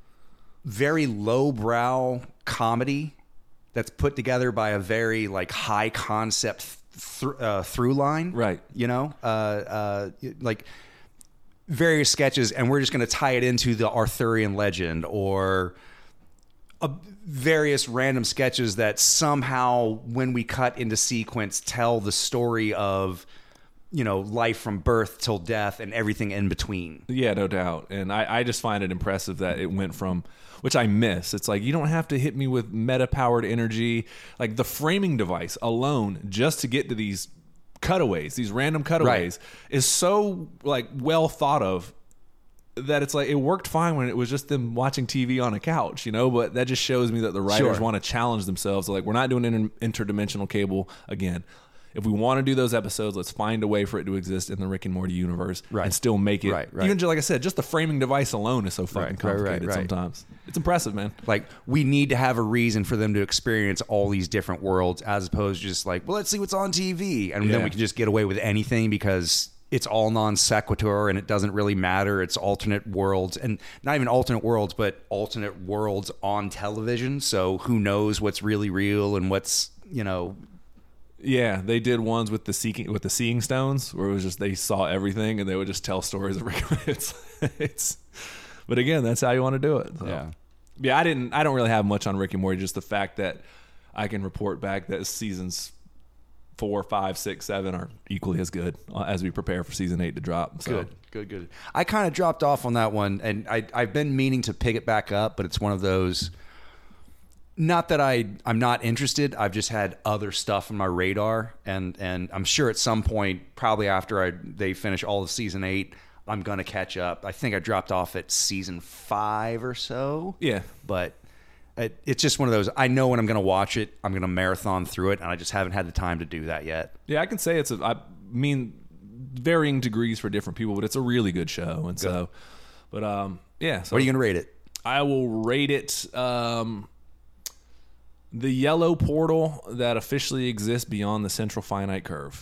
Speaker 1: very lowbrow comedy that's put together by a very like high concept th- uh, through line,
Speaker 2: right?
Speaker 1: You know, uh, uh, like various sketches, and we're just going to tie it into the Arthurian legend or uh, various random sketches that somehow, when we cut into sequence, tell the story of, you know, life from birth till death and everything in between.
Speaker 2: Yeah, no doubt. And I, I just find it impressive that it went from, which I miss. It's like, you don't have to hit me with meta-powered energy. Like the framing device alone, just to get to these cutaways, these random cutaways, right. is so like well thought of that it's like it worked fine when it was just them watching T V on a couch, you know. But that just shows me that the writers
Speaker 1: sure.
Speaker 2: want to challenge themselves. Like, we're not doing an interdimensional cable again. If we want to do those episodes, let's find a way for it to exist in the Rick and Morty universe, right. and still make it.
Speaker 1: Right, right.
Speaker 2: Even just, like I said, just the framing device alone is so fucking
Speaker 1: right,
Speaker 2: complicated
Speaker 1: right, right, right.
Speaker 2: sometimes. It's impressive, man.
Speaker 1: Like, we need to have a reason for them to experience all these different worlds, as opposed to just like, well, let's see what's on T V, and yeah. then we can just get away with anything because it's all non sequitur and it doesn't really matter. It's alternate worlds, and not even alternate worlds, but alternate worlds on television. So who knows what's really real and what's, you know.
Speaker 2: Yeah, they did ones with the seeking with the seeing stones, where it was just they saw everything and they would just tell stories of Rick. It's, it's, but again, that's how you want to do it. So.
Speaker 1: Yeah,
Speaker 2: yeah. I didn't. I don't really have much on Rick and Morty. Just the fact that I can report back that seasons four, five, six, seven are equally as good as we prepare for season eight to drop. So.
Speaker 1: Good, good, good. I kind of dropped off on that one, and I I've been meaning to pick it back up, but it's one of those. Not that I, I'm not interested. I've just had other stuff on my radar, and, and I'm sure at some point, probably after I they finish all of season eight, I'm going to catch up. I think I dropped off at season five or so.
Speaker 2: Yeah.
Speaker 1: But it, it's just one of those, I know when I'm going to watch it, I'm going to marathon through it, and I just haven't had the time to do that yet.
Speaker 2: Yeah, I can say it's a, I mean, varying degrees for different people, but it's a really good show. And good. so, but um, yeah. So
Speaker 1: what are you going to rate it?
Speaker 2: I will rate it... Um, the yellow portal that officially exists beyond the central finite curve.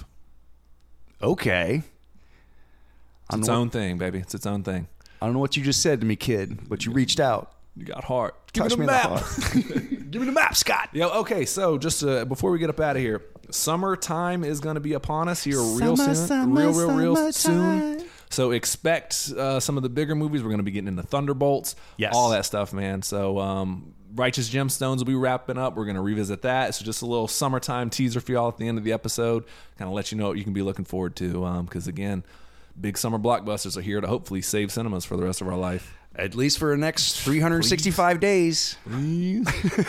Speaker 1: Okay.
Speaker 2: It's its own thing, baby. It's its own thing.
Speaker 1: I don't know what you just said to me, kid, but you reached out.
Speaker 2: You got heart. Give
Speaker 1: Touch
Speaker 2: me the
Speaker 1: me
Speaker 2: map.
Speaker 1: Give me the map, Scott.
Speaker 2: Yo, okay, so just uh, before we get up out of here, summertime is going to be upon us here real
Speaker 1: summer,
Speaker 2: soon.
Speaker 1: Summer,
Speaker 2: real, real, real
Speaker 1: summertime.
Speaker 2: soon. So expect uh, some of the bigger movies. We're going to be getting into Thunderbolts.
Speaker 1: Yes.
Speaker 2: All that stuff, man. So um, Righteous Gemstones will be wrapping up. We're going to revisit that. So just a little summertime teaser for y'all at the end of the episode. Kind of let you know what you can be looking forward to. Because, um, again, big summer blockbusters are here to hopefully save cinemas for the rest of our life.
Speaker 1: At least for the next three hundred sixty-five Please. days.
Speaker 2: Please.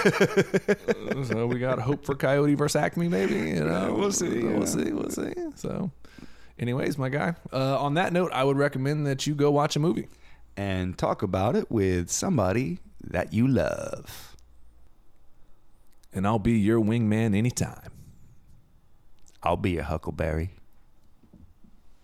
Speaker 2: So we got hope for Coyote versus Acme, maybe. You know,
Speaker 1: we'll see.
Speaker 2: We'll
Speaker 1: yeah.
Speaker 2: see. We'll see. So, anyways, my guy. Uh, on that note, I would recommend that you go watch a movie
Speaker 1: and talk about it with somebody that you love.
Speaker 2: And I'll be your wingman anytime.
Speaker 1: I'll be a Huckleberry.